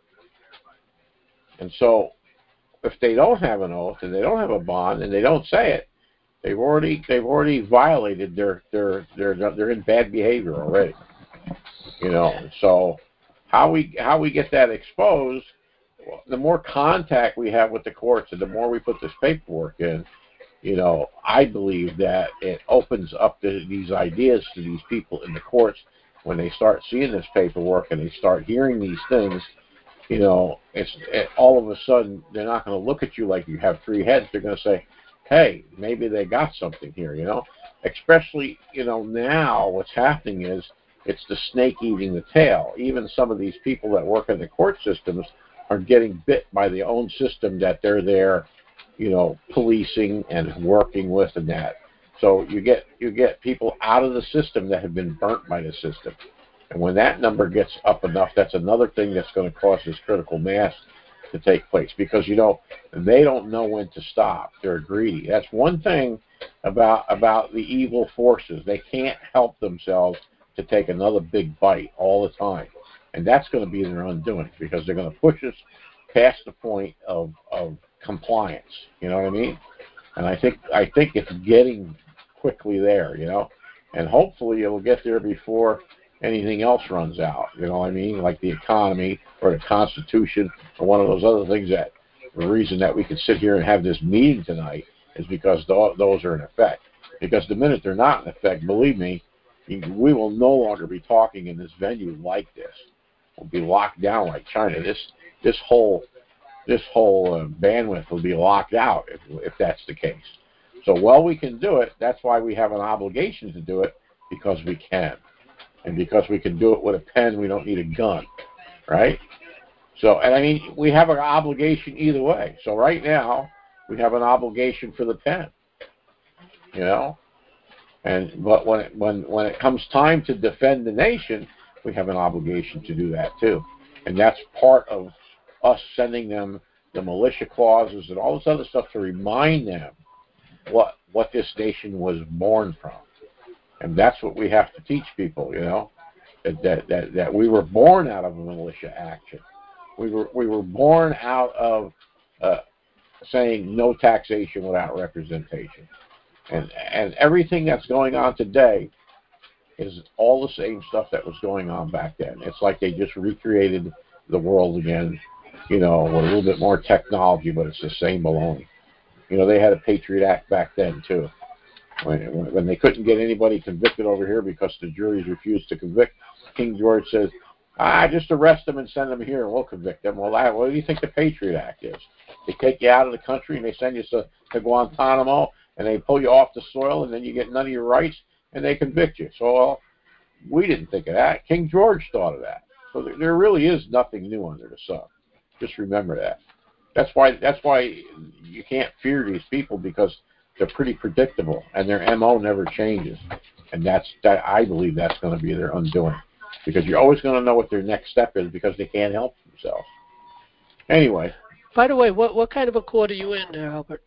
And so if they don't have an oath and they don't have a bond and they don't say it, they've already they've already violated their their their they're in bad behavior already. You know, so how we how we get that exposed, the more contact we have with the courts and the more we put this paperwork in, you know, I believe that it opens up the, these ideas to these people in the courts when they start seeing this paperwork and they start hearing these things. You know, it's it, all of a sudden they're not going to look at you like you have three heads. They're going to say, hey, maybe they got something here, you know, especially, you know, now what's happening is it's the snake eating the tail. Even some of these people that work in the court systems are getting bit by the own system that they're there, you know, policing and working with and that. So you get you get people out of the system that have been burnt by the system. And when that number gets up enough, that's another thing that's going to cause this critical mass to take place. Because, you know, they don't know when to stop. They're greedy. That's one thing about about the evil forces. They can't help themselves to take another big bite all the time. And that's going to be their undoing because they're going to push us past the point of, of compliance. You know what I mean? And I think I think it's getting quickly there, you know. And hopefully it will get there before anything else runs out. You know what I mean? Like the economy or the Constitution or one of those other things that the reason that we could sit here and have this meeting tonight is because those are in effect. Because the minute they're not in effect, believe me, we will no longer be talking in this venue like this. We'll be locked down like China. This this whole this whole uh, bandwidth will be locked out if, if that's the case. So while we can do it, that's why we have an obligation to do it, because we can. And because we can do it with a pen, we don't need a gun, right? So, and I mean, we have an obligation either way. So right now, we have an obligation for the pen, you know? And but when it, when when it comes time to defend the nation, we have an obligation to do that too. And that's part of us sending them the militia clauses and all this other stuff to remind them what what this nation was born from. And that's what we have to teach people, you know, that that that, that we were born out of a militia action. We were we were born out of uh, saying no taxation without representation. And and everything that's going on today is all the same stuff that was going on back then. It's like they just recreated the world again, you know, with a little bit more technology, but it's the same baloney. You know, they had a Patriot Act back then, too. When, when they couldn't get anybody convicted over here because the juries refused to convict, King George says, ah, just arrest them and send them here and we'll convict them. Well, what do you think the Patriot Act is? They take you out of the country and they send you to, to Guantanamo and they pull you off the soil and then you get none of your rights and they convict you. So well, we didn't think of that. King George thought of that. So there, there really is nothing new under the sun. Just remember that. That's why that's why you can't fear these people, because they're pretty predictable and their M O never changes. And that's that I believe that's going to be their undoing. Because you're always going to know what their next step is because they can't help themselves. Anyway. By the way, what what kind of a court are you in there, Albert?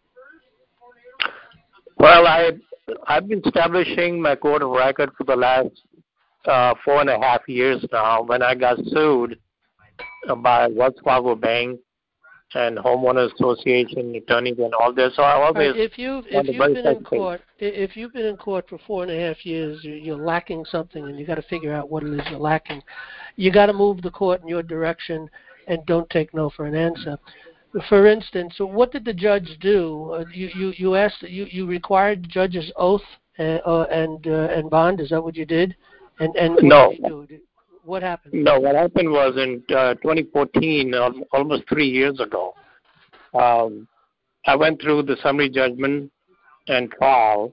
Well, I I've been establishing my court of record for the last uh, four and a half years now. When I got sued by Wells Fargo Bank and homeowners association attorneys and all this, so I always right, if you if you've been in court if you've been in court for four and a half years, you're lacking something, and you got to figure out what it is you're lacking. You got to move the court in your direction, and don't take no for an answer. For instance, so what did the judge do? Uh, you, you you asked you you required the judge's oath uh, uh, and uh, and bond. Is that what you did? And and no. What, did what happened? No, what happened was in uh, twenty fourteen, almost three years ago. Um, I went through the summary judgment and trial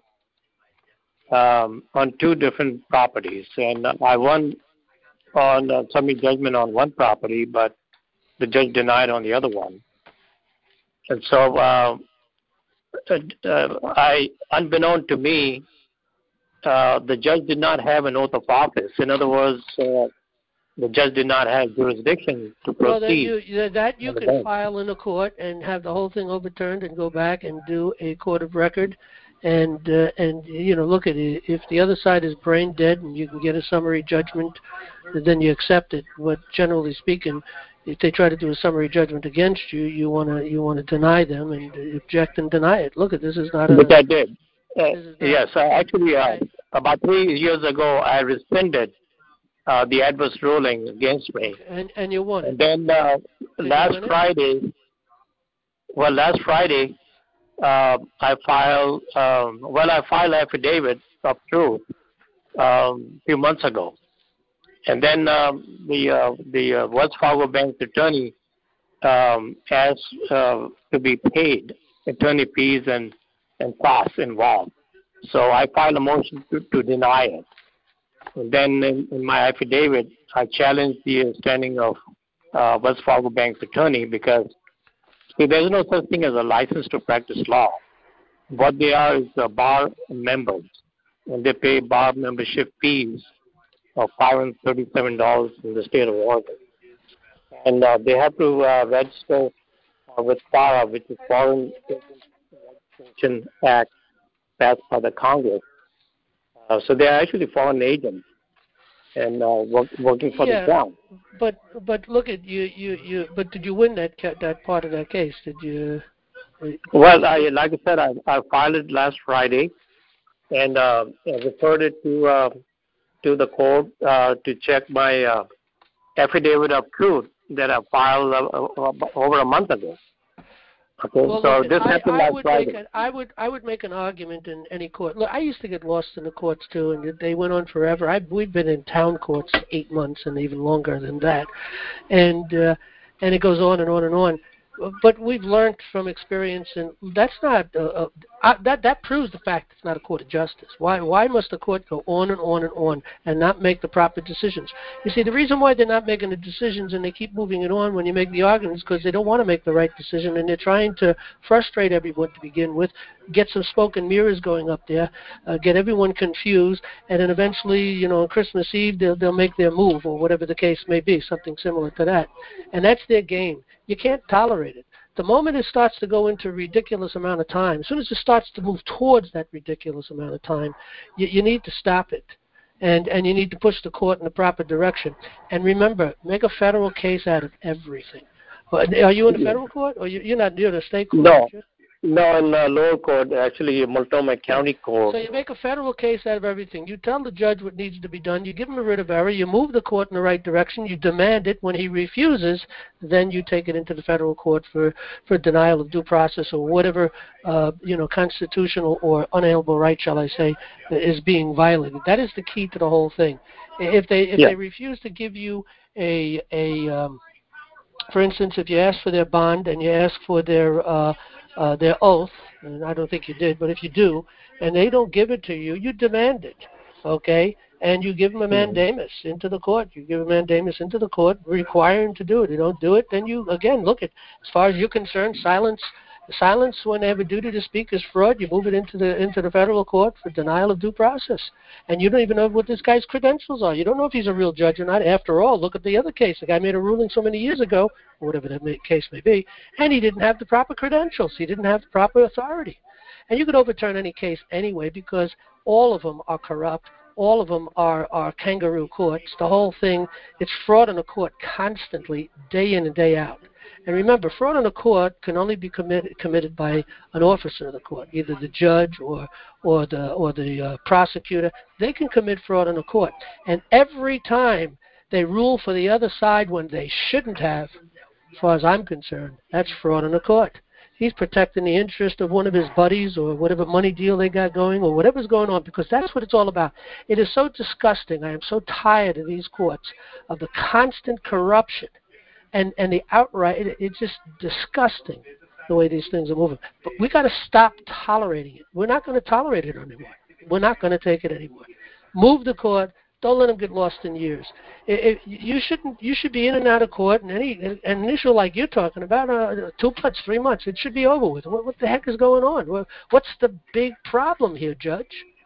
um, on two different properties, and I won on uh, summary judgment on one property, but the judge denied on the other one. And so, uh, uh, I, unbeknown to me, uh, the judge did not have an oath of office. In other words, uh, the judge did not have jurisdiction to proceed. Well, that you, that you can bank. file in a court and have the whole thing overturned and go back and do a court of record. And, uh, and you know, look at it. If the other side is brain dead and you can get a summary judgment, then you accept it. But generally speaking, if they try to do a summary judgment against you, you want to you want to deny them and object and deny it. Look, at this is not a... Which I did. Uh, yes, a, uh, actually, uh, right. about three years ago, I rescinded uh, the adverse ruling against me. And and you won it. And then uh, last Friday, well, last Friday, uh, I filed, um, well, I filed affidavit of truth um, a few months ago. And then um, the uh, the uh, Wells Fargo Bank's attorney um, asked uh, to be paid attorney fees and, and costs involved. So I filed a motion to, to deny it. And then in, in my affidavit, I challenged the standing of uh, Wells Fargo Bank's attorney because see, there's no such thing as a license to practice law. What they are is the bar members, and they pay bar membership fees of five hundred thirty-seven dollars in the state of Oregon. And uh, they have to uh, register uh, with FARA, which is Foreign Registration Act passed by the Congress. Uh, so they are actually foreign agents and uh, work, working for yeah, the crown. But but look at you you you. But did you win that ca- that part of that case? Did you? Well, I, like I said, I, I filed it last Friday, and uh, I referred it to. Uh, to the court uh, to check my uh, affidavit of truth that I filed uh, uh, over a month ago. Okay, well, so look, this I, happened I last would Friday. Make an, I would I would make an argument in any court. Look, I used to get lost in the courts too, and they went on forever. I we've been in town courts eight months and even longer than that, and uh, and it goes on and on and on. But we've learned from experience, and that's not. Uh, I, that that proves the fact it's not a court of justice. Why why must the court go on and on and on and not make the proper decisions? You see, the reason why they're not making the decisions and they keep moving it on when you make the arguments because they don't want to make the right decision and they're trying to frustrate everyone to begin with, get some smoke and mirrors going up there, uh, get everyone confused, and then eventually, you know, on Christmas Eve they'll they'll make their move or whatever the case may be, something similar to that, and that's their game. You can't tolerate it. The moment it starts to go into a ridiculous amount of time, as soon as it starts to move towards that ridiculous amount of time, you, you need to stop it. And and you need to push the court in the proper direction. And remember, make a federal case out of everything. Are you in the federal court? Or you're not near the state court? No. No, in uh, lower court, actually, Multnomah County Court. So you make a federal case out of everything. You tell the judge what needs to be done. You give him a writ of error. You move the court in the right direction. You demand it. When he refuses, then you take it into the federal court for, for denial of due process or whatever, uh, you know, constitutional or unalienable right, shall I say, is being violated. That is the key to the whole thing. If they if yeah. they refuse to give you a a um, for instance, if you ask for their bond and you ask for their uh, uh, their oath, and I don't think you did, but if you do, and they don't give it to you, you demand it, okay? And you give them a mandamus into the court. You give a mandamus into the court, require them to do it. If you don't do it, then you, again, look at, as far as you're concerned, silence silence when they have a duty to speak is fraud. You move it into the into the federal court for denial of due process. And you don't even know what this guy's credentials are. You don't know if he's a real judge or not. After all, look at the other case. The guy made a ruling so many years ago, or whatever that may, case may be, and he didn't have the proper credentials. He didn't have the proper authority. And you could overturn any case anyway because all of them are corrupt. All of them are, are kangaroo courts. The whole thing, it's fraud in a court constantly, day in and day out. And remember, fraud in a court can only be committed committed by an officer of the court, either the judge or or the or the uh, prosecutor. They can commit fraud in a court, and every time they rule for the other side when they shouldn't have, as far as I'm concerned, that's fraud in a court. He's protecting the interest of one of his buddies or whatever money deal they got going or whatever's going on, because that's what it's all about. It is so disgusting. I am so tired of these courts, of the constant corruption. And and the outright, it, it's just disgusting the way these things are moving. But we got to stop tolerating it. We're not going to tolerate it anymore. We're not going to take it anymore. Move the court. Don't let them get lost in years. It, it, you shouldn't. You should be in and out of court, and any an issue like you're talking about, uh, two months, three months, it should be over with. What, what the heck is going on? What's the big problem here, Judge?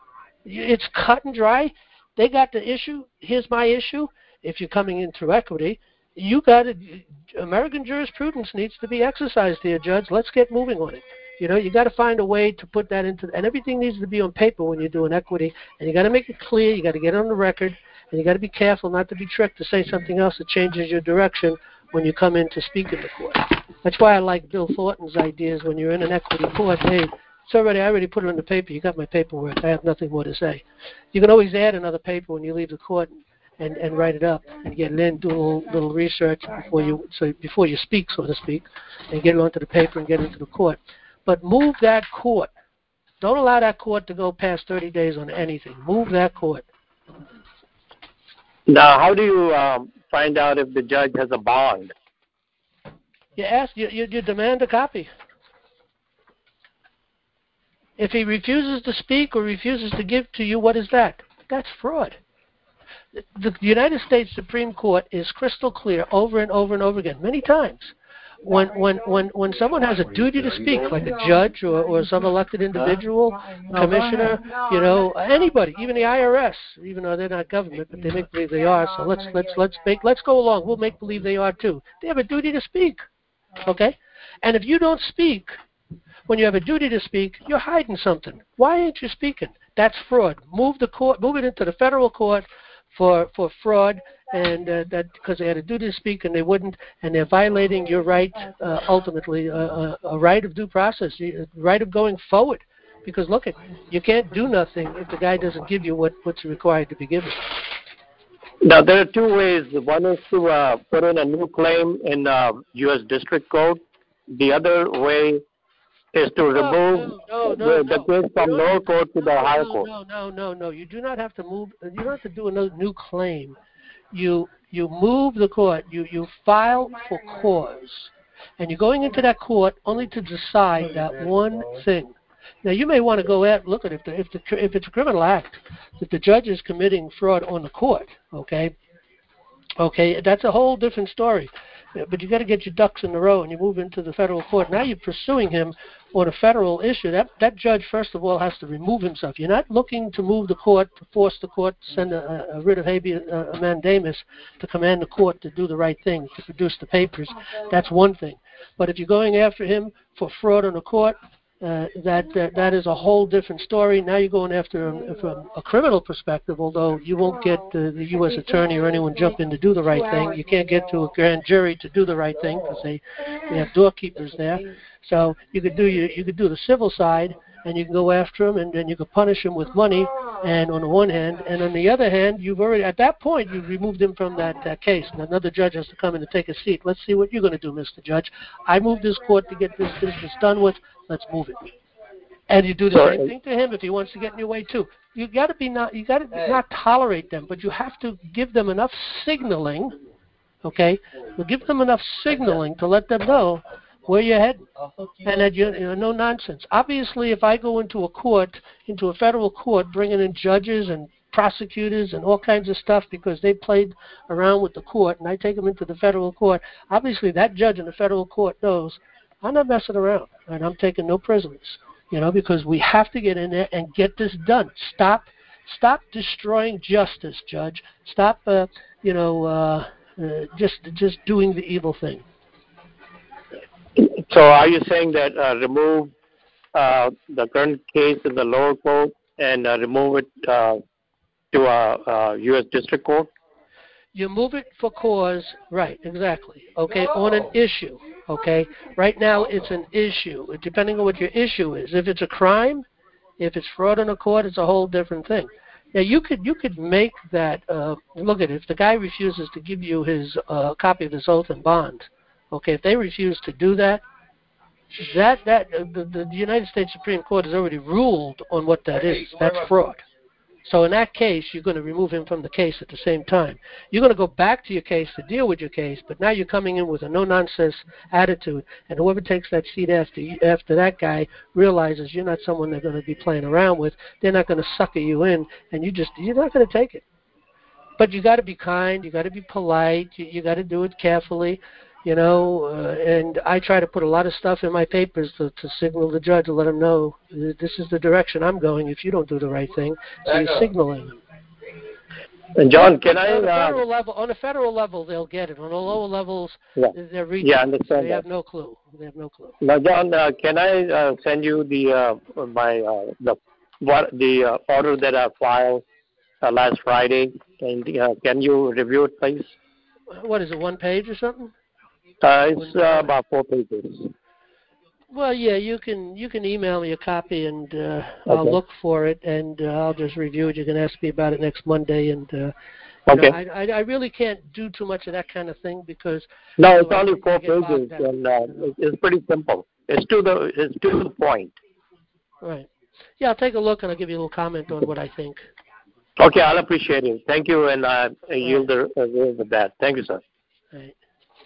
It's cut and dry. They got the issue. Here's my issue. If you're coming in through equity, you got it. American jurisprudence needs to be exercised here, Judge. Let's get moving on it. You know, you got to find a way to put that into, and everything needs to be on paper when you're doing equity, and you got to make it clear. You got to get it on the record, and you got to be careful not to be tricked to say something else that changes your direction when you come in to speak in the court. That's why I like Bill Thornton's ideas when you're in an equity court. Hey, it's already, I already put it on the paper. You got my paperwork. I have nothing more to say. You can always add another paper when you leave the court. And, and write it up and get it in, do a little, little research before you so before you speak, so to speak, and get it onto the paper and get it into the court. But move that court. Don't allow that court to go past thirty days on anything. Move that court. Now, how do you um, find out if the judge has a bond? You ask. You, you, you demand a copy. If he refuses to speak or refuses to give to you, what is that? That's fraud. The United States Supreme Court is crystal clear over and over and over again, many times. When when when when someone has a duty to speak, like a judge or, or some elected individual, commissioner, you know, anybody, even the I R S, even though they're not government, but they make believe they are. So let's let's let's make let's go along. We'll make believe they are too. They have a duty to speak, okay? And if you don't speak when you have a duty to speak, you're hiding something. Why ain't you speaking? That's fraud. Move the court, move it into the federal court. For, for fraud, and uh, that because they had a duty to speak and they wouldn't, and they're violating your right, uh, ultimately, uh, a right of due process, a right of going forward. Because look, at you can't do nothing if the guy doesn't give you what, what's required to be given. Now, there are two ways. One is to uh, put in a new claim in uh, U S District Court. The other way is to remove no, no, no, the, the no. case from lower court to the no, higher no, court. No, no, no, no. You do not have to move. You don't have to do another new claim. You you move the court. You you file for cause, and you're going into that court only to decide that one thing. Now, you may want to go at look at if the, if the if it's a criminal act, if the judge is committing fraud on the court, okay, okay, that's a whole different story. But you got to get your ducks in a row, and you move into the federal court. Now you're pursuing him on a federal issue. That that judge, first of all, has to remove himself. You're not looking to move the court, to force the court to send a, a writ of habeas uh, mandamus to command the court to do the right thing, to produce the papers. That's one thing. But if you're going after him for fraud on the court, uh, that, that that is a whole different story. Now you're going after him from a criminal perspective, although you won't get the, the U S attorney or anyone jump in to do the right thing. You can't get to a grand jury to do the right thing because they, they have doorkeepers there. So you could do your, you could do the civil side, and you can go after him, and then you could punish him with money. And on the one hand, and on the other hand, you've already at that point you've removed him from that, that case, and another judge has to come in and take a seat. Let's see what you're going to do, Mister Judge. I moved this court to get this business done with. Let's move it. And you do the Sorry. same thing to him if he wants to get in your way too. You got to be not you got to not tolerate them, but you have to give them enough signaling. Okay, you give them enough signaling to let them know where you're heading, and that you, you know, no nonsense. Obviously, if I go into a court, into a federal court, bringing in judges and prosecutors and all kinds of stuff because they played around with the court, and I take them into the federal court, obviously that judge in the federal court knows I'm not messing around, and I'm taking no prisoners, you know, because we have to get in there and get this done. Stop, stop destroying justice, Judge. Stop, uh, you know, uh, uh, just just doing the evil thing. So are you saying that uh, remove uh, the current case in the lower court and uh, remove it uh, to a, a U S district court? You move it for cause, right, exactly, okay, on an issue, okay? Right now it's an issue, depending on what your issue is. If it's a crime, if it's fraud in a court, it's a whole different thing. Now, you could you could make that, uh, look at it, if the guy refuses to give you his uh, copy of his oath and bond, okay, if they refuse to do that, that, that uh, the, the United States Supreme Court has already ruled on what that is. That's fraud. So in that case, you're going to remove him from the case at the same time. You're going to go back to your case to deal with your case, but now you're coming in with a no-nonsense attitude, and whoever takes that seat after you, after that guy realizes you're not someone they're going to be playing around with. They're not going to sucker you in, and you just you're not going to take it. But you got to be kind. You got to be polite. You, you got to do it carefully. You know, uh, and I try to put a lot of stuff in my papers to, to signal the judge to let him know this is the direction I'm going if you don't do the right thing. So you're signaling them. And John, can I? On a Uh, federal level, on a federal level, they'll get it. On the lower levels, yeah, they're reaching. yeah, I understand They that. have no clue. They have no clue. Now, John, uh, can I uh, send you the uh, my uh, the what the uh, order that I filed uh, last Friday? And uh, can you review it, please? What is it? One page or something? Uh, it's uh, about four pages. Well, yeah, you can you can email me a copy, and uh, Okay. I'll look for it, and uh, I'll just review it. You can ask me about it next Monday, and uh, Okay. you know, I, I I really can't do too much of that kind of thing because No, you it's know, I only think four I get bogged pages, down, and uh, you know. it's pretty simple. It's to the it's to the point. Right. Yeah, I'll take a look, and I'll give you a little comment on what I think. Okay, I'll appreciate it. Thank you, and uh, I yield the uh, with that. Thank you, sir. Right.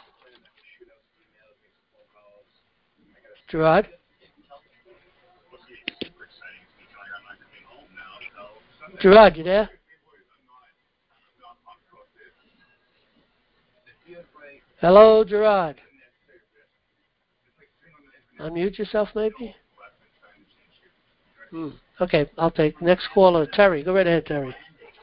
Gerard? Gerard, you there? Hello, Gerard. Unmute yourself, maybe? Hmm. Okay, I'll take next caller, Terry. Go right ahead, Terry.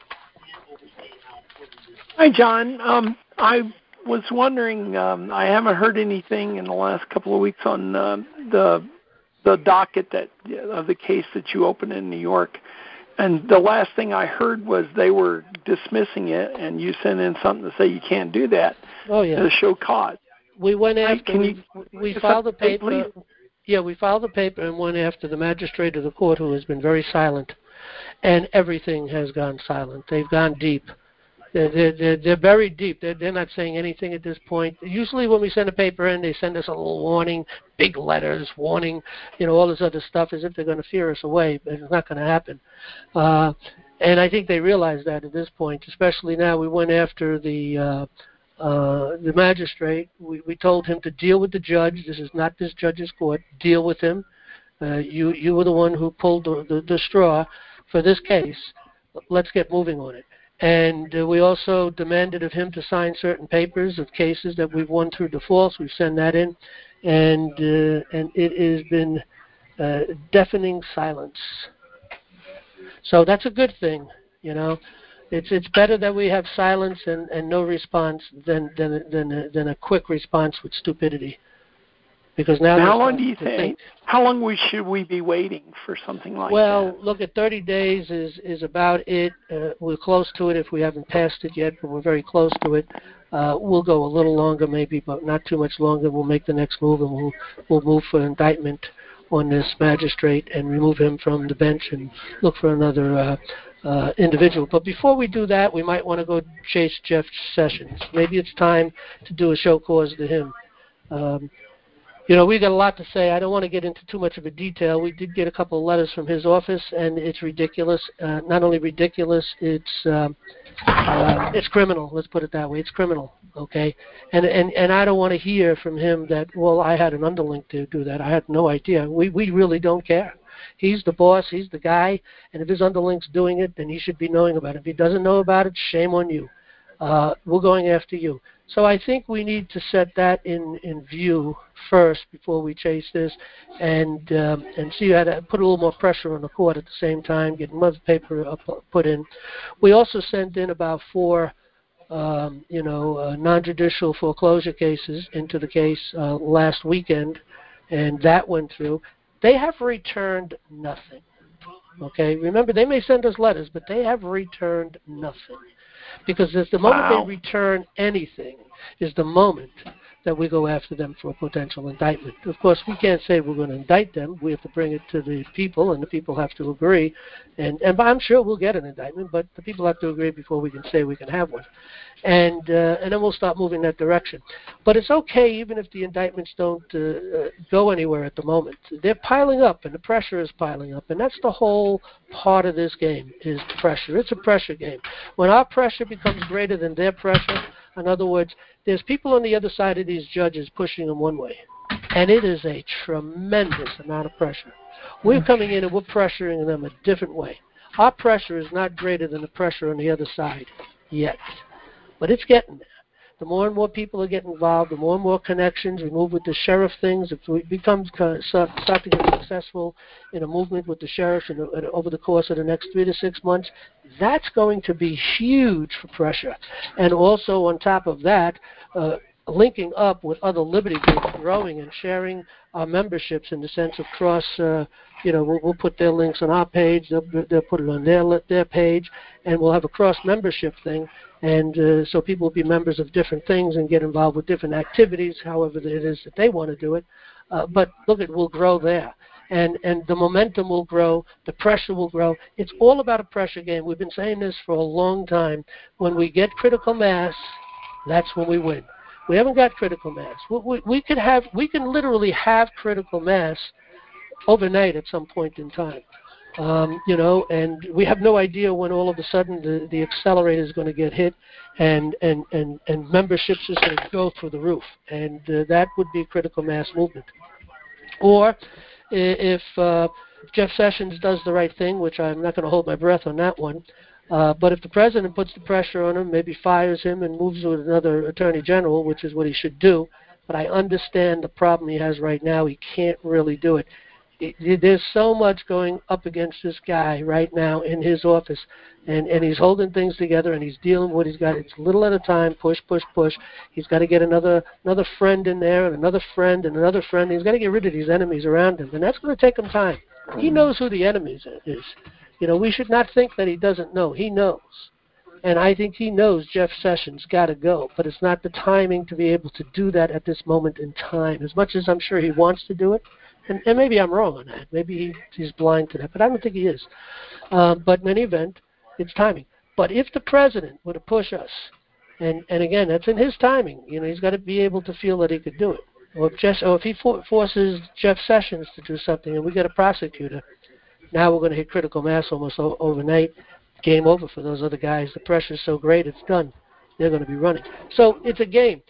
Hi, John. Um, I was wondering, um, I haven't heard anything in the last couple of weeks on uh, the the docket that of the case that you opened in New York. And the last thing I heard was they were dismissing it, and you sent in something to say you can't do that. Oh, yeah. To show cause. We went after, Can we, you, we filed a paper. Yeah, we filed a paper and went after the magistrate of the court, who has been very silent. And everything has gone silent. They've gone deep. They're, they're, they're, they're very deep. They're, they're not saying anything at this point. Usually when we send a paper in, they send us a little warning, big letters, warning, you know, all this other stuff as if they're going to fear us away, but it's not going to happen. Uh, and I think they realize that at this point, especially now. We went after the uh, uh, the magistrate. We, we told him to deal with the judge. This is not this judge's court. Deal with him. Uh, you you were the one who pulled the, the, the straw for this case. Let's get moving on it. And uh, we also demanded of him to sign certain papers of cases that we've won through defaults. We've sent that in, and uh, and it has been uh, deafening silence. So that's a good thing, you know. It's it's better that we have silence and, and no response than than than a, than a quick response with stupidity. Because now, how long do you think, think? How long we should we be waiting for something like well, that? Well, look, at thirty days is is about it. Uh, we're close to it if we haven't passed it yet, but we're very close to it. Uh, we'll go a little longer, maybe, but not too much longer. We'll make the next move, and we'll we'll move for indictment on this magistrate and remove him from the bench and look for another uh, uh, individual. But before we do that, we might want to go chase Jeff Sessions. Maybe it's time to do a show cause to him. Um, You know, we got a lot to say. I don't want to get into too much of a detail. We did get a couple of letters from his office, and it's ridiculous. Uh, not only ridiculous, it's um, uh, it's criminal. Let's put it that way. It's criminal, okay? And and and I don't want to hear from him that, well, I had an underling to do that. I had no idea. We we really don't care. He's the boss. He's the guy. And if his underling's doing it, then he should be knowing about it. If he doesn't know about it, shame on you. Uh, we're going after you. So I think we need to set that in, in view first before we chase this, and um, and see how to put a little more pressure on the court at the same time, get another paper up, put in. We also sent in about four, um, you know, uh, non-judicial foreclosure cases into the case uh, last weekend, and that went through. They have returned nothing. Okay, remember, they may send us letters, but they have returned nothing. Because it's the moment wow. they return anything is the moment that we go after them for a potential indictment. Of course, we can't say we're going to indict them. We have to bring it to the people, and the people have to agree. And, and I'm sure we'll get an indictment, but the people have to agree before we can say we can have one. And uh, and then we'll start moving that direction. But it's okay even if the indictments don't uh, uh, go anywhere at the moment. They're piling up, and the pressure is piling up. And that's the whole part of this game, is pressure. It's a pressure game. When our pressure becomes greater than their pressure, in other words, there's people on the other side of these judges pushing them one way. And it is a tremendous amount of pressure. We're coming in and we're pressuring them a different way. Our pressure is not greater than the pressure on the other side yet. But it's getting there. The more and more people are getting involved, the more and more connections we move with the sheriff things. If we become start, start to get successful in a movement with the sheriffs in, in, over the course of the next three to six months, that's going to be huge for pressure. And also on top of that, uh, linking up with other liberty groups, growing and sharing our memberships in the sense of cross, uh, you know, we'll, we'll put their links on our page, they'll, they'll put it on their their page, and we'll have a cross membership thing. And uh, so people will be members of different things and get involved with different activities, however it is that they want to do it. Uh, but look, it will grow there. And and the momentum will grow, the pressure will grow. It's all about a pressure game. We've been saying this for a long time. When we get critical mass, that's when we win. We haven't got critical mass. We, we, we could have, we can literally have critical mass overnight at some point in time. Um, you know, and we have no idea when all of a sudden the, the accelerator is going to get hit and, and, and, and memberships is going to go through the roof. And uh, that would be critical mass movement. Or if uh, Jeff Sessions does the right thing, which I'm not going to hold my breath on that one, uh, but if the president puts the pressure on him, maybe fires him and moves with another attorney general, which is what he should do, but I understand the problem he has right now. He can't really do it. There's so much going up against this guy right now in his office, and, and he's holding things together, and he's dealing with what he's got. It's little at a time, push, push, push. He's got to get another another friend in there, and another friend, and another friend. He's got to get rid of these enemies around him, and that's going to take him time. He knows who the enemy is. You know, we should not think that he doesn't know. He knows. And I think he knows Jeff Sessions got to go, but it's not the timing to be able to do that at this moment in time. As much as I'm sure he wants to do it, and, and maybe I'm wrong on that. Maybe he, he's blind to that, but I don't think he is. Uh, but in any event, it's timing. But if the president were to push us, and, and again, that's in his timing. You know, he's got to be able to feel that he could do it. Or if, Jeff, or if he for, forces Jeff Sessions to do something and we get a prosecutor, now we're going to hit critical mass almost o- overnight. Game over for those other guys. The pressure's so great, it's done. They're going to be running. So it's a game.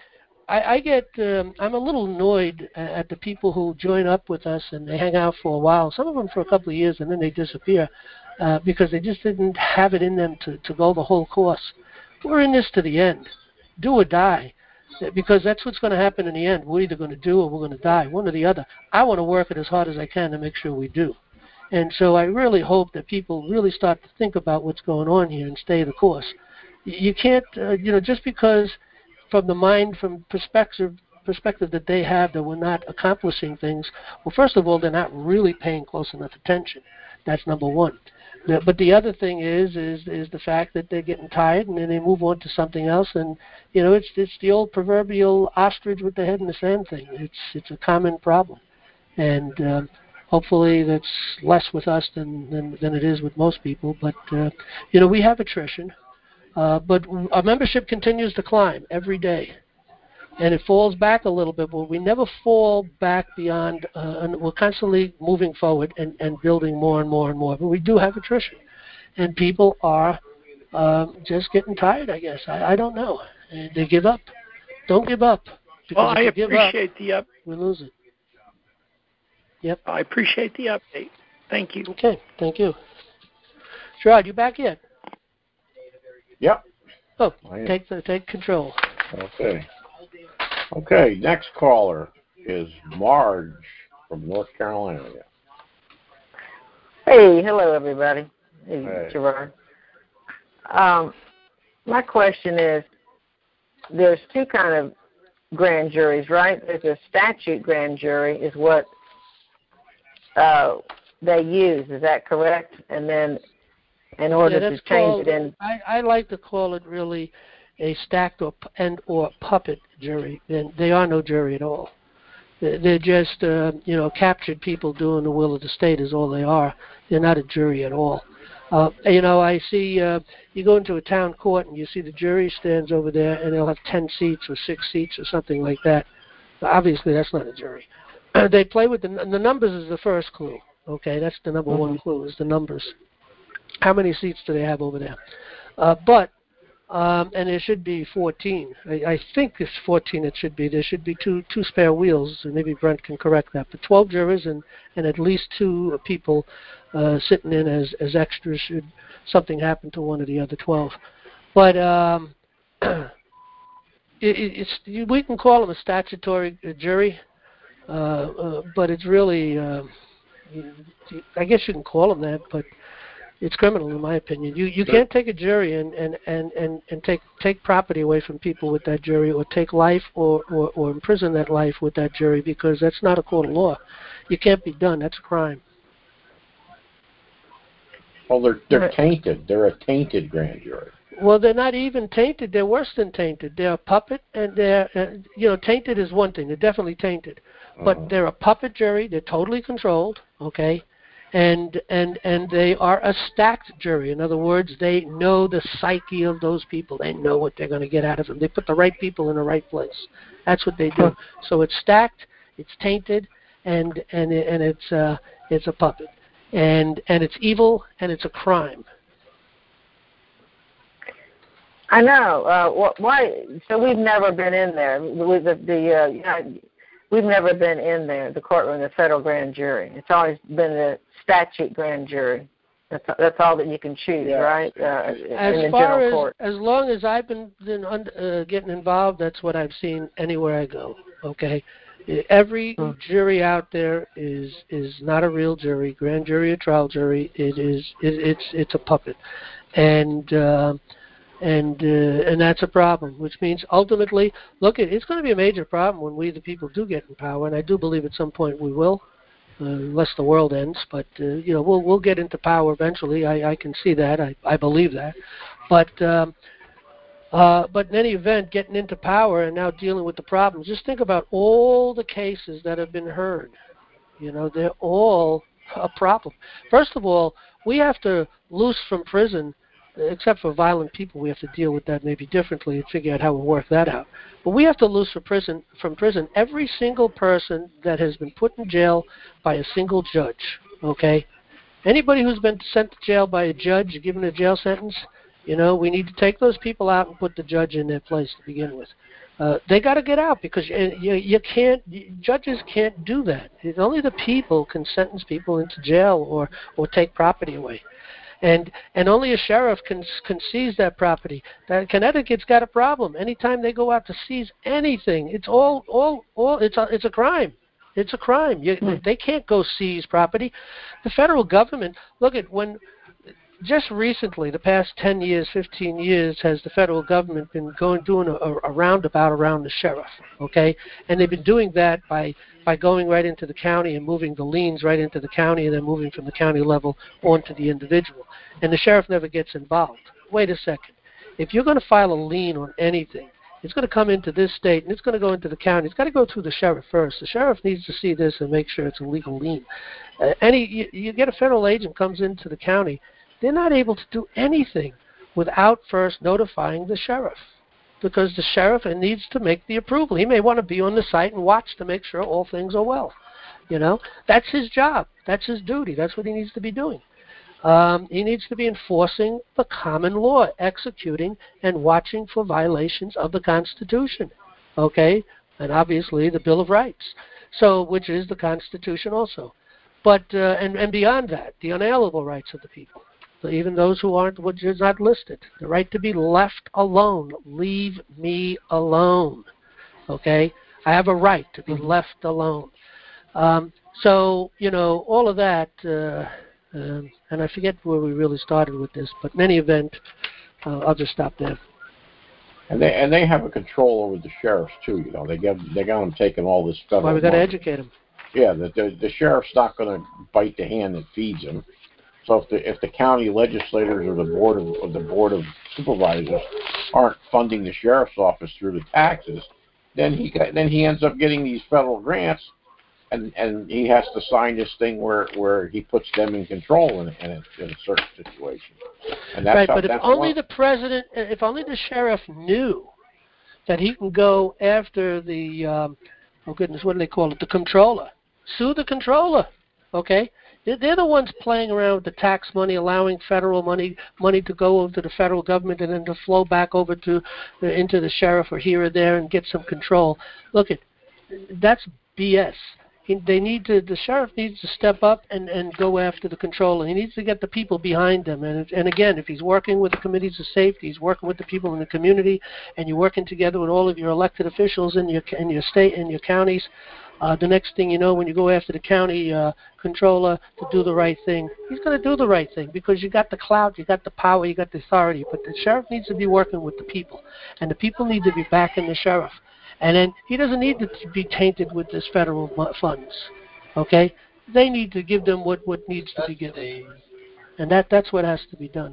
I, I get, um, I'm a little annoyed at the people who join up with us and they hang out for a while, some of them for a couple of years, and then they disappear uh, because they just didn't have it in them to, to go the whole course. We're in this to the end, do or die, because that's what's going to happen in the end. We're either going to do or we're going to die, one or the other. I want to work it as hard as I can to make sure we do. And so I really hope that people really start to think about what's going on here and stay the course. You can't, uh, you know, just because from the mind, from perspective perspective that they have that we're not accomplishing things, well, first of all, they're not really paying close enough attention. That's number one. But the other thing is, is, is the fact that they're getting tired and then they move on to something else. And, you know, it's, it's the old proverbial ostrich with the head in the sand thing. It's, it's a common problem. And um, hopefully that's less with us than, than, than it is with most people. But, uh, you know, we have attrition. Uh, but our membership continues to climb every day. And it falls back a little bit, but we never fall back beyond, uh, and we're constantly moving forward and, and building more and more and more. But we do have attrition. And people are um, just getting tired, I guess. I, I don't know. And they give up. Don't give up. Well, I appreciate up, the up. We lose it. Yep. I appreciate the update. Thank you. Okay, thank you. Gerard, you back yet? Yep. Oh, take the, take control. Okay. Okay, next caller is Marge from North Carolina. Hey, hello everybody. Hey, hey. Gerard. Um, my question is, there's two kind of grand juries, right? There's a statute grand jury is what uh, they use. Is that correct? And then in order yeah, to change called, it in... I, I like to call it really a stacked or and or puppet jury. And they are no jury at all. They're just, uh, you know, captured people doing the will of the state is all they are. They're not a jury at all. Uh, you know, I see, uh, you go into a town court and you see the jury stands over there and they'll have ten seats or six seats or something like that. Obviously, that's not a jury. They play with the, the numbers is the first clue. Okay, that's the number mm-hmm. one clue is the numbers. How many seats do they have over there? Uh, but, um, and there should be fourteen. I, I think it's fourteen it should be. There should be two two spare wheels, and maybe Brent can correct that. But twelve jurors and, and at least two people uh, sitting in as, as extras should something happen to one of the other twelve. But um, it, it's we can call them a statutory jury, uh, uh, but it's really, uh, I guess you can call them that, but it's criminal in my opinion. You you can't take a jury and, and, and, and, and take take property away from people with that jury, or take life or, or, or imprison that life with that jury, because that's not a court of law. You can't be done. That's a crime. Well, they're they're tainted. They're a tainted grand jury. Well, they're not even tainted. They're worse than tainted. They're a puppet, and they're uh, you know tainted is one thing. They're definitely tainted, but uh-huh. they're a puppet jury. They're totally controlled. Okay. And and and they are a stacked jury. In other words, they know the psyche of those people. They know what they're going to get out of them. They put the right people in the right place. That's what they do. So it's stacked, it's tainted, and and and it's uh, it's a puppet, and and it's evil, and it's a crime. I know. Uh, why? So we've never been in there. With the, the uh, you know, we've never been in there, the courtroom, the federal grand jury. It's always been the statute grand jury. That's that's all that you can choose, yeah. right? Uh, as in the far general as court. as long as I've been, been uh, getting involved, that's what I've seen anywhere I go. Okay, every hmm. jury out there is is not a real jury, grand jury or trial jury. It is it, it's it's a puppet, and. Uh, And uh, and that's a problem, which means ultimately, look, it's going to be a major problem when we, the people, do get in power, and I do believe at some point we will, uh, unless the world ends. But uh, you know, we'll we'll get into power eventually. I, I can see that. I, I believe that. But um, uh, but in any event, getting into power and now dealing with the problems. Just think about all the cases that have been heard. You know, they're all a problem. First of all, we have to loose from prison. Except for violent people, we have to deal with that maybe differently and figure out how we work that out. But we have to loose from prison, from prison every single person that has been put in jail by a single judge, okay? Anybody who's been sent to jail by a judge, given a jail sentence, You know, we need to take those people out and put the judge in their place to begin with. Uh, they got to get out because you, you, you can't. Judges can't do that. It's only the people can sentence people into jail or, or take property away, and and only a sheriff can can seize that property. That Connecticut's got a problem. Anytime they go out to seize anything, it's all all all. It's a it's a crime. It's a crime. You, mm. They can't go seize property. The federal government. Look at when. Just recently, the past ten years, fifteen years, has the federal government been going doing a, a roundabout around the sheriff, okay? And they've been doing that by, by going right into the county and moving the liens right into the county and then moving from the county level onto the individual. And the sheriff never gets involved. Wait a second. If you're going to file a lien on anything, it's going to come into this state and it's going to go into the county. It's got to go through the sheriff first. The sheriff needs to see this and make sure it's a legal lien. Uh, any you, you get a federal agent comes into the county, they're not able to do anything without first notifying the sheriff, because the sheriff needs to make the approval. He may want to be on the site and watch to make sure all things are well. You know, that's his job. That's his duty. That's what he needs to be doing. Um, he needs to be enforcing the common law, executing and watching for violations of the Constitution, okay, and obviously the Bill of Rights, so which is the Constitution also. But uh, and, and beyond that, the unalienable rights of the people. So even those who aren't, which is not listed, the right to be left alone. Leave me alone. Okay? I have a right to be left alone. Um, so, you know, all of that, uh, um, and I forget where we really started with this, but in any event, uh, I'll just stop there. And they and they have a control over the sheriffs too. You know, they get they got them taking all this federal. Why we got to educate them. Yeah, the, the the sheriff's not going to bite the hand that feeds him. So if the if the county legislators or the board of or the board of supervisors aren't funding the sheriff's office through the taxes, then he got, then he ends up getting these federal grants, and, and he has to sign this thing where, where he puts them in control in, in, a, in a certain situation. And that's right, how, but if that's only one. the president, if only the sheriff knew that he can go after the, um, oh goodness, what do they call it, the controller. Sue the controller, okay? They're the ones playing around with the tax money, allowing federal money money to go over to the federal government and then to flow back over to uh, into the sheriff or here or there and get some control. Look, it that's B S. He, they need to. The sheriff needs to step up and, and go after the controller. He needs to get the people behind him. And and again, if he's working with the committees of safety, he's working with the people in the community, and you're working together with all of your elected officials in your in your state and your counties. Uh, the next thing you know, when you go after the county uh, controller to do the right thing, he's going to do the right thing because you got the clout, you got the power, you got the authority. But the sheriff needs to be working with the people, and the people need to be backing the sheriff. And then he doesn't need to be tainted with this federal funds, okay? They need to give them what, what needs to be given, and that that's what has to be done.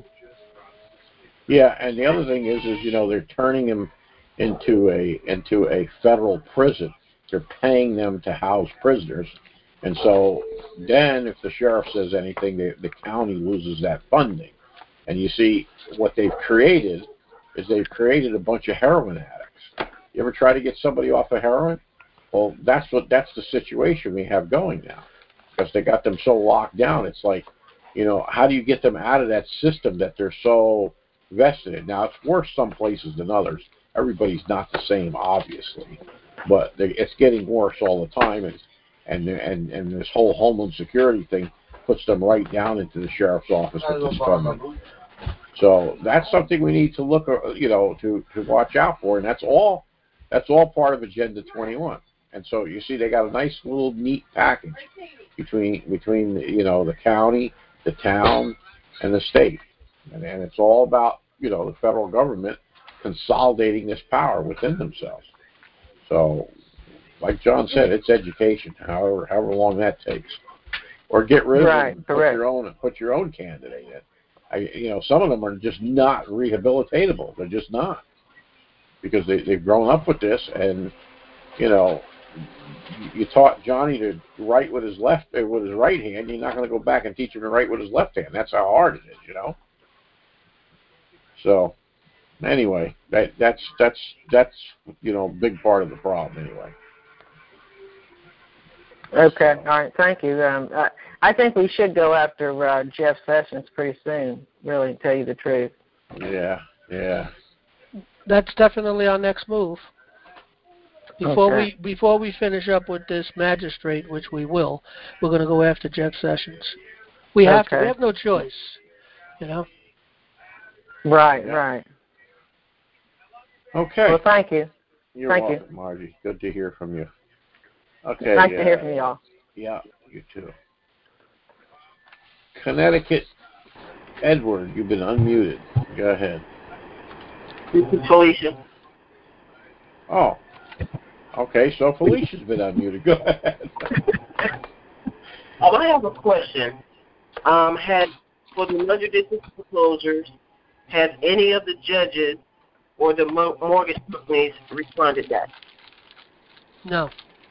Yeah, and the other thing is, is you know, they're turning him into a into a federal prison. They're paying them to house prisoners, and so then if the sheriff says anything, the, the county loses that funding. And you see, what they've created is they've created a bunch of heroin addicts. You ever try to get somebody off of heroin? Well, that's what that's the situation we have going now, because they got them so locked down. It's like, you know, how do you get them out of that system that they're so vested in? Now, it's worse some places than others. Everybody's not the same, obviously. But they, it's getting worse all the time, and, and and and this whole Homeland Security thing puts them right down into the sheriff's office with this funding. So that's something we need to look, you know, to, to watch out for, and that's all. That's all part of Agenda twenty-one. And so you see, they got a nice little neat package between between you know the county, the town, and the state, and, and it's all about you know the federal government consolidating this power within themselves. So, like John said, it's education, however however long that takes, or get rid of right, it and put correct. your own put your own candidate in. I, you know, some of them are just not rehabilitatable. They're just not, because they they've grown up with this, and you know, you taught Johnny to write with his left with his right hand. You're not going to go back and teach him to write with his left hand. That's how hard it is, you know. So. Anyway, that that's that's that's you know a big part of the problem anyway. Okay, all right, thank you. Um, I, I think we should go after uh, Jeff Sessions pretty soon. Really, to tell you the truth. Yeah, yeah. That's definitely our next move. Before Okay. we before we finish up with this magistrate, which we will, we're going to go after Jeff Sessions. We have to. We Okay. have no choice. You know. Right, Yeah. right. Okay. Well, thank you. You're thank welcome, you. Margie. Good to hear from you. Okay. Nice to hear uh, from y'all. Yeah, you too. Connecticut, Edward, you've been unmuted. Go ahead. This is Felicia. Oh, okay. So Felicia's been unmuted. Go ahead. um, I have a question. Um, had for the non-judicial foreclosures, has any of the judges or the mo- mortgage companies responded back? No.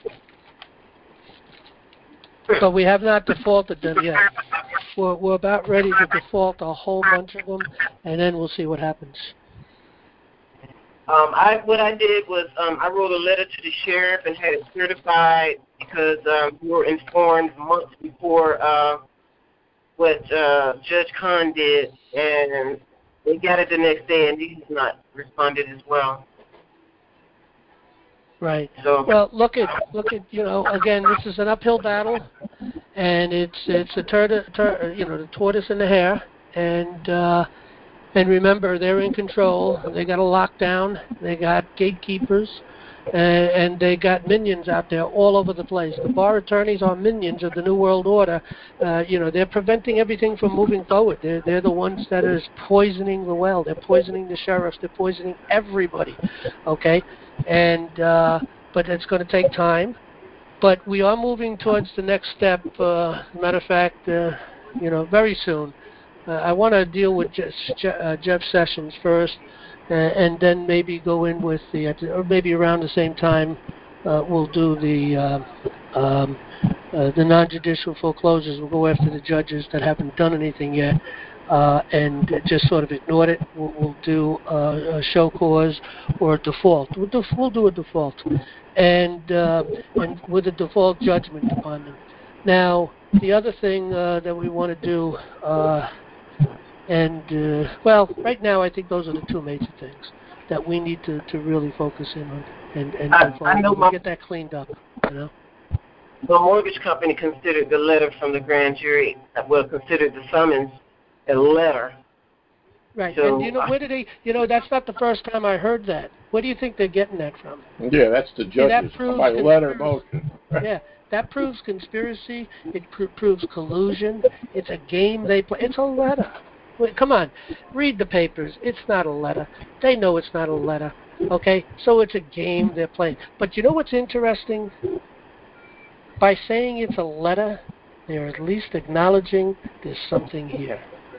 But we have not defaulted them yet. We're, we're about ready to default a whole bunch of them, and then we'll see what happens. Um, I what I did was um, I wrote a letter to the sheriff and had it certified because um, we were informed months before uh, what uh, Judge Kahn did, and they got it the next day, and he's not responded as well. Right. So, well, look at look at you know again. This is an uphill battle, and it's it's a tur- tur- you know the tortoise and the hare, and uh, and remember they're in control. They got a lockdown. They got gatekeepers, and, and they got minions out there all over the place. The bar attorneys are minions of the New World Order. Uh, you know they're preventing everything from moving forward. They're they're the ones that are poisoning the well. They're poisoning the sheriffs. They're poisoning everybody. Okay. And uh, but it's going to take time. But we are moving towards the next step. Uh, matter of fact, uh, you know, very soon. Uh, I want to deal with Je- uh, Jeff Sessions first, uh, and then maybe go in with the, or maybe around the same time, uh, we'll do the uh, um, uh, the non-judicial foreclosures. We'll go after the judges that haven't done anything yet. Uh, and just sort of ignored it. We'll, we'll do uh, a show cause or a default. We'll do, we'll do a default, and uh, and with a default judgment upon them. Now, the other thing uh, that we want to do, uh, and uh, well, right now I think those are the two major things that we need to, to really focus in on and and I, go forward. I know We'll my, get that cleaned up. You know. the mortgage company considered the letter from the grand jury, well, considered the summons a letter. Right, So, and you know, where did they, you know, that's not the first time I heard that. Where do you think they're getting that from? Yeah, that's the See, that judges proves by letter motion. Yeah, that proves conspiracy. It pr- proves collusion. It's a game they play. It's a letter. Wait, come on, read the papers. It's not a letter. They know it's not a letter. Okay, so it's a game they're playing. But you know what's interesting? By saying it's a letter, they're at least acknowledging there's something here.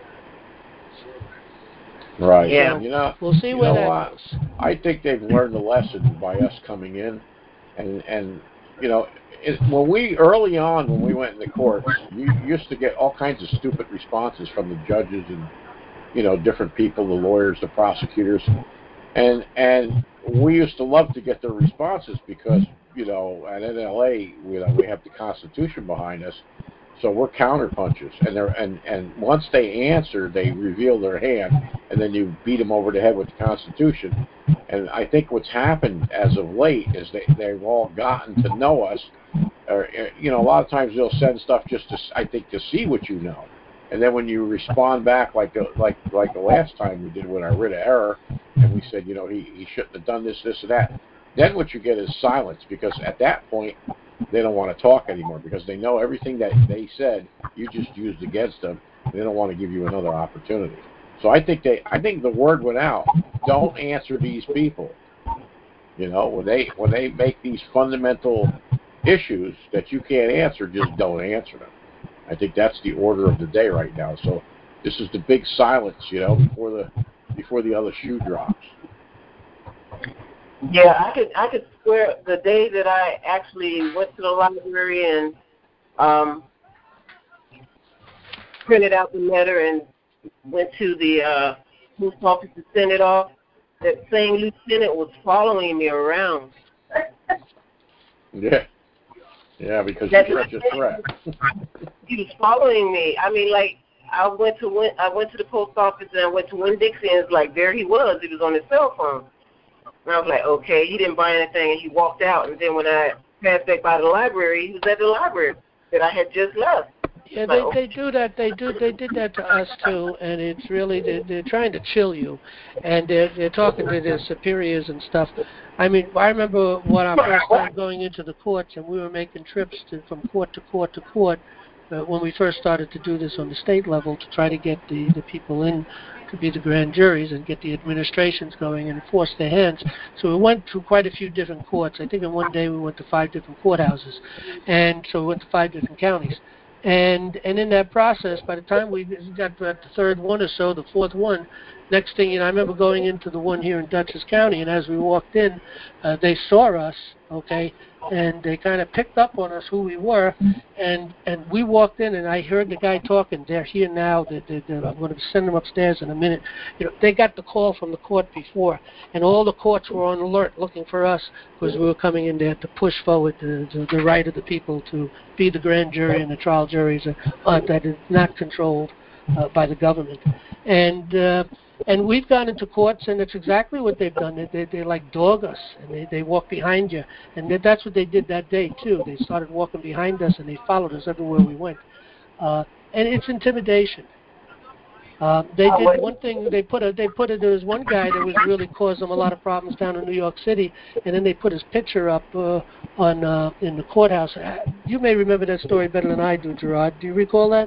Right. Yeah. You know, we'll see you where know that what? goes. I think they've learned the lesson by us coming in, and and you know, it, when we early on when we went in the courts, you used to get all kinds of stupid responses from the judges and you know different people, the lawyers, the prosecutors, and and we used to love to get their responses because you know at N L A you know we have the Constitution behind us. So we're counterpunchers, and they're and, and once they answer, they reveal their hand, and then you beat them over the head with the Constitution. And I think what's happened as of late is they they've all gotten to know us. Or you know, a lot of times they'll send stuff just to I think to see what you know, and then when you respond back like the, like like the last time we did with our writ of error, and we said you know he he shouldn't have done this this or that. Then what you get is silence because at that point. They don't want to talk anymore because they know everything that they said you just used against them. And they don't want to give you another opportunity. So I think they, I think the word went out. Don't answer these people. You know, when they when they make these fundamental issues that you can't answer, just don't answer them. I think that's the order of the day right now. So this is the big silence, you know, before the before the other shoe drops. yeah, I could I could swear the day that I actually went to the library and um, printed out the letter and went to the uh, post office to send it off, that same lieutenant was following me around. Yeah. Yeah, because That's you're such a threat. He was following me. I mean, like, I went to Win, I went to the post office and I went to Winn-Dixie, and it's like there he was. He was on his cell phone. And I was like, okay, he didn't buy anything, and he walked out. And then when I passed back by the library, he was at the library that I had just left. Yeah, they they do that. They do they did that to us too, and it's really they're, they're trying to chill you, and they're they're talking to their superiors and stuff. I mean, I remember when I first started going into the courts, and we were making trips to, from court to court to court uh, when we first started to do this on the state level to try to get the the people in to be the grand juries and get the administrations going and force their hands. So we went to quite a few different courts. I think in one day we went to five different courthouses, and so we went to five different counties. And and in that process, by the time we got to the third one or so, the fourth one, next thing you know, I remember going into the one here in Dutchess County, and as we walked in, uh, they saw us, okay, and they kind of picked up on us who we were, and and we walked in, and I heard the guy talking. They're here now. They're, they're, they're, I'm going to send them upstairs in a minute. You know, they got the call from the court before, and all the courts were on alert looking for us because we were coming in there to push forward the, the, the right of the people to be the grand jury and the trial juries uh, that is not controlled uh, by the government. And uh, and we've gone into courts, and it's exactly what they've done. They they, they like dog us, and they, they walk behind you, and that's what they did that day too. They started walking behind us, and they followed us everywhere we went. Uh, and it's intimidation. Uh, they did one thing. They put a. They put a. There was one guy that was really caused them a lot of problems down in New York City, and then they put his picture up uh, on uh, in the courthouse. You may remember that story better than I do, Gerard. Do you recall that?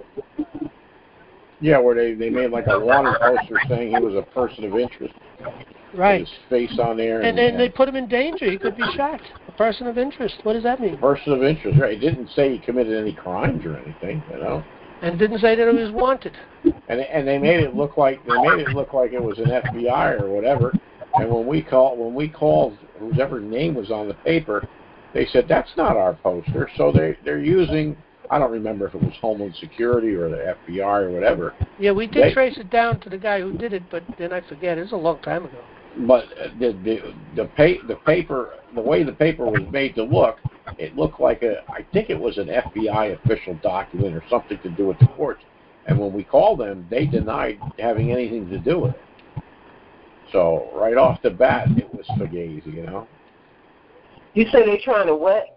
Yeah, where they, they made like a wanted poster saying he was a person of interest. Right. With his face on there. And, and then they put him in danger. He could be shot. A person of interest. What does that mean? Person of interest, right. It didn't say he committed any crimes or anything, you know. And didn't say that he was wanted. And and they made it look like they made it look like it was an F B I or whatever. And when we called when we called whoever name was on the paper, they said that's not our poster. So they they're using. I don't remember if it was Homeland Security or the F B I or whatever. Yeah, we did they, trace it down to the guy who did it, but then I forget. It was a long time ago. But the the the, pa- the paper, the way the paper was made to look, it looked like a. I think it was an F B I official document or something to do with the courts. And when we called them, they denied having anything to do with it. So right off the bat, it was fugazi, you know. You say they're trying to what?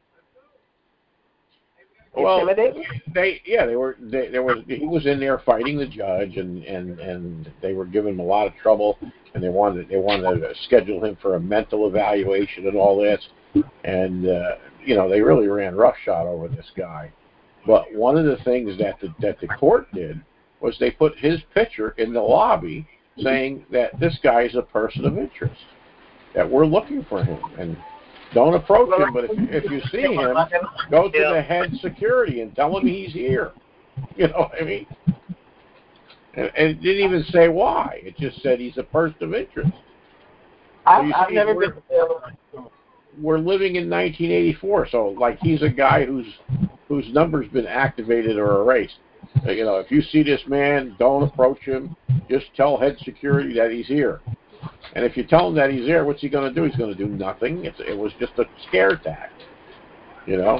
Well, they yeah they were they, there was he was in there fighting the judge and, and, and they were giving him a lot of trouble, and they wanted they wanted to schedule him for a mental evaluation and all this, and uh, you know they really ran roughshod over this guy. But one of the things that the, that the court did was they put his picture in the lobby, saying that this guy is a person of interest, that we're looking for him and. Don't approach him, but if, if you see him, go to the head security and tell him he's here. You know what I mean? And, and it didn't even say why. It just said he's a person of interest. I've, so I've see, never we're, been. We're living in nineteen eighty-four, so like he's a guy whose whose number's been activated or erased. You know, if you see this man, don't approach him. Just tell head security that he's here. And if you tell him that he's there, what's he going to do? He's going to do nothing. It's, it was just a scare tactic, you know.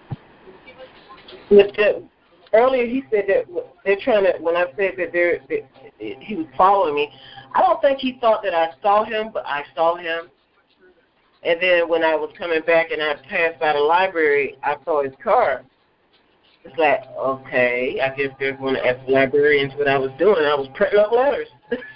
Earlier, he said that they're trying to. When I said that they're, they, he was following me, I don't think he thought that I saw him, but I saw him. And then when I was coming back and I passed by the library, I saw his car. It's like, okay, I guess they're going to ask the librarians what I was doing. I was printing up letters.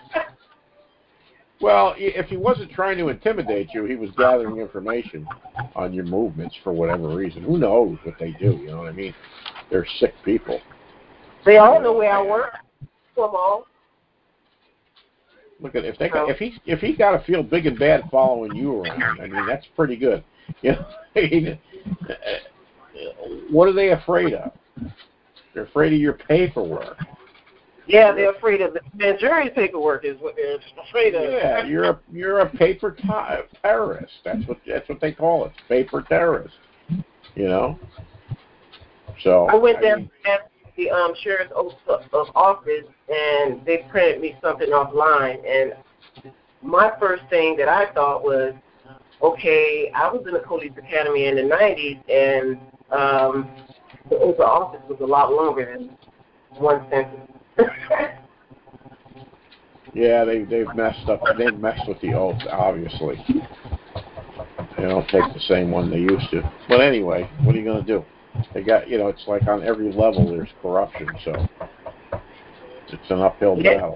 Well, if he wasn't trying to intimidate you, he was gathering information on your movements for whatever reason. Who knows what they do, you know what I mean? They're sick people. They all know where I work. Come on. Look at if they got, if he if he got to feel big and bad following you around, I mean that's pretty good. You know, what are they afraid of? They're afraid of your paperwork. Yeah, they're afraid of the grand jury paperwork is what they're afraid of. Yeah, you're a you're a paper t- terrorist. That's what that's what they call it, paper terrorist. You know. So I went I down mean, to the um, sheriff's of office and they printed me something offline. And my first thing that I thought was, okay, I was in the police academy in the nineties, and um, the oath of office was a lot longer than one sentence. Yeah, they they've messed up. They've messed with the oath, obviously. They don't take the same one they used to. But anyway, what are you going to do? They got, you know, it's like on every level there's corruption, so it's an uphill battle.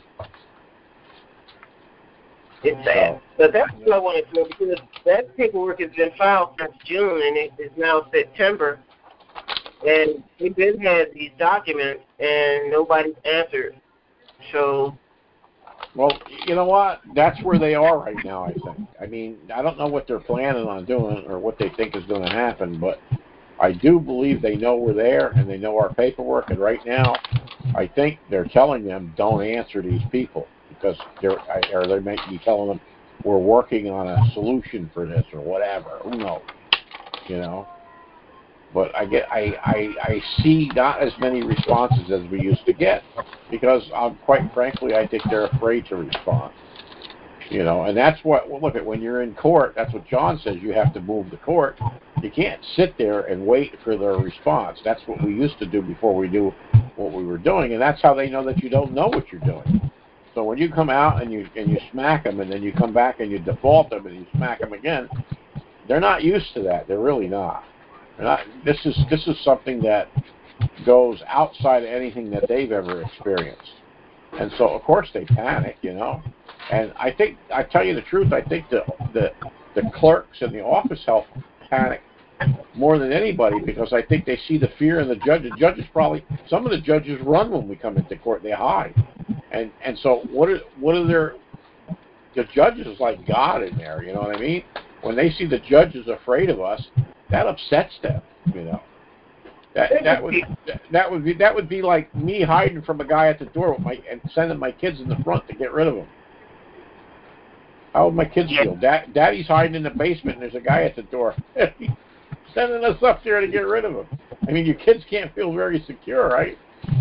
It's sad. But that's what I wanted to know, because that paperwork has been filed since June, and it is now September. And we've been had these documents, and nobody's answered. So... Well, you know what? That's where they are right now, I think. I mean, I don't know what they're planning on doing or what they think is going to happen, but I do believe they know we're there and they know our paperwork. And right now, I think they're telling them, don't answer these people, because they're, or they might be telling them, we're working on a solution for this or whatever. Who knows? You know? But I get, I, I, I see not as many responses as we used to get, because um, quite frankly, I think they're afraid to respond. You know, and that's what. Well, look at when you're in court. That's what John says. You have to move the court. You can't sit there and wait for their response. That's what we used to do before we knew what we were doing, and that's how they know that you don't know what you're doing. So when you come out and you and you smack them, and then you come back and you default them, and you smack them again, they're not used to that. They're really not. Not, this is this is something that goes outside of anything that they've ever experienced, and so of course they panic, you know. And I think, I tell you the truth, I think the the, the clerks in the office help panic more than anybody, because I think they see the fear in the judges. Judges probably, some of the judges run when we come into court; they hide, and and so what are what are their the judges is like God in there, you know what I mean? When they see the judges afraid of us, that upsets them, you know. That that would that would be that would be like me hiding from a guy at the door with my and sending my kids in the front to get rid of him. How would my kids feel? Dad, Daddy's hiding in the basement and there's a guy at the door sending us up there to get rid of him. I mean, your kids can't feel very secure, right?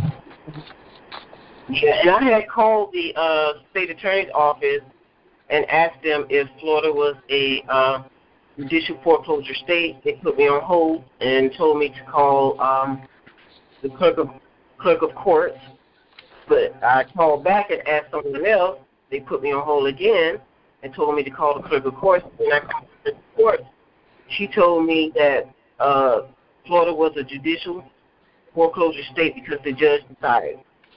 Yeah, and I had called the uh, state attorney's office and asked them if Florida was a uh, judicial foreclosure state. They put me on hold and told me to call um, the clerk of clerk of courts. But I called back and asked someone else. They put me on hold again and told me to call the clerk of courts. When I called the clerk of courts, she told me that uh, Florida was a judicial foreclosure state because the judge decided.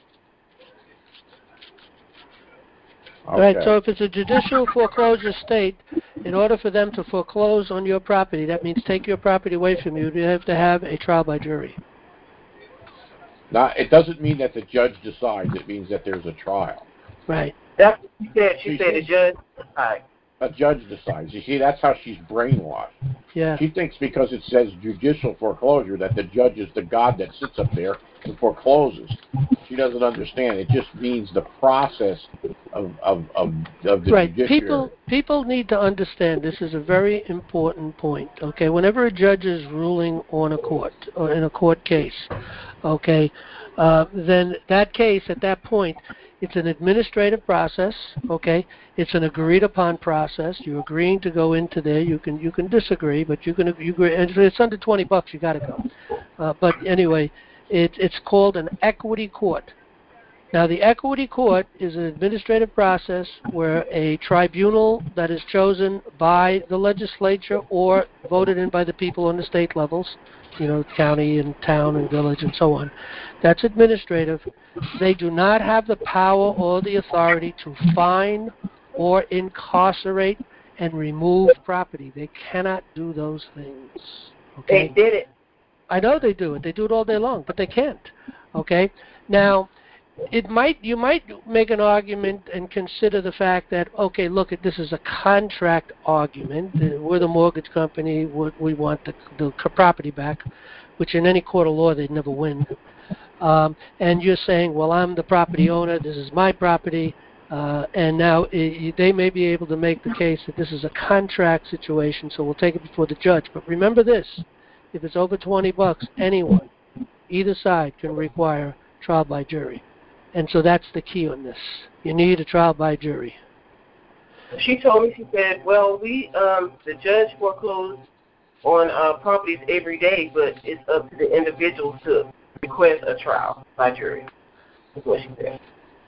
Okay. Right, so if it's a judicial foreclosure state, in order for them to foreclose on your property, that means take your property away from you, you have to have a trial by jury. Not, it doesn't mean that the judge decides. It means that there's a trial. Right. That's what she said. She, she said the judge decides. A judge decides. You see, that's how she's brainwashed. Yeah. She thinks because it says judicial foreclosure that the judge is the God that sits up there and forecloses. She doesn't understand. It just means the process of of, of, of the right. judiciary. People people need to understand this is a very important point. Okay, whenever a judge is ruling on a court or in a court case, okay, uh, then that case at that point, it's an administrative process, okay? It's an agreed-upon process. You're agreeing to go into there. You can you can disagree, but you can you agree. And if it's under twenty bucks, you got to go. Uh, but anyway, it, it's called an equity court. Now, the equity court is an administrative process where a tribunal that is chosen by the legislature or voted in by the people on the state levels, you know, county and town and village and so on, that's administrative. They do not have the power or the authority to fine or incarcerate and remove property. They cannot do those things. Okay? They did it. I know they do it. They do it all day long, but they can't. Okay? Now, it might you might make an argument and consider the fact that, okay, look, this is a contract argument. We're the mortgage company. We want the, the property back, which in any court of law they'd never win. Um, and you're saying, well, I'm the property owner. This is my property. Uh, and now it, they may be able to make the case that this is a contract situation, so we'll take it before the judge. But remember this, if it's over twenty bucks, anyone, either side, can require trial by jury. And so that's the key on this. You need a trial by jury. She told me, she said, well, we, um, the judge foreclosed on uh, properties every day, but it's up to the individual to request a trial by jury. That's what she said.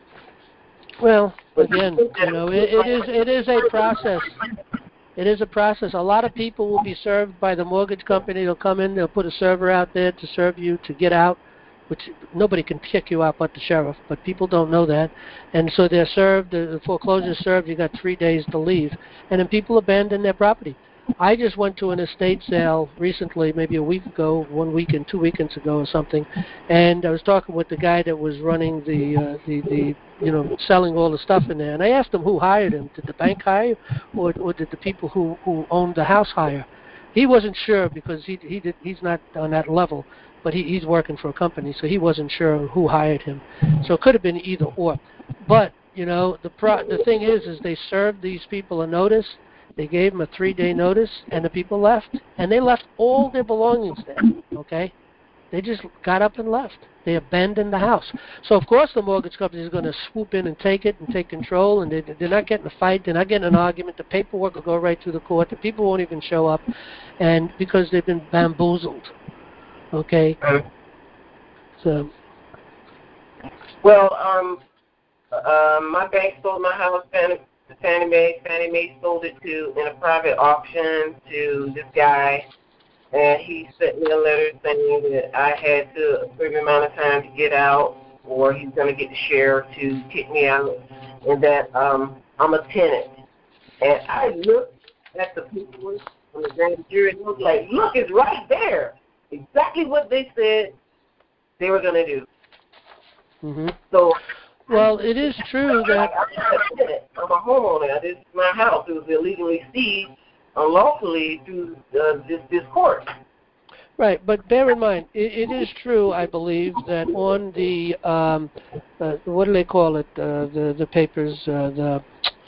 Well, again, you know, it, it is it is a process. It is a process. A lot of people will be served by the mortgage company. They'll come in, they'll put a server out there to serve you to get out, which nobody can kick you out but the sheriff, but people don't know that. And so they're served, the foreclosure is served, you got three days to leave. And then people abandon their property. I just went to an estate sale recently, maybe a week ago, one weekend, two weekends ago or something, and I was talking with the guy that was running the, uh, the, the, you know, selling all the stuff in there, and I asked him who hired him. Did the bank hire, or, or did the people who, who owned the house hire? He wasn't sure because he he did he's not on that level, but he, he's working for a company, so he wasn't sure who hired him. So it could have been either or. But you know, the pro, the thing is, is they served these people a notice. They gave them a three-day notice, and the people left, and they left all their belongings there. Okay, they just got up and left. They abandoned the house. So of course the mortgage company is going to swoop in and take it and take control, and they, they're not getting a fight. They're not getting an argument. The paperwork will go right through the court. The people won't even show up, and because they've been bamboozled. Okay. So. Well, um, uh, my bank sold my house, Fannie, Fannie Mae. Fannie Mae sold it to in a private auction to this guy, and he sent me a letter saying that I had to a certain amount of time to get out, or he's going to get the sheriff to kick me out, and that um, I'm a tenant. And I looked at the paperwork from the grand jury and I was like, look, it's right there. Exactly what they said they were going to do. Mm-hmm. So, well, it is true that I'm a tenant. I'm a homeowner. This is my house. It was illegally seized unlawfully through uh, this this court. Right, but bear in mind, it, it is true, I believe, that on the um, uh, what do they call it? Uh, the the papers, uh, the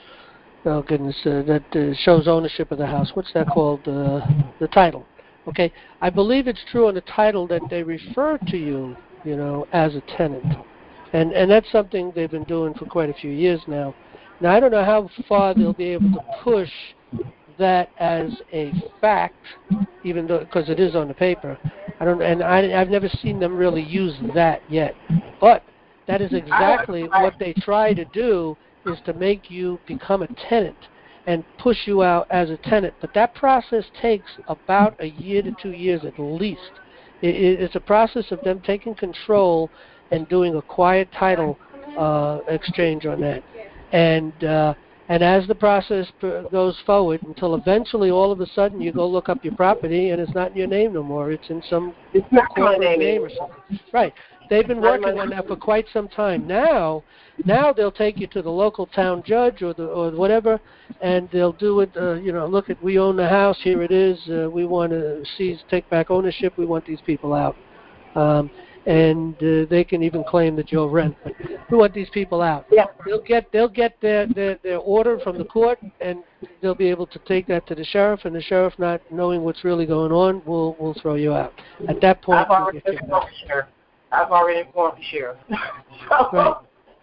oh goodness, uh, that uh, shows ownership of the house. What's that called? Uh, the title. Okay, I believe it's true on the title that they refer to you, you know, as a tenant, and and that's something they've been doing for quite a few years now. Now I don't know how far they'll be able to push that as a fact, even though because it is on the paper. I don't, and I, I've never seen them really use that yet. But that is exactly what they try to do, is to make you become a tenant and push you out as a tenant. But that process takes about a year to two years at least. It, it, it's a process of them taking control and doing a quiet title uh, exchange on that. And uh, And as the process goes forward, until eventually all of a sudden you go look up your property and it's not in your name no more. It's in some it's not corporate name, name or something. Right. They've been working on that for quite some time. Now, now they'll take you to the local town judge or the or whatever, and they'll do it. Uh, you know, look at, we own the house. Here it is. Uh, we want to seize, take back ownership. We want these people out. Um, and uh, they can even claim that you'll rent. But we want these people out. Yeah. They'll get they'll get their, their their order from the court, and they'll be able to take that to the sheriff. And the sheriff, not knowing what's really going on, will will throw you out. At that point, I've already you'll get informed the sheriff. I've already informed the sheriff. so, right.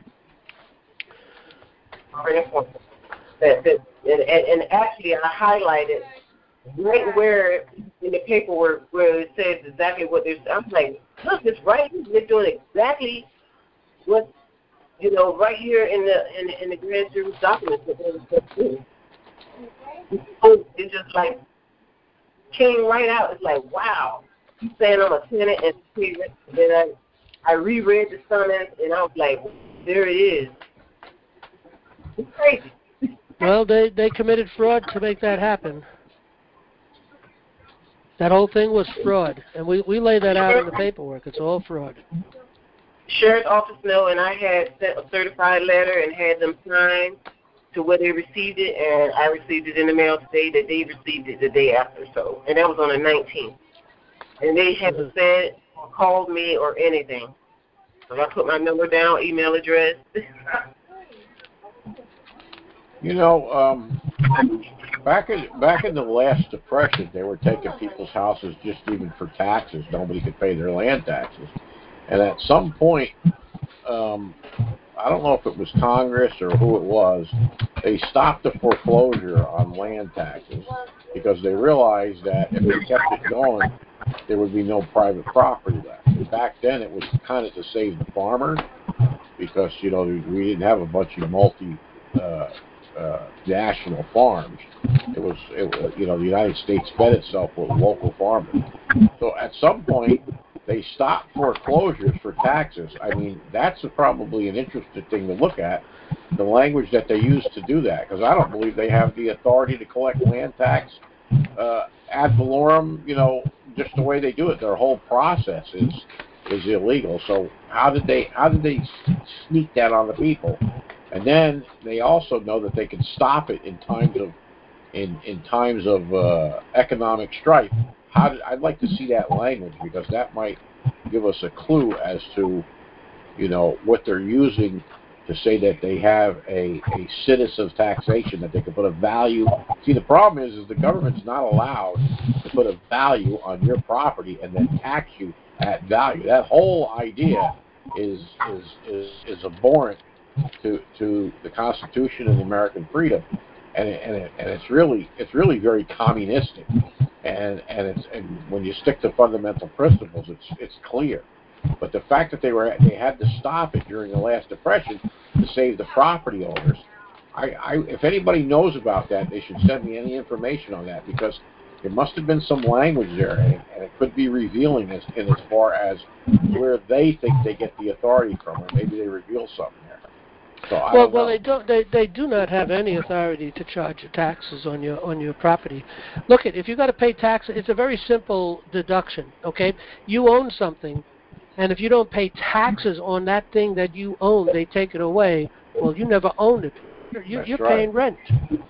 Already informed them. That, that, and, and, and actually, I highlighted right where in the paperwork where it says exactly what they're. I'm like, look, it's right. They're doing exactly what, you know, right here in the in the, in the grand jury documents that they were supposed to do. It just like came right out. It's like, wow, you saying I'm a tenant and then I I reread the summons and I was like, there it is. It's crazy. Well, they they committed fraud to make that happen. That whole thing was fraud, and we, we lay that out in the paperwork. It's all fraud. Sheriff's office know, and I had sent a certified letter and had them sign to where they received it, and I received it in the mail today that they received it the day after. So, and that was on the nineteenth. And they haven't said or called me or anything. So I put my number down, email address. You know, um, back in back in the last Depression, they were taking people's houses just even for taxes. Nobody could pay their land taxes, and at some point, um, I don't know if it was Congress or who it was, they stopped the foreclosure on land taxes because they realized that if they kept it going, there would be no private property left. And back then, it was kind of to save the farmers, because you know we didn't have a bunch of multi uh, uh, national farms. It was, it was, you know, the United States fed itself with local farmers. So at some point, they stopped foreclosures for taxes. I mean, that's a, probably an interesting thing to look at, the language that they use to do that, because I don't believe they have the authority to collect land tax uh, ad valorem, you know, just the way they do it. Their whole process is is illegal. So how did they how did they sneak that on the people? And then they also know that they can stop it in times of in in times of uh, economic strife. How did, I'd like to see that language, because that might give us a clue as to, you know, what they're using to say that they have a, a citizen's taxation, that they can put a value. See, the problem is, is the government's not allowed to put a value on your property and then tax you at value. That whole idea is is is, is abhorrent to to the Constitution and American freedom, and it, and it, and it's really it's really very communistic. And and it's and when you stick to fundamental principles, it's it's clear. But the fact that they were they had to stop it during the last depression to save the property owners, I, I if anybody knows about that, they should send me any information on that, because there must have been some language there, and, and it could be revealing as in as far as where they think they get the authority from, or maybe they reveal something there. So I well, don't well, know. they don't. They, they do not have any authority to charge you taxes on your on your property. Look, at if you got to pay taxes, it's a very simple deduction. Okay, you own something, and if you don't pay taxes on that thing that you own, they take it away. Well, you never owned it. You're, you're, you're right. paying rent.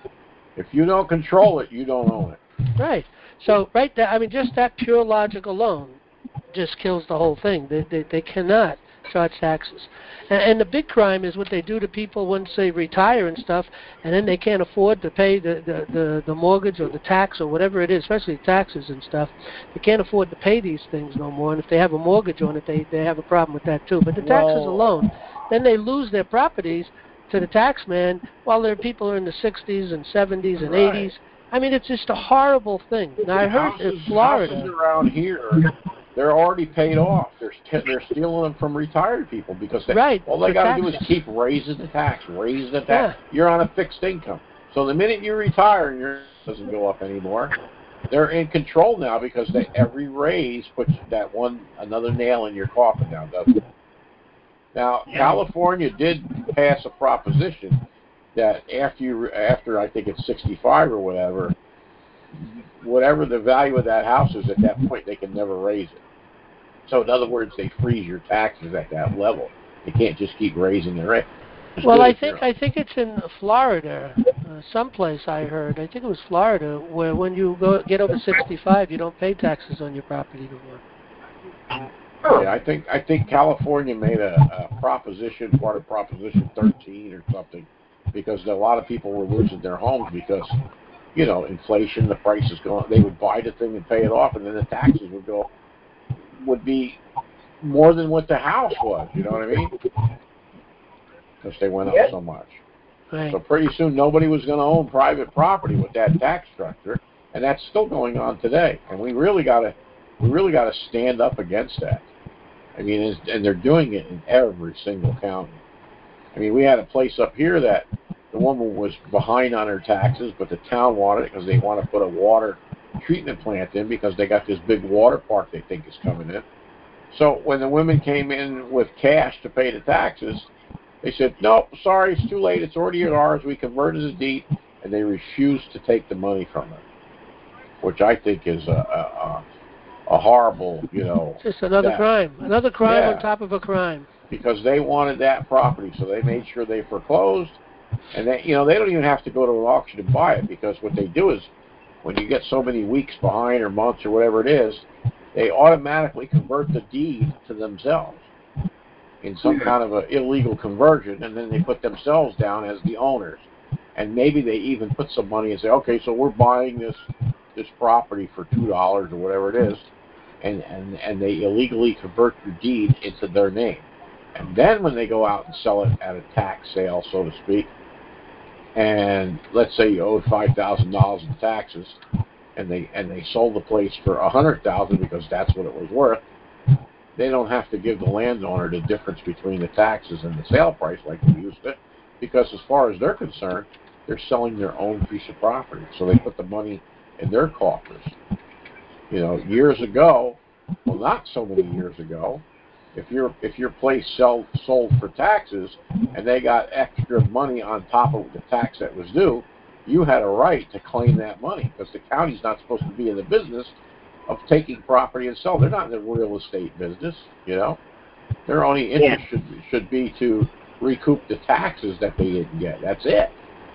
If you don't control it, you don't own it. Right. So right there, I mean, just that pure logic alone just kills the whole thing. They they, they cannot charge taxes. And, and the big crime is what they do to people once they retire and stuff, and then they can't afford to pay the, the, the, the mortgage or the tax or whatever it is, especially taxes and stuff. They can't afford to pay these things no more, and if they have a mortgage on it, they, they have a problem with that too. But the taxes Well, alone, then they lose their properties to the tax man while their people are in the sixties and seventies and right. eighties. I mean, it's just a horrible thing. Now, I heard houses, in Florida... Houses around here, they're already paid off. They're they're stealing them from retired people, because they, right, all they got to do is taxes. keep raising the tax, raise the tax. Yeah. You're on a fixed income. So the minute you retire and your doesn't go up anymore, they're in control now, because they, every raise puts that one another nail in your coffin now, doesn't it? Now, yeah. California did pass a proposition that after you, after I think it's sixty-five or whatever, whatever the value of that house is at that point, they can never raise it. So in other words, they freeze your taxes at that level. They can't just keep raising the rate. Well, I think I think it's in Florida, uh, someplace I heard. I think it was Florida, where when you go get over sixty-five, you don't pay taxes on your property no more. Yeah, I think I think California made a, a proposition, part of Proposition thirteen or something, because a lot of people were losing their homes because, you know, inflation, the prices going. They would buy the thing and pay it off, and then the taxes would go would be more than what the house was. You know what I mean? Because they went up Yep. so much. Right. So pretty soon nobody was going to own private property with that tax structure, and that's still going on today. And we really got to we really got to stand up against that. I mean, it's, and they're doing it in every single county. I mean, we had a place up here that the woman was behind on her taxes, but the town wanted it because they want to put a water treatment plant in, because they got this big water park they think is coming in. So when the women came in with cash to pay the taxes, they said, nope, sorry, it's too late. It's already ours. We converted the deed, and they refused to take the money from her, which I think is a, a, a horrible, you know. Just another that, crime. Another crime yeah, on top of a crime. Because they wanted that property, so they made sure they foreclosed. And they, you know, they don't even have to go to an auction to buy it, because what they do is, when you get so many weeks behind or months or whatever it is, they automatically convert the deed to themselves in some kind of an illegal conversion, and then they put themselves down as the owners. And maybe they even put some money and say, okay, so we're buying this this property for two dollars or whatever it is, and, and, and they illegally convert the deed into their name. And then when they go out and sell it at a tax sale, so to speak, and let's say you owed five thousand dollars in taxes, and they and they sold the place for one hundred thousand dollars because that's what it was worth, they don't have to give the landowner the difference between the taxes and the sale price like they used to, because as far as they're concerned, they're selling their own piece of property. So they put the money in their coffers. You know, years ago, well, not so many years ago, if your if your place sell, sold for taxes and they got extra money on top of the tax that was due, you had a right to claim that money, because the county's not supposed to be in the business of taking property and selling. They're not in the real estate business, you know. Their only interest yeah. should should be to recoup the taxes that they didn't get. That's it.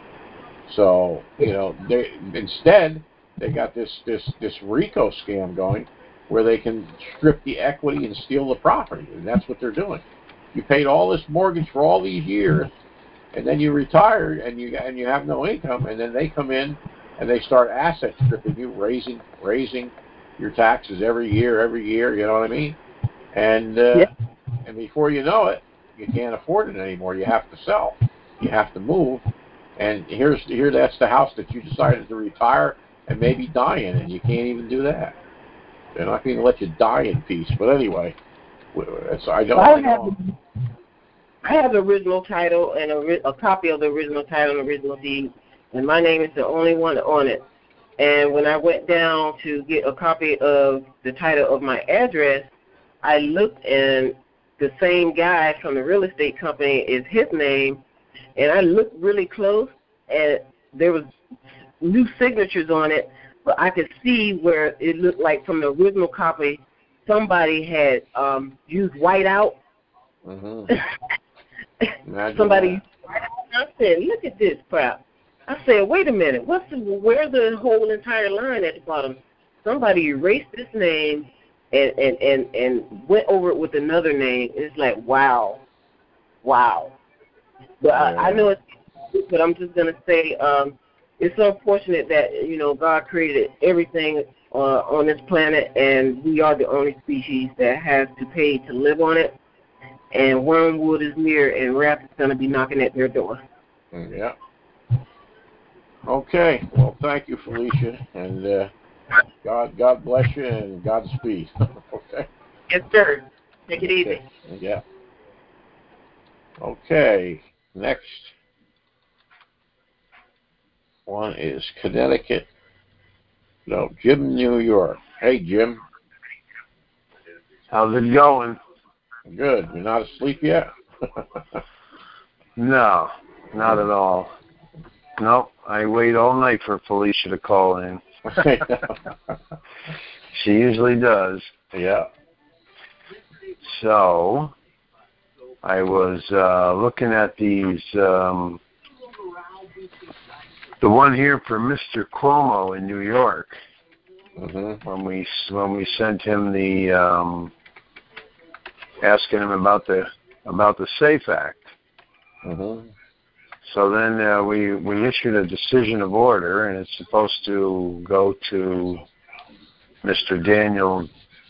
So, you know, they instead they got this this this RICO scam going, where they can strip the equity and steal the property, and that's what they're doing. You paid all this mortgage for all these years, and then you retire and you and you have no income, and then they come in and they start asset stripping you, raising raising your taxes every year, every year. You know what I mean? And uh, yeah. and before you know it, you can't afford it anymore. You have to sell. You have to move. And here's here that's the house that you decided to retire and maybe die in, and you can't even do that. They're not going to let you die in peace. But anyway, so I don't well, I know. Have, I have the original title and a, a copy of the original title and original deed, and my name is the only one on it. And when I went down to get a copy of the title of my address, I looked, and the same guy from the real estate company is his name, and I looked really close, and there was new signatures on it, but I could see where it looked like from the original copy somebody had um, used whiteout. Mm-hmm. Somebody, I said, look at this crap. I said, wait a minute, what's the, where's the whole entire line at the bottom? Somebody erased this name and, and, and, and went over it with another name. It's like, wow, wow. But yeah. I, I know it's, but I'm just going to say um, it's unfortunate that, you know, God created everything uh, on this planet, and we are the only species that has to pay to live on it. And wormwood is near, and wrath is going to be knocking at their door. Yeah. Okay. Well, thank you, Felicia, and uh, God, God bless you, and Godspeed. Okay. Yes, sir. Take it okay. easy. Yeah. Okay. Next one is Connecticut. No, Jim, New York. Hey, Jim. How's it going? Good. You're not asleep yet? No, not at all. Nope. I wait all night for Felicia to call in. She usually does. Yeah. So, I was uh, looking at these, um, the one here for Mister Cuomo in New York. Mm-hmm. When we when we sent him the um, asking him about the about the SAFE Act. Mm-hmm. So then uh, we we issued a decision of order, and it's supposed to go to Mister Daniel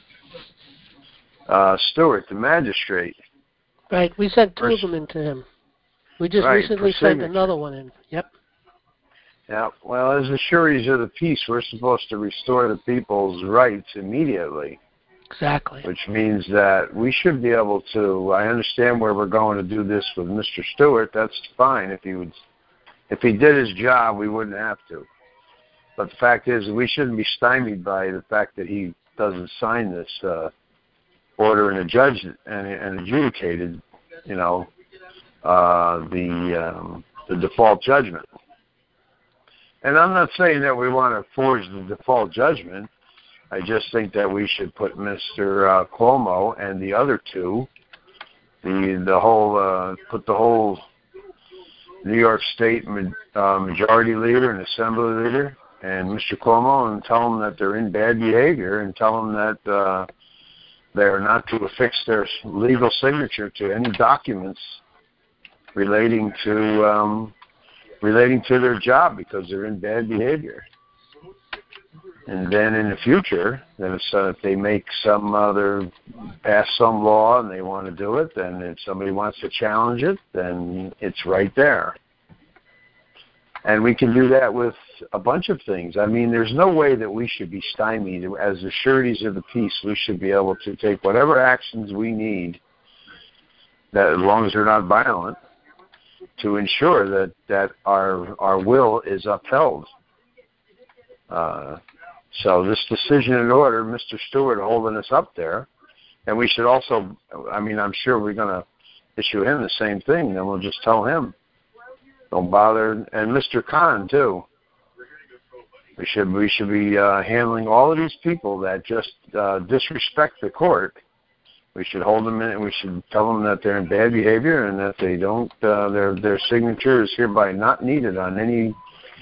uh, Stewart, the magistrate. Right. We sent two For, of them in to him. We just right, recently sent another one in. Yep. Yeah. Well, as the sureties of the peace, we're supposed to restore the people's rights immediately. Exactly. Which means that we should be able to. I understand where we're going to do this with Mister Stewart. That's fine. If he would, if he did his job, we wouldn't have to. But the fact is, we shouldn't be stymied by the fact that he doesn't sign this uh, order and a judge and, and adjudicated, you know, uh, the um, the default judgment. And I'm not saying that we want to forge the default judgment. I just think that we should put Mister Uh, Cuomo and the other two, the the whole, uh, put the whole New York State uh, majority leader and assembly leader and Mister Cuomo, and tell them that they're in bad behavior, and tell them that uh, they are not to affix their legal signature to any documents relating to um, relating to their job because they're in bad behavior. And then in the future, then if, uh, if they make some other, pass some law and they want to do it, then if somebody wants to challenge it, then it's right there. And we can do that with a bunch of things. I mean, there's no way that we should be stymied. As the sureties of the peace, we should be able to take whatever actions we need, that as long as they're not violent, to ensure that, that our our will is upheld. Uh, so this decision in order, Mister Stewart holding us up there, and we should also, I mean, I'm sure we're going to issue him the same thing, then we'll just tell him, don't bother, and Mister Khan too. We should we should be uh, handling all of these people that just uh, disrespect the court. We should hold them in, and we should tell them that they're in bad behavior and that they don't uh, their their signature is hereby not needed on any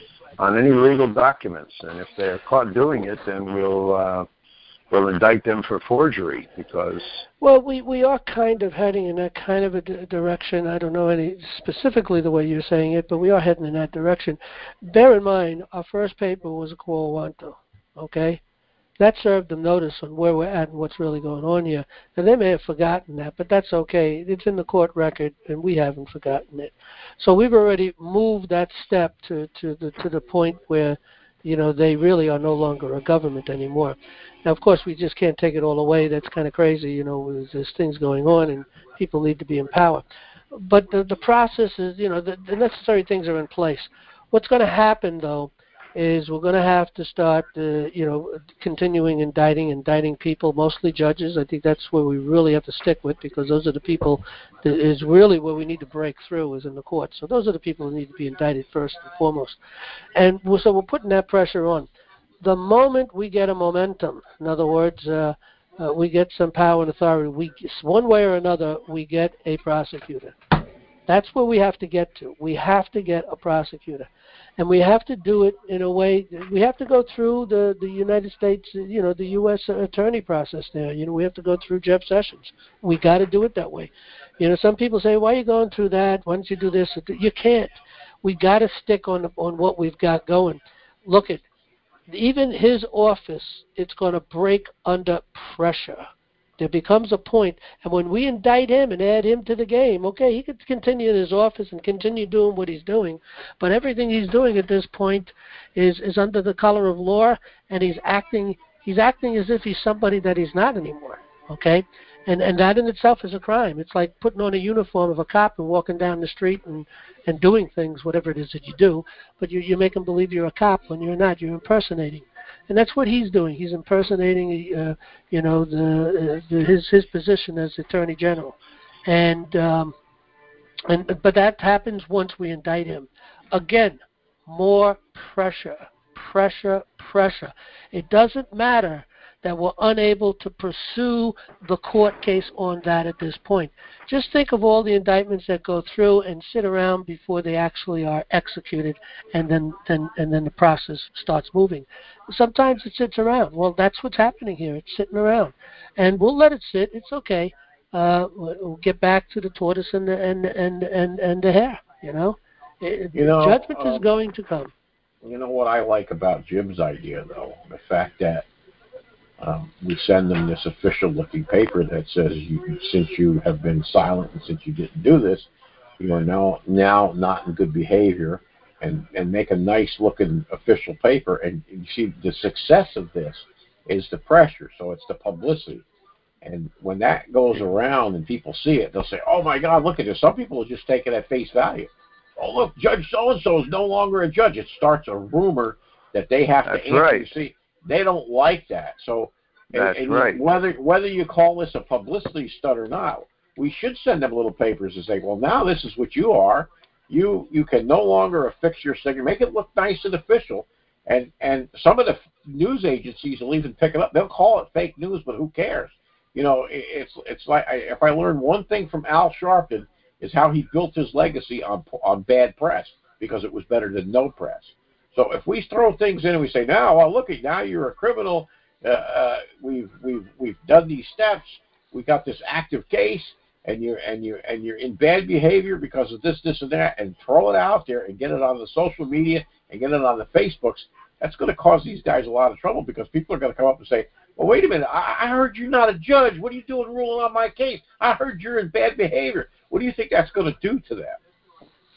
on any legal documents. And if they're caught doing it, then we'll uh, we'll indict them for forgery because. Well, we, we are kind of heading in that kind of a d- direction. I don't know any specifically the way you're saying it, but we are heading in that direction. Bear in mind, our first paper was a quo wanto, okay? That served them notice on where we're at and what's really going on here. And they may have forgotten that, but that's okay. It's in the court record, and we haven't forgotten it. So we've already moved that step to, to the to the point where, you know, they really are no longer a government anymore. Now, of course, we just can't take it all away. That's kind of crazy, you know, there's, there's things going on, and people need to be in power. But the, the process is, you know, the, the necessary things are in place. What's going to happen, though, is we're going to have to start, uh, you know, continuing indicting, indicting people, mostly judges. I think that's where we really have to stick with, because those are the people that is really where we need to break through, is in the courts. So those are the people who need to be indicted first and foremost. And we're, so we're putting that pressure on. The moment we get a momentum, in other words, uh, uh, we get some power and authority, we, one way or another, we get a prosecutor. That's where we have to get to. We have to get a prosecutor. And we have to do it in a way, we have to go through the, the United States, you know, the U S attorney process there. You know, we have to go through Jeff Sessions. We got to do it that way. You know, some people say, why are you going through that? Why don't you do this? You can't. We got to stick on on what we've got going. Look at, even his office, it's going to break under pressure. There becomes a point, and when we indict him and add him to the game, okay, he could continue in his office and continue doing what he's doing, but everything he's doing at this point is, is under the color of law, and he's acting he's acting as if he's somebody that he's not anymore, okay? And and that in itself is a crime. It's like putting on a uniform of a cop and walking down the street and, and doing things, whatever it is that you do, but you, you make them believe you're a cop when you're not. You're impersonating. And that's what he's doing. He's impersonating, uh, you know, the, uh, the his his position as Attorney General, and um, and but that happens once we indict him. Again, more pressure, pressure, pressure. It doesn't matter that we're unable to pursue the court case on that at this point. Just think of all the indictments that go through and sit around before they actually are executed, and then, then and then the process starts moving. Sometimes it sits around. Well, that's what's happening here. It's sitting around, and we'll let it sit. It's okay. Uh, we'll get back to the tortoise and the and and and, and the hare. You know, it, you know judgment um, is going to come. You know what I like about Jim's idea, though, the fact that Um, we send them this official-looking paper that says, you, since you have been silent and since you didn't do this, you are now now not in good behavior, and, and make a nice-looking official paper. And you see, the success of this is the pressure, so it's the publicity. And when that goes around and people see it, they'll say, oh, my God, look at this. Some people will just take it at face value. Oh, look, Judge so-and-so is no longer a judge. It starts a rumor that they have That's to answer. right. See, they don't like that. So That's and, and right. Whether whether you call this a publicity stunt or not, we should send them little papers and say, well, now this is what you are. You you can no longer affix your signature. Make it look nice and official. And and some of the news agencies will even pick it up. They'll call it fake news, but who cares? You know, it, it's it's like I, if I learned one thing from Al Sharpton, is how he built his legacy on on bad press, because it was better than no press. So if we throw things in and we say, now, well, look, now you're a criminal. Uh, uh, we've we've we've done these steps. We got this active case, and you're and you and you're in bad behavior because of this, this, and that, and throw it out there and get it on the social media and get it on the Facebooks. That's going to cause these guys a lot of trouble, because people are going to come up and say, well, wait a minute, I, I heard you're not a judge. What are you doing ruling on my case? I heard you're in bad behavior. What do you think that's going to do to them?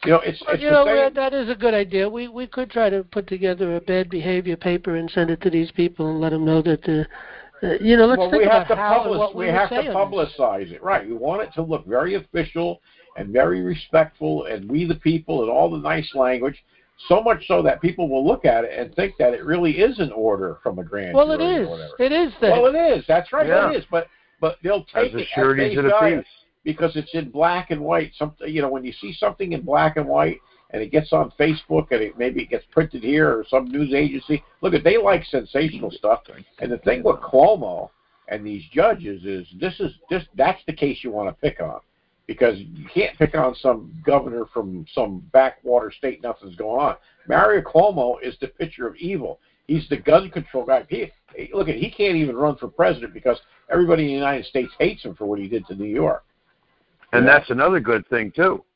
You know, it's, well, it's you the know same. that, that is a good idea. We we could try to put together a bad behavior paper and send it to these people and let them know that the, uh, you know, let's well, think we about have to how publish, and what we, we would have say to on this. publicize it, right? We want it to look very official and very respectful, and we the people, and all the nice language. So much so that people will look at it and think that it really is an order from a grand Well, it jury is. or whatever. It is that. Well, it is. That's right. Yeah. It is. But but they'll take as it the sureties as face of the value peace. because it's in black and white. Something, you know, when you see something in black and white and it gets on Facebook and it maybe it gets printed here or some news agency. Look, at they like sensational stuff. And the thing with Cuomo and these judges is this is this that's the case you want to pick on. Because you can't pick on some governor from some backwater state, nothing's going on. Mario Cuomo is the picture of evil. He's the gun control guy. He, look, at he can't even run for president because everybody in the United States hates him for what he did to New York. And yeah. that's another good thing, too,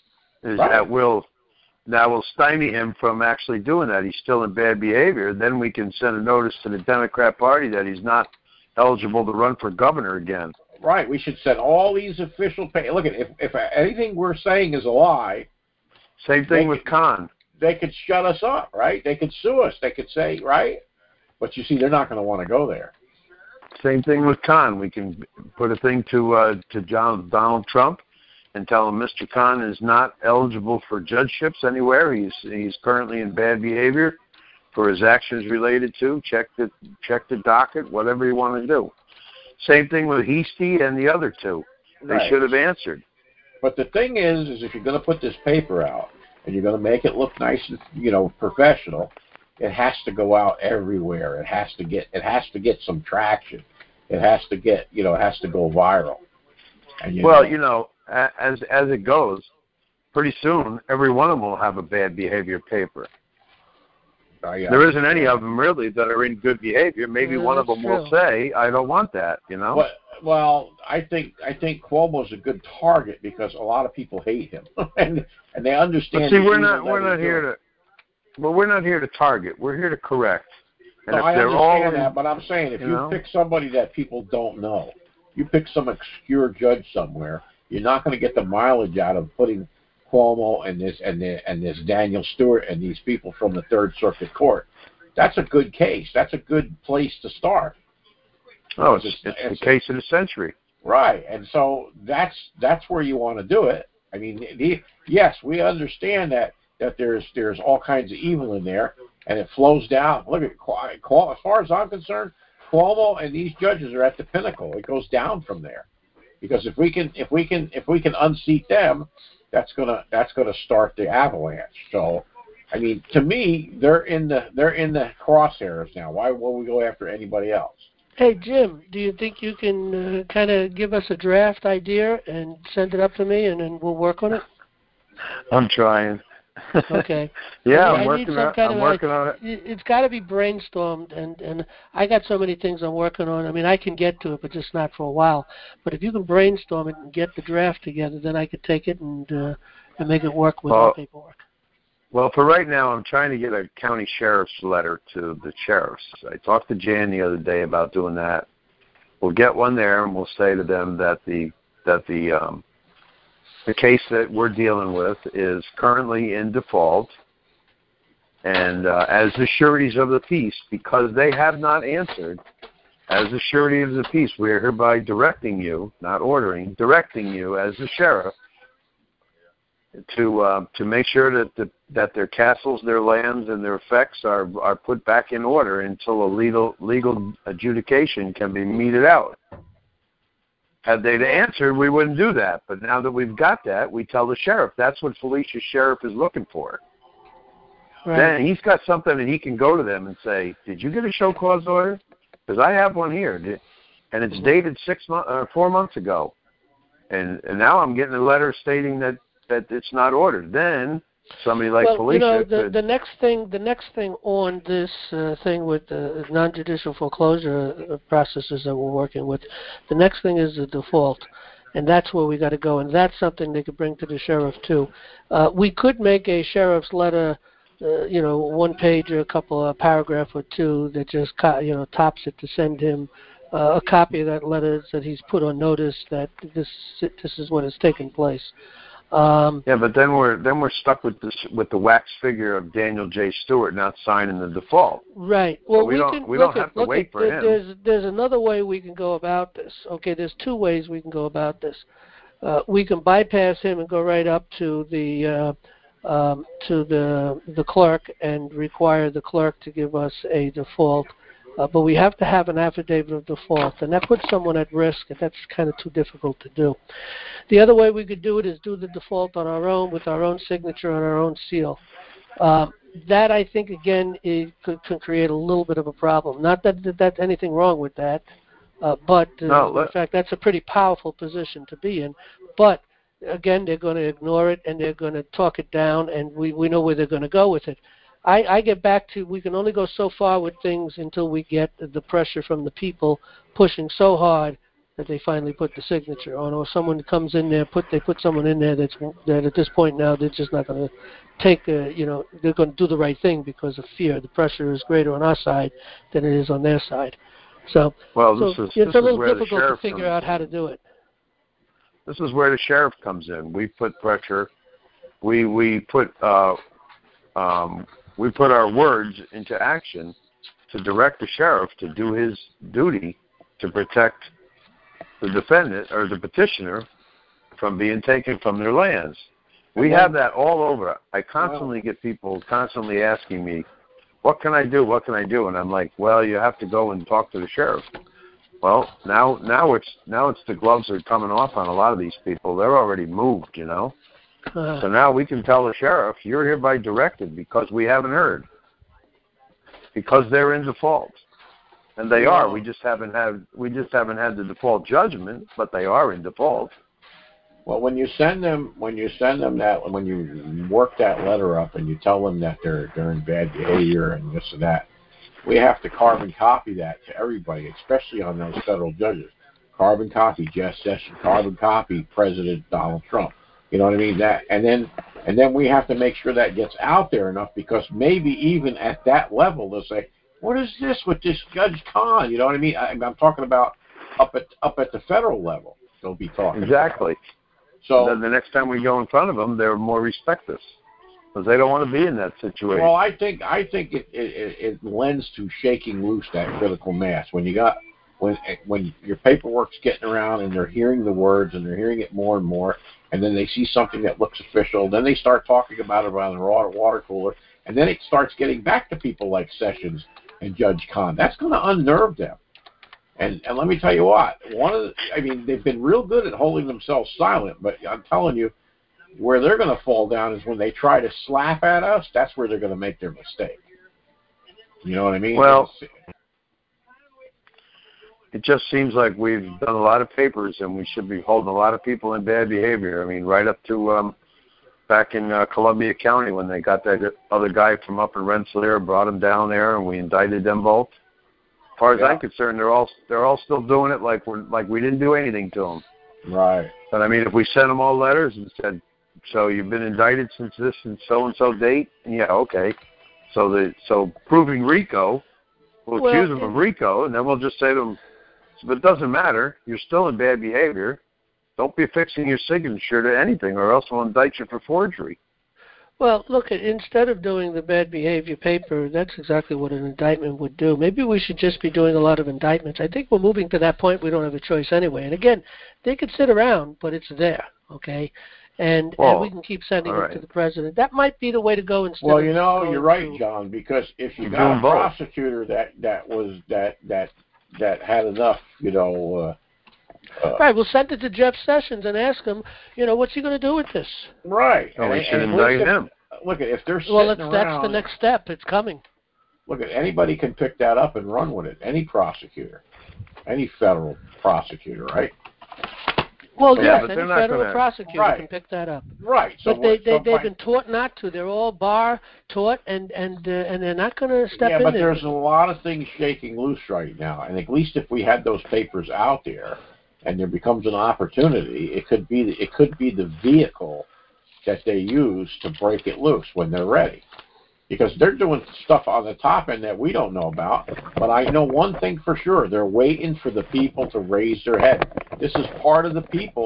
is right. that will that will stymie him from actually doing that. He's still in bad behavior. Then we can send a notice to the Democrat Party that he's not eligible to run for governor again. Right. We should send all these official pay. Look at if if anything we're saying is a lie. Same thing with could, Khan. They could shut us up, right? They could sue us. They could say, right? But you see, they're not going to want to go there. Same thing with Khan. We can put a thing to uh, to John, Donald Trump and tell him Mister Khan is not eligible for judgeships anywhere. He's he's currently in bad behavior for his actions related to. Check the check the docket, whatever you want to do. Same thing with Heastie and the other two. They right. should have answered. But the thing is, is if you're going to put this paper out and you're going to make it look nice and, you know, professional, it has to go out everywhere. It has to get, it has to get some traction. It has to get, you know, it has to go viral. And, you well, know, you know, as as it goes, pretty soon every one of them will have a bad behavior paper. Uh, yeah. There isn't any of them really that are in good behavior. Maybe yeah, one of them true. will say, "I don't want that," you know. Well, well, I think I think Cuomo's a good target because a lot of people hate him, and and they understand. But see, the we're evil not we're that not he's here doing. to. Well, we're not here to target. We're here to correct. And No, if I they're understand all in, that, but I'm saying if you you know? pick somebody that people don't know, you pick some obscure judge somewhere, you're not going to get the mileage out of putting Cuomo and this and the, and this Daniel Stewart and these people from the Third Circuit Court. That's a good case. That's a good place to start. Oh, it's, it's, it's, it's the case of the century. Right, and so that's that's where you want to do it. I mean, the, yes, we understand that that there's there's all kinds of evil in there, and it flows down. Look at Cuomo. As far as I'm concerned, Cuomo and these judges are at the pinnacle. It goes down from there, because if we can if we can if we can unseat them, that's gonna that's gonna start the avalanche. So, I mean, to me, they're in the they're in the crosshairs now. Why will we go after anybody else? Hey, Jim, do you think you can uh, kind of give us a draft idea and send it up to me, and then we'll work on it? I'm trying. Okay. yeah, I, I'm I working some on. kind I'm of, working like, on it. It's got to be brainstormed, and and I got so many things I'm working on. I mean, I can get to it, but just not for a while. But if you can brainstorm it and get the draft together, then I could take it and uh, and make it work with well, our paperwork. Well, for right now, I'm trying to get a county sheriff's letter to the sheriffs. I talked to Jan the other day about doing that. We'll get one there, and we'll say to them that the that the um, the case that we're dealing with is currently in default, and uh, as the sureties of the peace, because they have not answered, as the surety of the peace, we are hereby directing you, not ordering, directing you as the sheriff, to uh, to make sure that the, that their castles, their lands, and their effects are are put back in order until a legal legal adjudication can be meted out. Had they answered, we wouldn't do that. But now that we've got that, we tell the sheriff. That's what Felicia's sheriff is looking for. Right. Then he's got something, and he can go to them and say, "Did you get a show cause order? Because I have one here, and it's dated six months or four months ago, and and now I'm getting a letter stating that." that it's not ordered. Then somebody like well, Felicia you know, the, could... the next thing, the next thing on this uh, thing with the non-judicial foreclosure processes that we're working with, the next thing is the default, and that's where we got to go, and that's something they could bring to the sheriff too. Uh, we could make a sheriff's letter, uh, you know, one page or a couple of paragraph or two that just co- you know tops it to send him uh, a copy of that letter that he's put on notice that this this is what has taken place. Um, yeah, but then we're then we're stuck with this with the wax figure of Daniel J. Stewart not signing the default. Right. Well, so we, we don't can we look don't at, have to look wait at, for there, him. There's there's another way we can go about this. Okay, there's two ways we can go about this. Uh, we can bypass him and go right up to the uh, um, to the the clerk and require the clerk to give us a default. Uh, but we have to have an affidavit of default, and that puts someone at risk, and that's kind of too difficult to do. The other way we could do it is do the default on our own with our own signature and our own seal. Um, that, I think, again, it could, could create a little bit of a problem. Not that, that that's anything wrong with that, uh, but uh, no, let, in fact, that's a pretty powerful position to be in. But, again, they're going to ignore it, and they're going to talk it down, and we, we know where they're going to go with it. I, I get back to we can only go so far with things until we get the pressure from the people pushing so hard that they finally put the signature on, or someone comes in there, put they put someone in there that's that at this point now they're just not going to take a, you know, they're going to do the right thing because of fear. The pressure is greater on our side than it is on their side. So, well, so this is, it's this a little is difficult to figure comes out how to in. do it. This is where the sheriff comes in. We put pressure. We we put uh, um, we put our words into action to direct the sheriff to do his duty to protect the defendant or the petitioner from being taken from their lands. We have that all over. I constantly get people constantly asking me, what can I do? What can I do? And I'm like, well, you have to go and talk to the sheriff. Well, now now it's now it's the gloves are coming off on a lot of these people. They're already moved, you know. Uh, so now we can tell the sheriff, you're hereby directed because we haven't heard. Because they're in default. And they are. We just haven't had we just haven't had the default judgment, but they are in default. Well, when you send them when you send them that when you work that letter up and you tell them that they're they're in bad behavior and this and that, we have to carbon copy that to everybody, especially on those federal judges. Carbon copy Jeff Sessions, carbon copy President Donald Trump. You know what I mean? That and then and then we have to make sure that gets out there enough because maybe even at that level they'll say, what is this with this Judge Kahn? You know what I mean? I, I'm talking about up at up at the federal level. They'll be talking exactly. About. So then the next time we go in front of them, they're more respect us because they don't want to be in that situation. Well, I think I think it, it it lends to shaking loose that critical mass when you got when when your paperwork's getting around and they're hearing the words and they're hearing it more and more, and then they see something that looks official, then they start talking about it around the water cooler, and then it starts getting back to people like Sessions and Judge Kahn. That's going to unnerve them. And and let me tell you what, one of the, I mean, they've been real good at holding themselves silent, but I'm telling you, where they're going to fall down is when they try to slap at us. That's where they're going to make their mistake. You know what I mean? Well, it just seems like we've done a lot of papers, and we should be holding a lot of people in bad behavior. I mean, right up to um, back in uh, Columbia County when they got that other guy from up in Rensselaer, brought him down there, and we indicted them both. As far as yeah. I'm concerned, they're all they're all still doing it like we're like we didn't do anything to them. Right. But I mean, if we sent them all letters and said, "So you've been indicted since this and so and so date," yeah, okay. So the so proving RICO, we'll well, accuse them of RICO, and then we'll just say to them, "But it doesn't matter. You're still in bad behavior. Don't be affixing your signature to anything, or else we'll indict you for forgery." Well, look, instead of doing the bad behavior paper, that's exactly what an indictment would do. Maybe we should just be doing a lot of indictments. I think we're moving to that point. We don't have a choice anyway. And again, they could sit around, but it's there, okay? And, well, and we can keep sending right. it to the president. That might be the way to go instead. Well, you know, of you're right, to, John, because if you got a prosecutor that that was that that that had enough, you know. Uh, Uh, right, we'll send it to Jeff Sessions and ask him, you know, what's he going to do with this? Right. Oh, we and, should and indict if, him. Look, if they're sitting well, that's, around, that's the next step. It's coming. Look, anybody can pick that up and run with it. Any prosecutor, any federal prosecutor, right? Well, so, yes, yeah, any federal gonna, prosecutor right. can pick that up. Right. So but they, what, they, so they've fine. been taught not to. They're all bar taught, and and uh, and they're not going to step yeah, in but there. there's a lot of things shaking loose right now, and at least if we had those papers out there, and there becomes an opportunity, it could be the, it could be the vehicle that they use to break it loose when they're ready. Because they're doing stuff on the top end that we don't know about. But I know one thing for sure. They're waiting for the people to raise their head. This is part of the people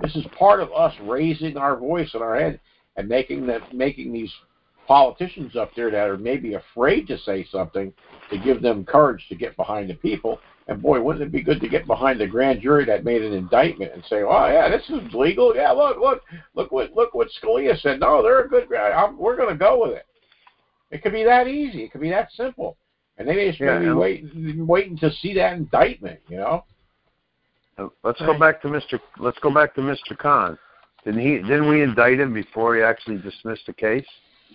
This is part of us raising our voice in our head and making them, making these politicians up there that are maybe afraid to say something to give them courage to get behind the people. And boy, wouldn't it be good to get behind the grand jury that made an indictment and say, "Oh yeah, this is legal. Yeah, look, look, look what look what Scalia said. No, they're a good. I'm, we're going to go with it." It could be that easy. It could be that simple. And they just yeah, maybe waiting, waiting to see that indictment. You know. Let's go back to Mister Let's go back to Mister Khan. Didn't he? Didn't we indict him before he actually dismissed the case?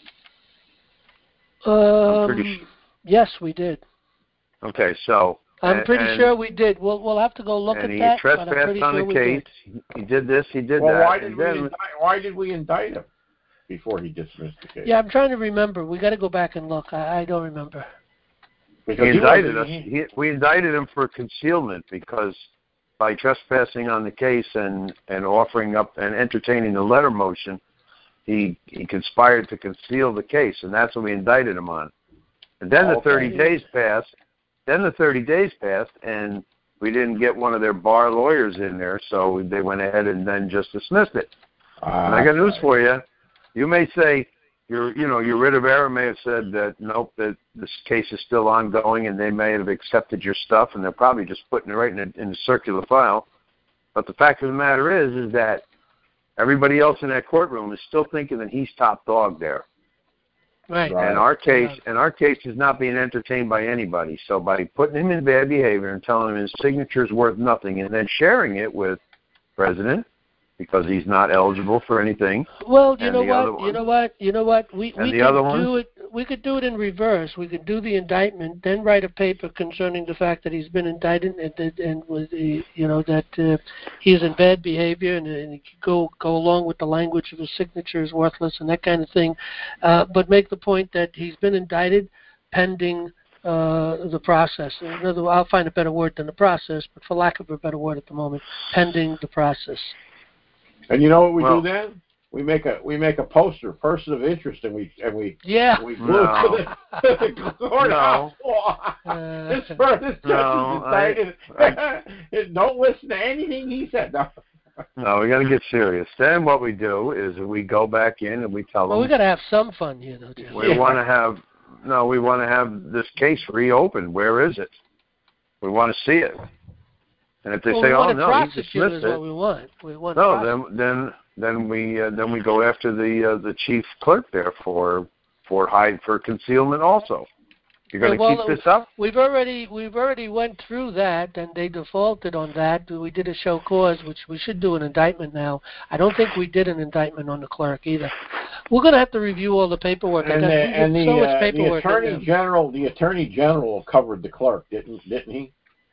Um, I'm pretty sure. Yes, we did. Okay, so I'm and, pretty and, sure we did. We'll we'll have to go look and at he that. trespassed but I'm pretty on sure the case. Did. He did this. He did well, that. Why did and we then, indict, Why did we indict him before he dismissed the case? Yeah, I'm trying to remember. We got to go back and look. I, I don't remember. Because he indicted he us. He, we indicted him for concealment because by trespassing on the case and, and offering up and entertaining the letter motion, he he conspired to conceal the case, and that's what we indicted him on. And then the thirty days passed. Then the thirty days passed, and we didn't get one of their bar lawyers in there, so they went ahead and then just dismissed it. Uh, and I got news right. for you. You may say your you know your writ of error may have said that nope, that this case is still ongoing, and they may have accepted your stuff, and they're probably just putting it right in a, in a circular file. But the fact of the matter is, is that everybody else in that courtroom is still thinking that he's top dog there. Right. And our case, yeah. and our case is not being entertained by anybody. So by putting him in bad behavior and telling him his signature is worth nothing, and then sharing it with President because he's not eligible for anything. Well, you know what? You know what? You know what? We we could do it. We could do it in reverse. We could do the indictment, then write a paper concerning the fact that he's been indicted and and was you know that uh, he's in bad behavior, and, and go go along with the language of his signature is worthless and that kind of thing, uh, but make the point that he's been indicted pending uh, the process. In other words, I'll find a better word than the process, but for lack of a better word at the moment, pending the process. And you know what we well, do then? We make a we make a poster, person of interest, and we and we yeah we glue no. it to the, the courthouse. No. Uh, this person no, is indicted. I, I, don't listen to anything he said. No, no we got to get serious. Then what we do is we go back in and we tell well, them. we got to have some fun here, though, Jim. We yeah. want to have no. We want to have this case reopened. Where is it? We want to see it. And if they well, say, we "Oh want no, he dismissed is it," what we want. We want no, then then then we uh, then we go after the uh, the chief clerk there for for hide for concealment. Also, you're going to yeah, well, keep this up. We've already we've already went through that, and they defaulted on that. We did a show cause, which we should do an indictment now. I don't think we did an indictment on the clerk either. We're going to have to review all the paperwork. And, I the, and the, so much uh, paperwork the attorney general, the attorney general covered the clerk, didn't didn't he?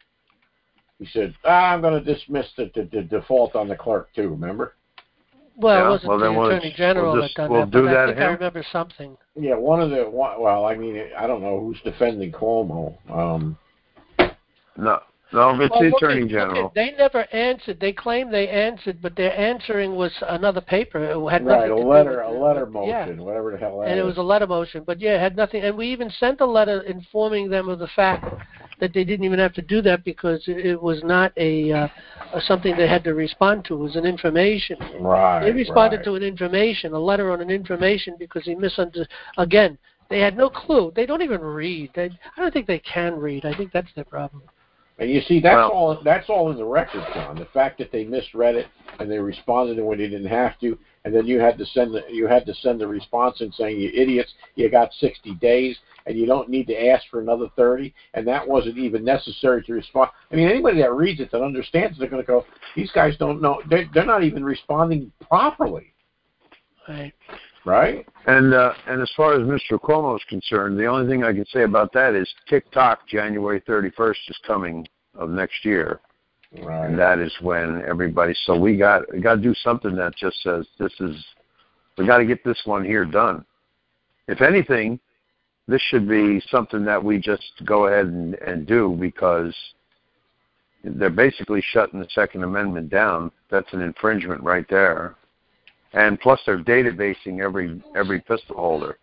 He said, ah, I'm going to dismiss the, the, the default on the clerk, too, remember? Well, yeah, it wasn't well, the we'll Attorney General we'll just, that done we'll that, do but that I think him. I remember something. Yeah, one of the, one, well, I mean, I don't know who's defending Cuomo. Um, no, no, it's well, the look Attorney at, General. At, they never answered. They claimed they answered, but their answering was another paper. It had right, nothing a to letter, do with, a letter with, motion, yeah. whatever the hell that And is. it was a letter motion, but yeah, it had nothing. And we even sent a letter informing them of the fact that they didn't even have to do that because it was not a, uh, a something they had to respond to. It was an information. Right. They responded right. to an information, a letter on an information, because he misunderstood. Again, they had no clue. They don't even read. They, I don't think they can read. I think that's their problem. And you see, that's well, all. That's all in the record, John. The fact that they misread it and they responded when they didn't have to, and then you had to send the, you had to send the response in saying, "You idiots, you got sixty days, and you don't need to ask for another thirty." And that wasn't even necessary to respond. I mean, anybody that reads it that understands, they're going to go, "These guys don't know. They're, they're not even responding properly." Right. Right. And uh, and as far as Mister Cuomo is concerned, the only thing I can say about that is TikTok January thirty-first is coming of next year, right. and that is when everybody. So we got we got to do something that just says this is. We got to get this one here done. If anything, this should be something that we just go ahead and, and do because they're basically shutting the Second Amendment down. That's an infringement right there. And plus, they're databasing every every pistol holder.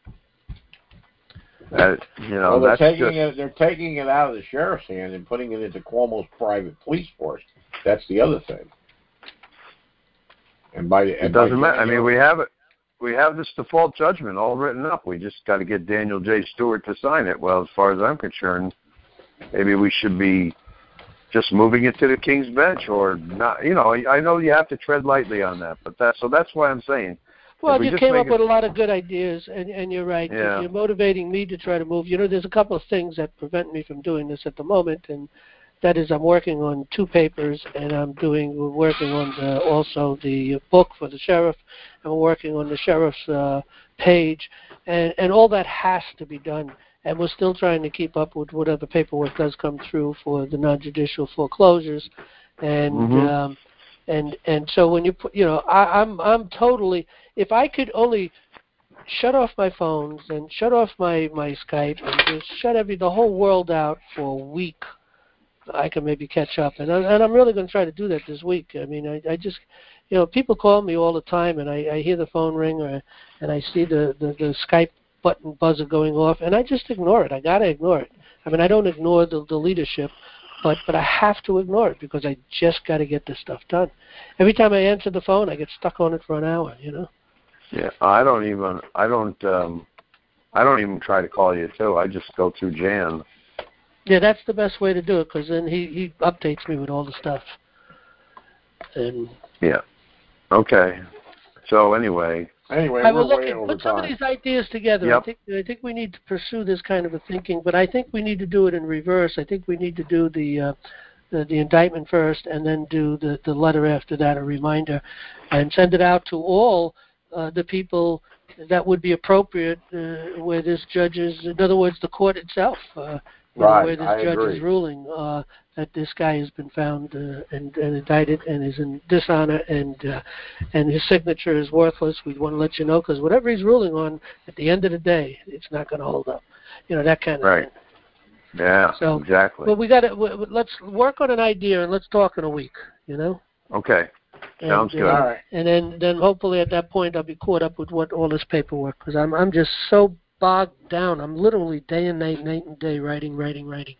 Uh, you know, well, they're that's taking just, it. They're taking it out of the sheriff's hand and putting it into Cuomo's private police force. That's the other thing. And by it and doesn't by matter. I mean, we have it. We have this default judgment all written up. We just got to get Daniel J. Stewart to sign it. Well, as far as I'm concerned, maybe we should be just moving it to the King's Bench, or not. You know, I know you have to tread lightly on that, but that so that's why I'm saying. Well, we you came up it, with a lot of good ideas, and, and you're right. Yeah. You're motivating me to try to move. You know, there's a couple of things that prevent me from doing this at the moment, and that is I'm working on two papers, and I'm doing we're working on the, also the book for the sheriff, and we're working on the sheriff's uh, page, and, and all that has to be done. And we're still trying to keep up with whatever paperwork does come through for the non-judicial foreclosures, and mm-hmm. um, and and so when you put, you know, I, I'm I'm totally. If I could only shut off my phones and shut off my, my Skype and just shut every the whole world out for a week, I can maybe catch up. And, I, and I'm really going to try to do that this week. I mean, I, I just, you know, people call me all the time, and I, I hear the phone ring, or and I see the, the, the Skype button buzzer going off, and I just ignore it. I got to ignore it. I mean, I don't ignore the, the leadership, but, but I have to ignore it because I just got to get this stuff done. Every time I answer the phone, I get stuck on it for an hour, you know. Yeah, I don't even, I don't, um, I don't even try to call you too. I just go through Jan. Yeah, that's the best way to do it because then he, he updates me with all the stuff. And yeah, okay. So anyway, anyway, I we're will look way at, over put some time. of these ideas together. Yep. I think I think we need to pursue this kind of a thinking, but I think we need to do it in reverse. I think we need to do the uh, the, the indictment first, and then do the the letter after that, a reminder, and send it out to all uh, the people that would be appropriate uh, where this judge is, in other words, the court itself, uh, you right, know, where this I judge agree. is ruling uh, that this guy has been found uh, and, and indicted and is in dishonor, and uh, and his signature is worthless. We want to let you know because whatever he's ruling on, at the end of the day, it's not going to hold up. You know, that kind of right. thing. Yeah, so, exactly. Well, we got to let's work on an idea and let's talk in a week. You know. Okay. Sounds and, good. Uh, All right. And then, then hopefully at that point I'll be caught up with what all this paperwork because I'm I'm just so bogged down. I'm literally day and night, night and day writing, writing, writing,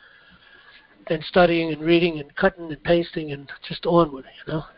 and studying and reading and cutting and pasting and just on with it. You know.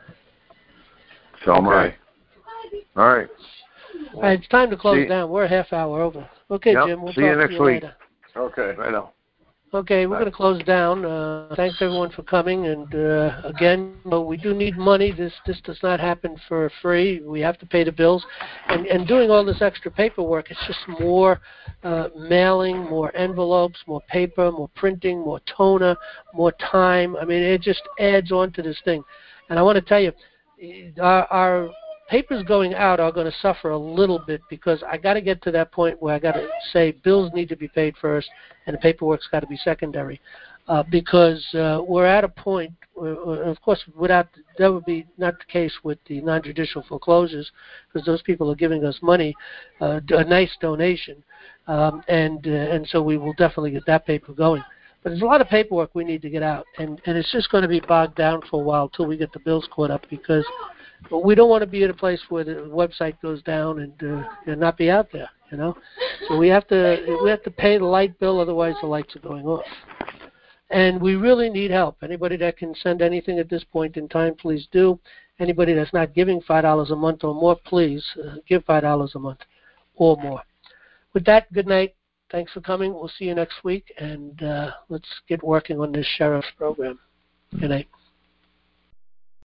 So am I. All right. All right, it's time to close See, down. We're a half hour over. Okay, yep, Jim. We'll see talk you next to you week. later. Okay. Right on. Okay, we're Bye. going to close down. Uh, thanks everyone for coming. And uh, again, you know, we do need money. This this does not happen for free. We have to pay the bills. And and doing all this extra paperwork, it's just more uh, mailing, more envelopes, more paper, more printing, more toner, more time. I mean, it just adds on to this thing. And I want to tell you, our, our papers going out are going to suffer a little bit because I got to get to that point where I got to say bills need to be paid first and the paperwork's got to be secondary uh, because uh, we're at a point, where, of course, without that would be not the case with the non-judicial foreclosures because those people are giving us money, uh, a nice donation, um, and uh, and so we will definitely get that paper going. But there's a lot of paperwork we need to get out, and, and it's just going to be bogged down for a while till we get the bills caught up because But we don't want to be at a place where the website goes down and, uh, and not be out there, you know. So we have to we have to pay the light bill, otherwise the lights are going off. And we really need help. Anybody that can send anything at this point in time, please do. Anybody that's not giving five dollars a month or more, please uh, give five dollars a month or more. With that, good night. Thanks for coming. We'll see you next week, and uh, let's get working on this sheriff's program. Good night.